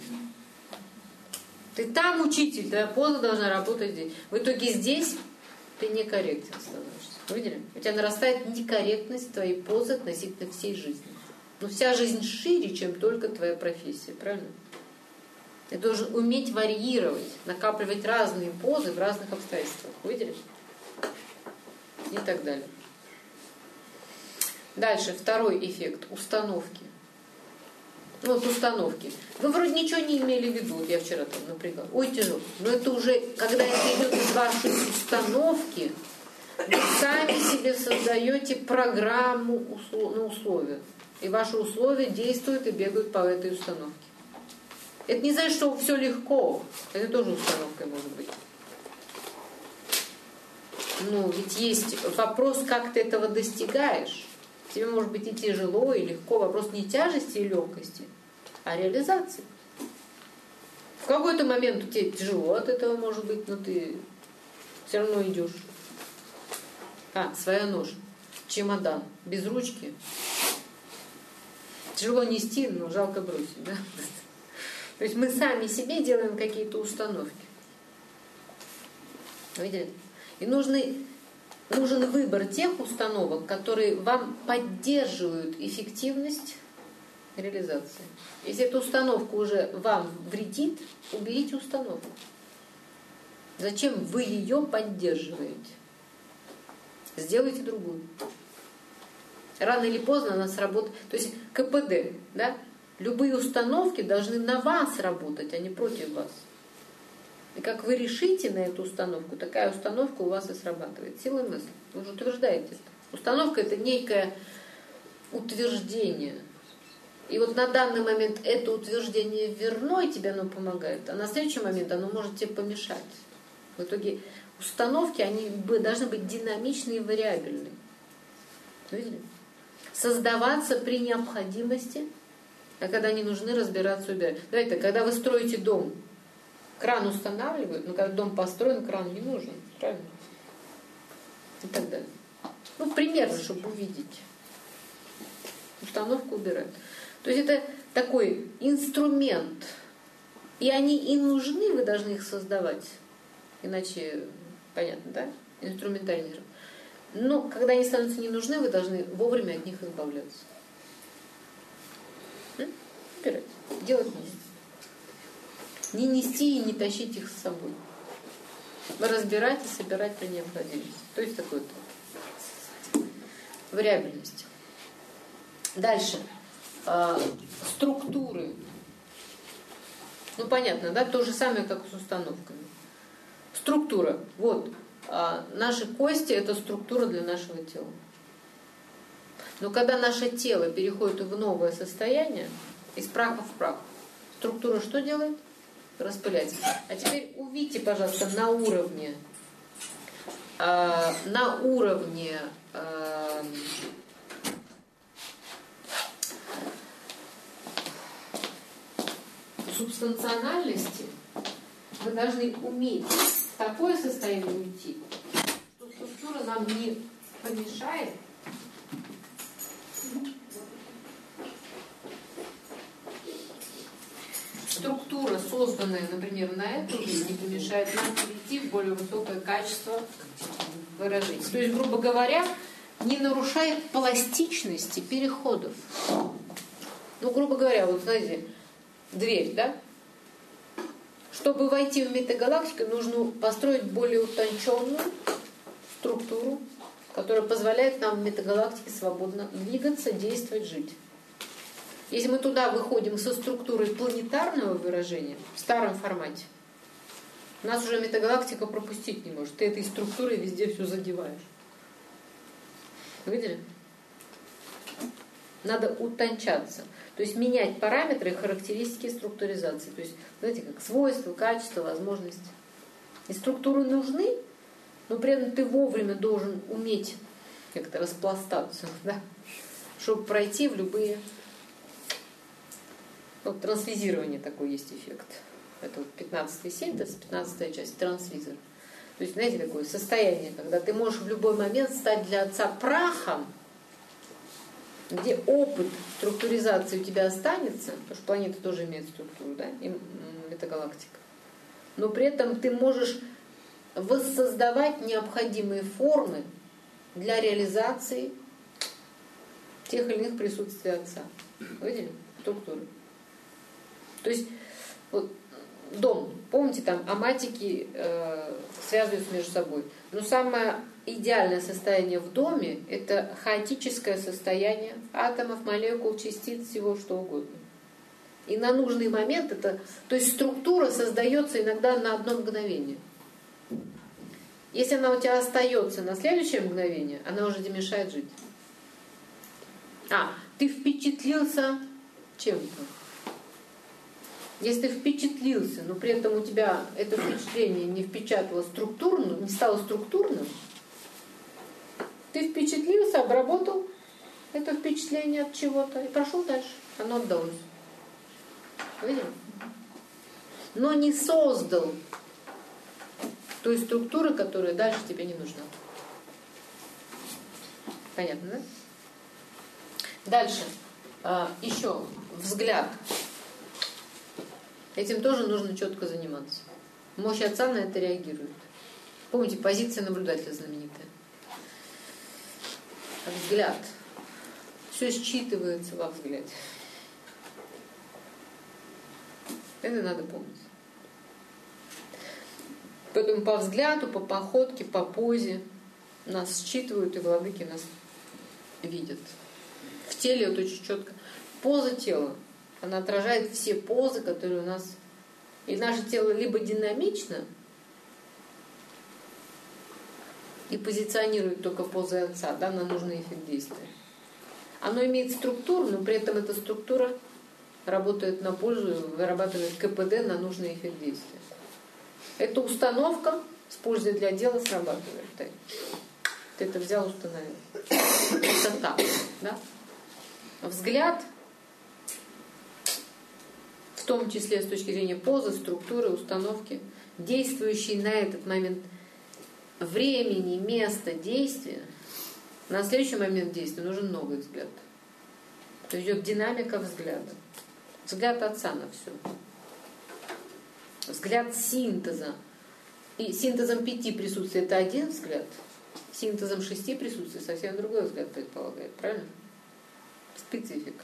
Ты там учитель, твоя поза должна работать здесь. В итоге здесь ты некорректен становишься. Видели? У тебя нарастает некорректность твоей позы относительно всей жизни. Но вся жизнь шире, чем только твоя профессия, правильно? Ты должен уметь варьировать, накапливать разные позы в разных обстоятельствах. Видели? И так далее. Дальше, второй эффект – установки. Ну, вот установки. Вы вроде ничего не имели в виду, вот я вчера там напрягала. Ой, тяжело. Но это уже, когда это идет из вашей установки, вы сами себе создаете программу на условия. И ваши условия действуют и бегают по этой установке. Это не значит, что все легко. Это тоже установкой может быть. Ну, ведь есть вопрос, как ты этого достигаешь. Тебе может быть и тяжело, и легко. Вопрос не тяжести и легкости, а реализации. В какой-то момент тебе тяжело от этого может быть, но ты все равно идешь. А, своя нож, чемодан, без ручки. Тяжело нести, но жалко бросить, да? То есть мы сами себе делаем какие-то установки. Видели? И нужны, нужен выбор тех установок, которые вам поддерживают эффективность реализации. Если эта установка уже вам вредит, уберите установку. Зачем вы ее поддерживаете? Сделайте другую. Рано или поздно она сработает. То есть ка пэ дэ, да? Любые установки должны на вас работать, а не против вас. И как вы решите на эту установку, такая установка у вас и срабатывает. Силой мысли. Вы же утверждаете это. Установка — это некое утверждение. И вот на данный момент это утверждение верно, и тебе оно помогает, а на следующий момент оно может тебе помешать. В итоге установки, они должны быть динамичны и вариабельны. Видели? Создаваться при необходимости, а когда не нужны, разбираться, убирать. Давайте, когда вы строите дом, кран устанавливают, но когда дом построен, кран не нужен. Правильно? И так далее. Ну, примерно, чтобы увидеть. Установку убирают. То есть это такой инструмент. И они и нужны, вы должны их создавать. Иначе, понятно, да? Инструментальный. Но когда они становятся не нужны, вы должны вовремя от них избавляться. М? Убирать. Делать нужно. Не нести и не тащить их с собой. Разбирать и собирать при необходимости. То есть такой-то вариабельность. Дальше. А, структуры. Ну, понятно, да? То же самое, как с установками. Структура. Вот. А, наши кости — это структура для нашего тела. Но когда наше тело переходит в новое состояние, из праха в прах, структура что делает? Распыляется. А теперь увидьте, пожалуйста, на уровне, э, на уровне э, субстанциональности вы должны уметь в такое состояние уйти, что структура нам не помешает. Структура, созданная, например, на эту жизнь, не помешает нам перейти в более высокое качество выражения. То есть, грубо говоря, не нарушает пластичности переходов. Ну, грубо говоря, вот знаете, дверь, да? Чтобы войти в метагалактику, нужно построить более утонченную структуру, которая позволяет нам в метагалактике свободно двигаться, действовать, жить. Если мы туда выходим со структурой планетарного выражения в старом формате, нас уже метагалактика пропустить не может. Ты этой структурой везде все задеваешь. Видели? Надо утончаться. То есть менять параметры и характеристики структуризации. То есть, знаете, как свойства, качества, возможности. И структуры нужны, но при этом ты вовремя должен уметь как-то распластаться, да? Чтобы пройти в любые... Вот трансвизирование такой есть эффект. Это вот пятнадцатый синтез, пятнадцатая часть, трансвизор. То есть, знаете, такое состояние, когда ты можешь в любой момент стать для Отца прахом, где опыт структуризации у тебя останется, потому что планета тоже имеет структуру, да, и метагалактика. Но при этом ты можешь воссоздавать необходимые формы для реализации тех или иных присутствий Отца. Видели? Структуры. То есть вот, дом, помните, там аматики э, связываются между собой. Но самое идеальное состояние в доме — это хаотическое состояние атомов, молекул, частиц, всего что угодно. И на нужный момент это, то есть структура создается иногда на одно мгновение. Если она у тебя остается на следующее мгновение, она уже не мешает жить. А, ты впечатлился чем-то. Если ты впечатлился, но при этом у тебя это впечатление не впечатало структурно, не стало структурным, Ты впечатлился, обработал это впечатление от чего-то и пошел дальше. Оно отдалось. Видели? Но не создал той структуры, которая дальше тебе не нужна. Понятно, да? Дальше. А, еще взгляд. Этим тоже нужно четко заниматься. Мощь Отца на это реагирует. Помните, позиция наблюдателя знаменитая. Взгляд. Все считывается во взгляде. Это надо помнить. Поэтому по взгляду, по походке, по позе нас считывают, и владыки нас видят. В теле вот очень четко. Поза тела. Она отражает все позы, которые у нас... И наше тело либо динамично и позиционирует только позы Отца, да, на нужный эффект действия. Оно имеет структуру, но при этом эта структура работает на пользу, вырабатывает ка пэ дэ на нужный эффект действия. Эта установка с пользой для дела срабатывает. Ты, ты это взял, установил. Это так, да? Взгляд, в том числе с точки зрения позы, структуры, установки, действующий на этот момент времени, места, действия, на следующий момент действия нужен новый взгляд. То есть идет динамика взгляда. Взгляд Отца на все. Взгляд синтеза. И синтезом пяти присутствий это один взгляд, синтезом шести присутствий совсем другой взгляд предполагает. Правильно? Специфика.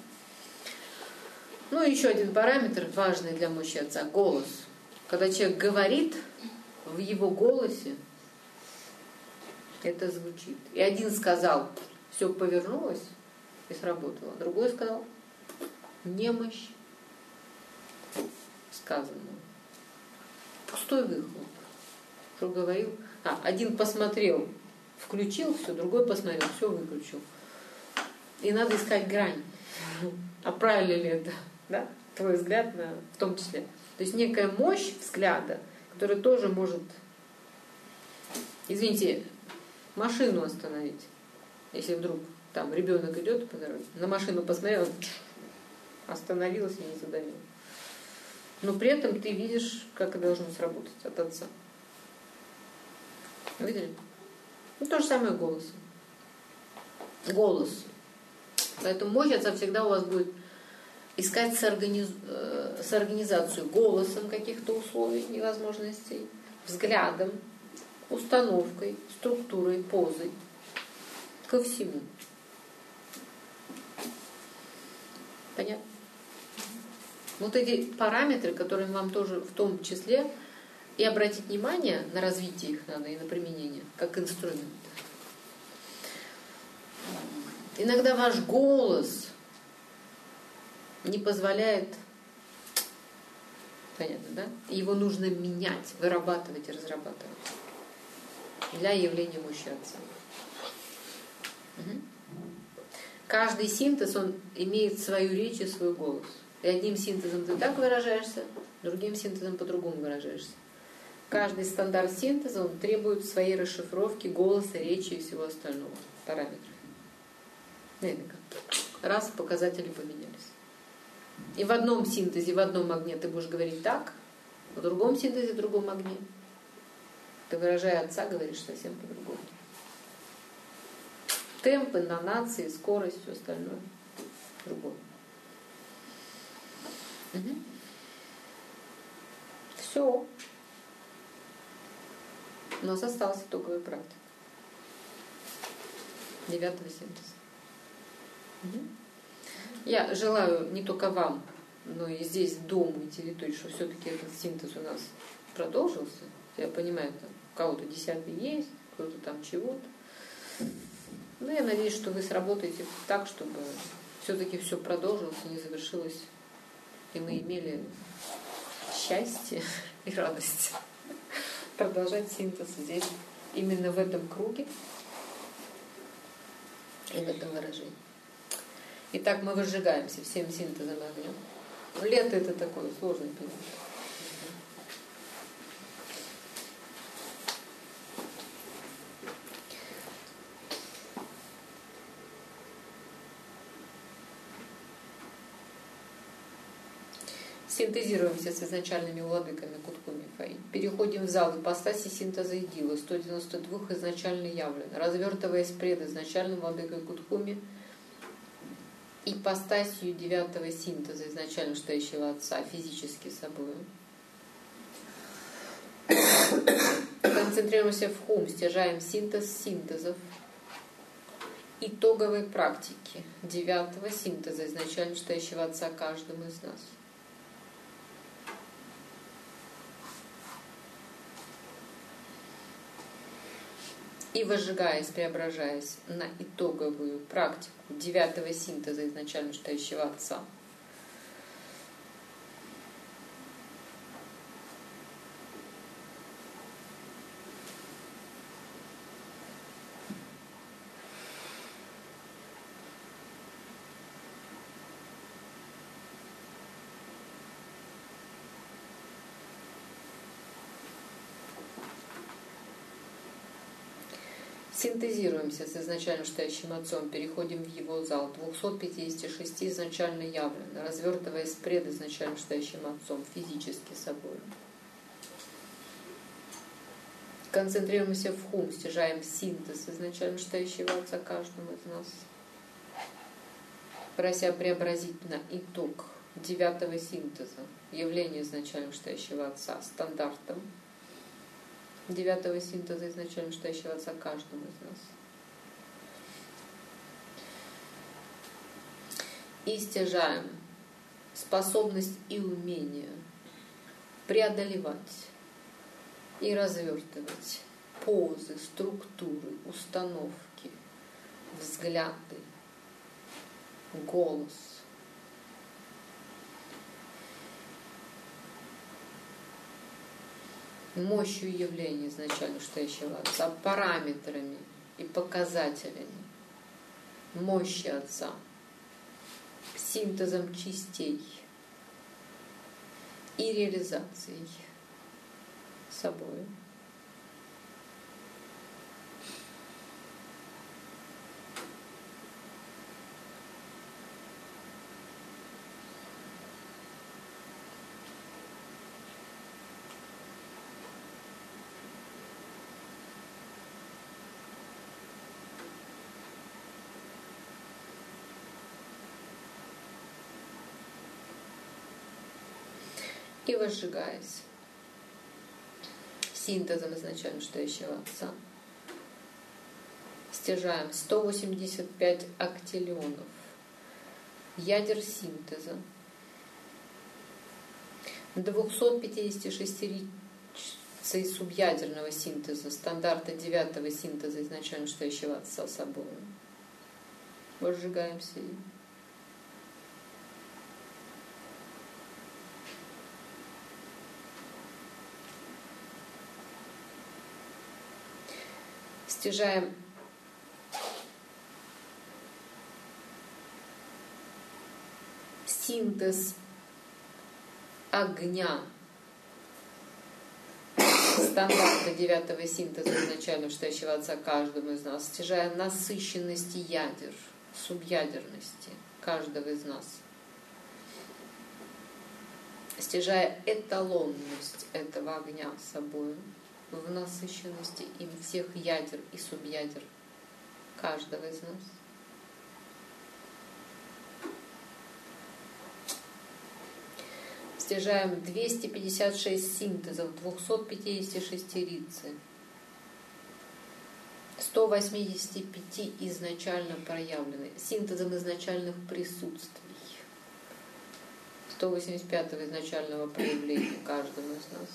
Ну и еще один параметр, важный для мощи Отца — голос. Когда человек говорит, в его голосе это звучит. И один сказал, все повернулось и сработало. Другой сказал, немощь сказанного. Пустой выхлоп. Что говорил? А, один посмотрел, включил все, другой посмотрел, все выключил. И надо искать грань. А правильно ли это? Да? Твой взгляд на, в том числе. То есть некая мощь взгляда, которая тоже может, извините, машину остановить. Если вдруг там ребенок идет по дороге, на машину посмотрел, остановилась и не задавила. Но при этом ты видишь, как это должно сработать от Отца. Видели? Ну, то же самое голосом. Голос. Поэтому мощь Отца всегда у вас будет искать соорганиз... соорганизацию голосом каких-то условий, невозможностей, взглядом, установкой, структурой, позой. Ко всему. Понятно? Вот эти параметры, которые вам тоже в том числе, и обратить внимание на развитие их надо и на применение, как инструмент. Иногда ваш голос не позволяет, понятно, да? Его нужно менять, вырабатывать и разрабатывать для явления мощи Отца. Угу. Каждый синтез, он имеет свою речь и свой голос. И одним синтезом ты так выражаешься, другим синтезом по-другому выражаешься. Каждый стандарт синтеза, он требует своей расшифровки голоса, речи и всего остального. Параметров. Раз показатели поменялись. И в одном синтезе, в одном огне ты будешь говорить так, в другом синтезе, в другом огне ты, выражая Отца, говоришь совсем по-другому. Темп, интонации, скорость, все остальное другое. Угу. Все. У нас осталась итоговая практика. Девятого синтеза. Угу. Я желаю не только вам, но и здесь, дома и территории, что все-таки этот синтез у нас продолжился. Я понимаю, там у кого-то десятый есть, кто-то там чего-то. Но я надеюсь, что вы сработаете так, чтобы все-таки все продолжилось и не завершилось. И мы имели счастье и радость продолжать синтез здесь, именно в этом круге и в этом выражении. Итак, мы выжигаемся всем синтезом огнем. Лето — это такой сложный период. Синтезируемся с изначальными владыками Куткуми Фаи. Переходим в зал ипостаси синтеза идила, сто девяносто два изначально явлено, развертываясь пред изначальным владыкой Куткуми, ипостасью девятого синтеза изначально стоящего Отца, физически собой. Концентрируемся в хум, стяжаем синтез синтезов итоговой практики девятого синтеза изначально стоящего Отца каждому из нас. И возжигаясь, преображаясь на итоговую практику девятого синтеза изначально стоящего Отца, синтезируемся с изначально стоящим Отцом, переходим в Его зал, двухсот пятидесяти шести изначально явлено, развертываясь пред изначально стоящим Отцом, физически собой. Концентрируемся в хум, стяжаем синтез изначально стоящего Отца каждому из нас, прося преобразить на итог девятого синтеза, явление изначально стоящего Отца, стандартом девятого синтеза изначально стоящего Отца каждому из нас. И стяжаем способность и умение преодолевать и развертывать позы, структуры, установки, взгляды, голос, мощью явления изначально стоящего Отца, параметрами и показателями мощи Отца, синтезом частей и реализацией собой. И возжигаясь синтезом изначально стоящего Отца, стяжаем сто восемьдесят пять актиллионов ядер синтеза, двухсот пятидесяти шести субъядерного синтеза, стандарта девятого синтеза изначально стоящего Отца собой. Возжигаемся им. Стяжаем синтез огня стандарта девятого синтеза изначально стоящего Отца каждому из нас, стяжая насыщенности ядер, субъядерности каждого из нас, стяжая эталонность этого огня собой в насыщенности им всех ядер и субъядер каждого из нас. Стяжаем двести пятьдесят шесть синтезов, двухсот пятидесяти шести рицы, сто восемьдесят пять изначально проявлены, синтезом изначальных присутствий, сто восемьдесят пятого изначального проявления каждому из нас.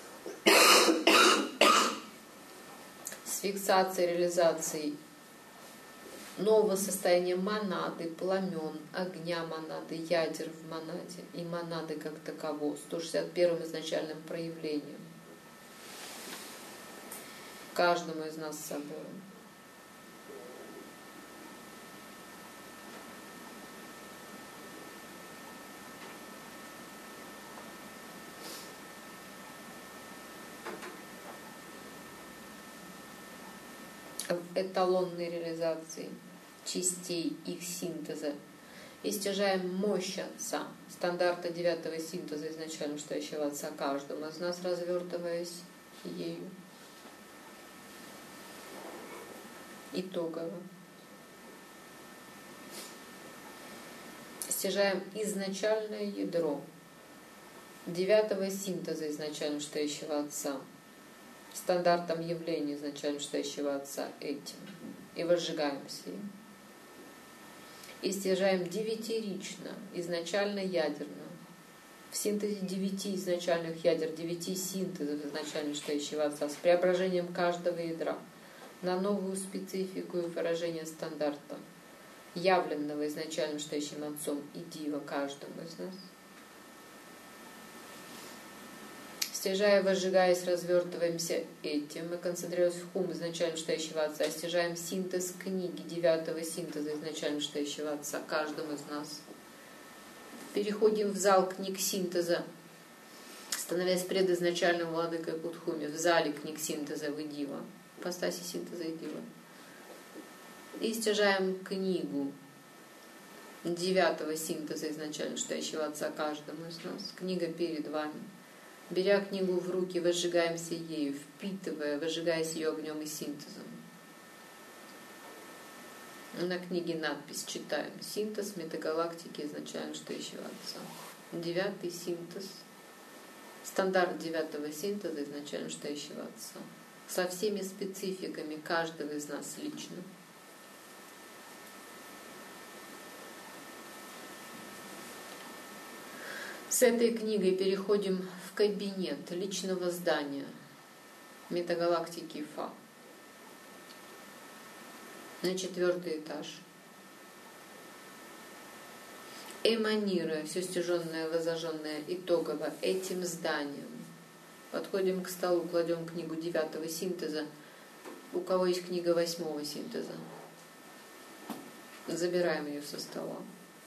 С фиксацией, реализацией нового состояния монады, пламен, огня монады, ядер в монаде и монады как таково, сто шестьдесят первым изначальным проявлением каждому из нас с собой. В эталонной реализации частей их синтеза И стяжаем мощь Отца, стандарта девятого синтеза изначально стоящего Отца каждому из нас, развертываясь ею. Итогово. Стяжаем изначальное ядро девятого синтеза изначально стоящего Отца, стандартом явления изначально стоящего Отца этим, и возжигаемся им. И стяжаем девятирично, изначально ядерно, в синтезе девяти изначальных ядер, девяти синтезов изначально стоящего Отца, с преображением каждого ядра на новую специфику и выражение стандарта, явленного изначально стоящим Отцом и Дива каждому из нас. Стяжая, возжигаясь, развертываемся этим. Мы концентрируемся в хум изначально стоящего Отца. Стяжаем синтез книги девятого синтеза изначально стоящего Отца каждому из нас. Переходим в зал книг синтеза, становясь предизначальным владыкой Кутхуми, в зале книг синтеза в Идива, в ипостаси синтеза Идива. И стяжаем книгу девятого синтеза изначально стоящего Отца каждому из нас. Книга перед вами. Беря книгу в руки, возжигаемся ею, впитывая, возжигаясь ее огнем и синтезом. На книге надпись читаем. Синтез метагалактики изначально стоящего Отца. Девятый синтез. Стандарт девятого синтеза изначально стоящего Отца. Со всеми спецификами каждого из нас лично. С этой книгой переходим в кабинет личного здания метагалактики Фа. На четвертый этаж. Эманируя все стяженное, возожженное итогово этим зданием. Подходим к столу, кладем книгу девятого синтеза. У кого есть книга восьмого синтеза? Забираем ее со стола.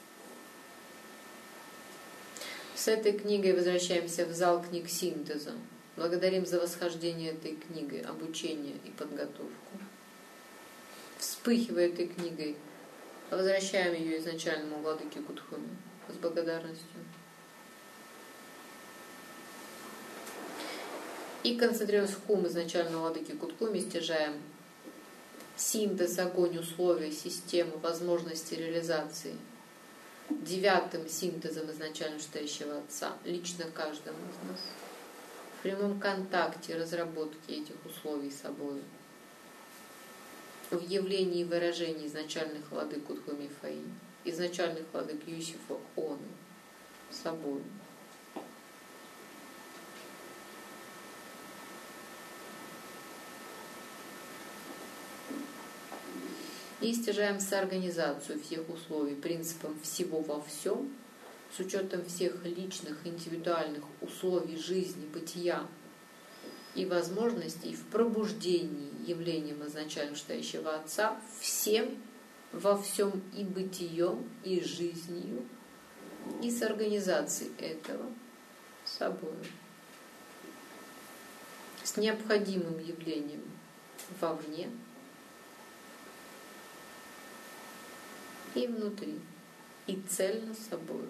С этой книгой возвращаемся в зал книг синтеза. Благодарим за восхождение этой книгой, обучение и подготовку. Вспыхивая этой книгой, возвращаем ее изначальному владыке Кутхуми с благодарностью. И концентрируясь в хум изначального владыки Кутхуми, стяжаем синтез, огонь, условия, систему, возможности реализации. Девятым синтезом изначально стоящего Отца, лично каждому из нас, в прямом контакте разработки этих условий с собой, в явлении и выражении изначальных владык Кутхуми Фаи, изначальных владык Юсифа Он с собой. И стяжаем соорганизацию всех условий принципом всего во всем, с учетом всех личных, индивидуальных условий жизни, бытия и возможностей в пробуждении явлением изначально стоящего Отца всем во всем и бытием, и жизнью, и с организацией этого собой, с необходимым явлением вовне и внутри, и цельно собой.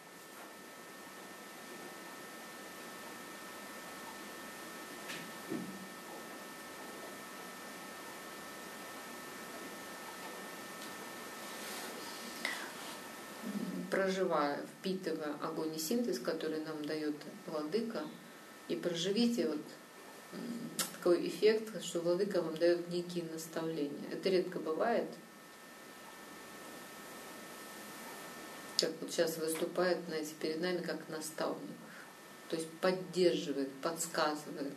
Проживая, впитывая огонь и синтез, который нам дает Владыка, и проживите вот такой эффект, что Владыка вам дает некие наставления. Это редко бывает. Как вот сейчас выступает, знаете, перед нами как наставник. То есть поддерживает, подсказывает.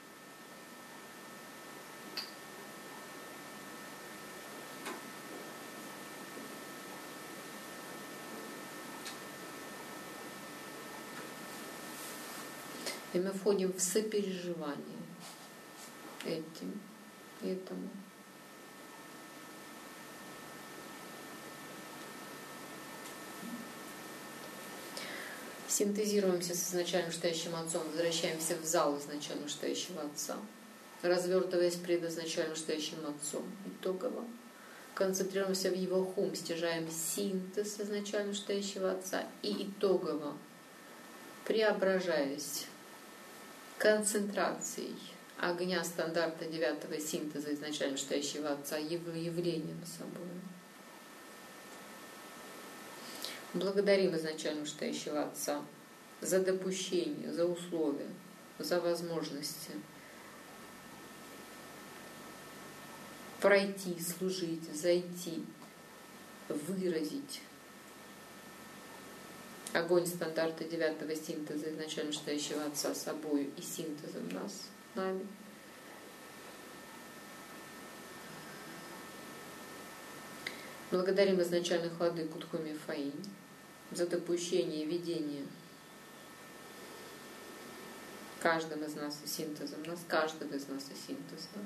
И мы входим в сопереживание этим, этому. Синтезируемся с изначально стоящим Отцом, возвращаемся в зал изначально стоящего Отца, развертываясь пред изначально стоящим Отцом итогово, концентрируемся в его хум, стяжаем синтез изначально стоящего Отца и итогово, преображаясь концентрацией огня стандарта девятого синтеза изначально стоящего Отца явлением собой. Благодарим изначально стоящего Отца за допущение, за условия, за возможности пройти, служить, зайти, выразить огонь стандарта девятого синтеза изначально стоящего Отца собою и синтезом нас, нами. Благодарим изначальных владыку Тхуми Фаинь за допущение и видение каждым из нас и синтезом нас, каждого из нас и синтез нас.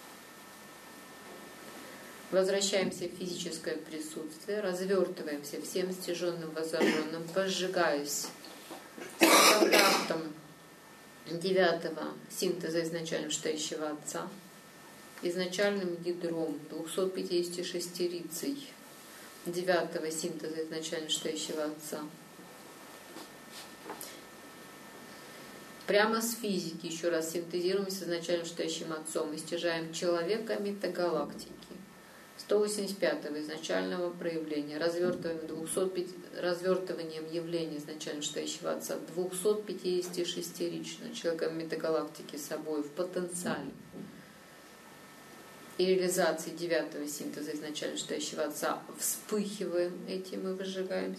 Возвращаемся в физическое присутствие, развертываемся всем стяженным, воззаженным, пожигаясь стандартом девятого синтеза изначально стоящего Отца, изначальным ядром двухсот пятидесяти шестерицей девятого синтеза изначально стоящего Отца. Прямо с физики еще раз синтезируем с изначально стоящим Отцом и стяжаем человека метагалактики сто восемьдесят пятого изначального проявления, развертываем двухсот, развертыванием явления изначально стоящего Отца двухсот пятидесяти шестерично человеком метагалактики собой в потенциале и реализации девятого синтеза изначально стоящего Отца вспыхиваем этим и выжигаемся,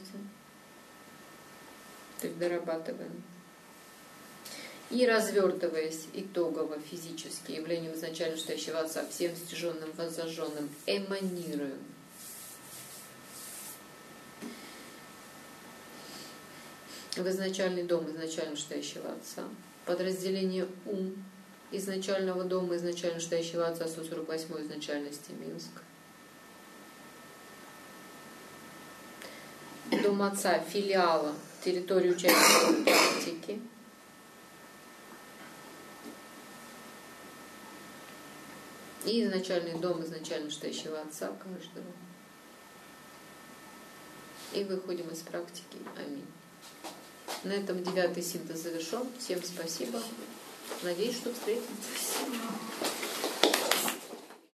то есть дорабатываем. И развертываясь итогово физически явлением изначально стоящего Отца всем стяженным, воззаженным, эманируем. В изначальный дом изначально стоящего Отца, подразделение ум изначального дома изначально стоящего Отца сто сорок восьмой изначальности Минск. Дом Отца филиала, территории участников практики. И изначальный дом изначально стоящего Отца каждого. И выходим из практики. Аминь. На этом девятый синтез завершен. Всем спасибо. Надеюсь, что встретимся.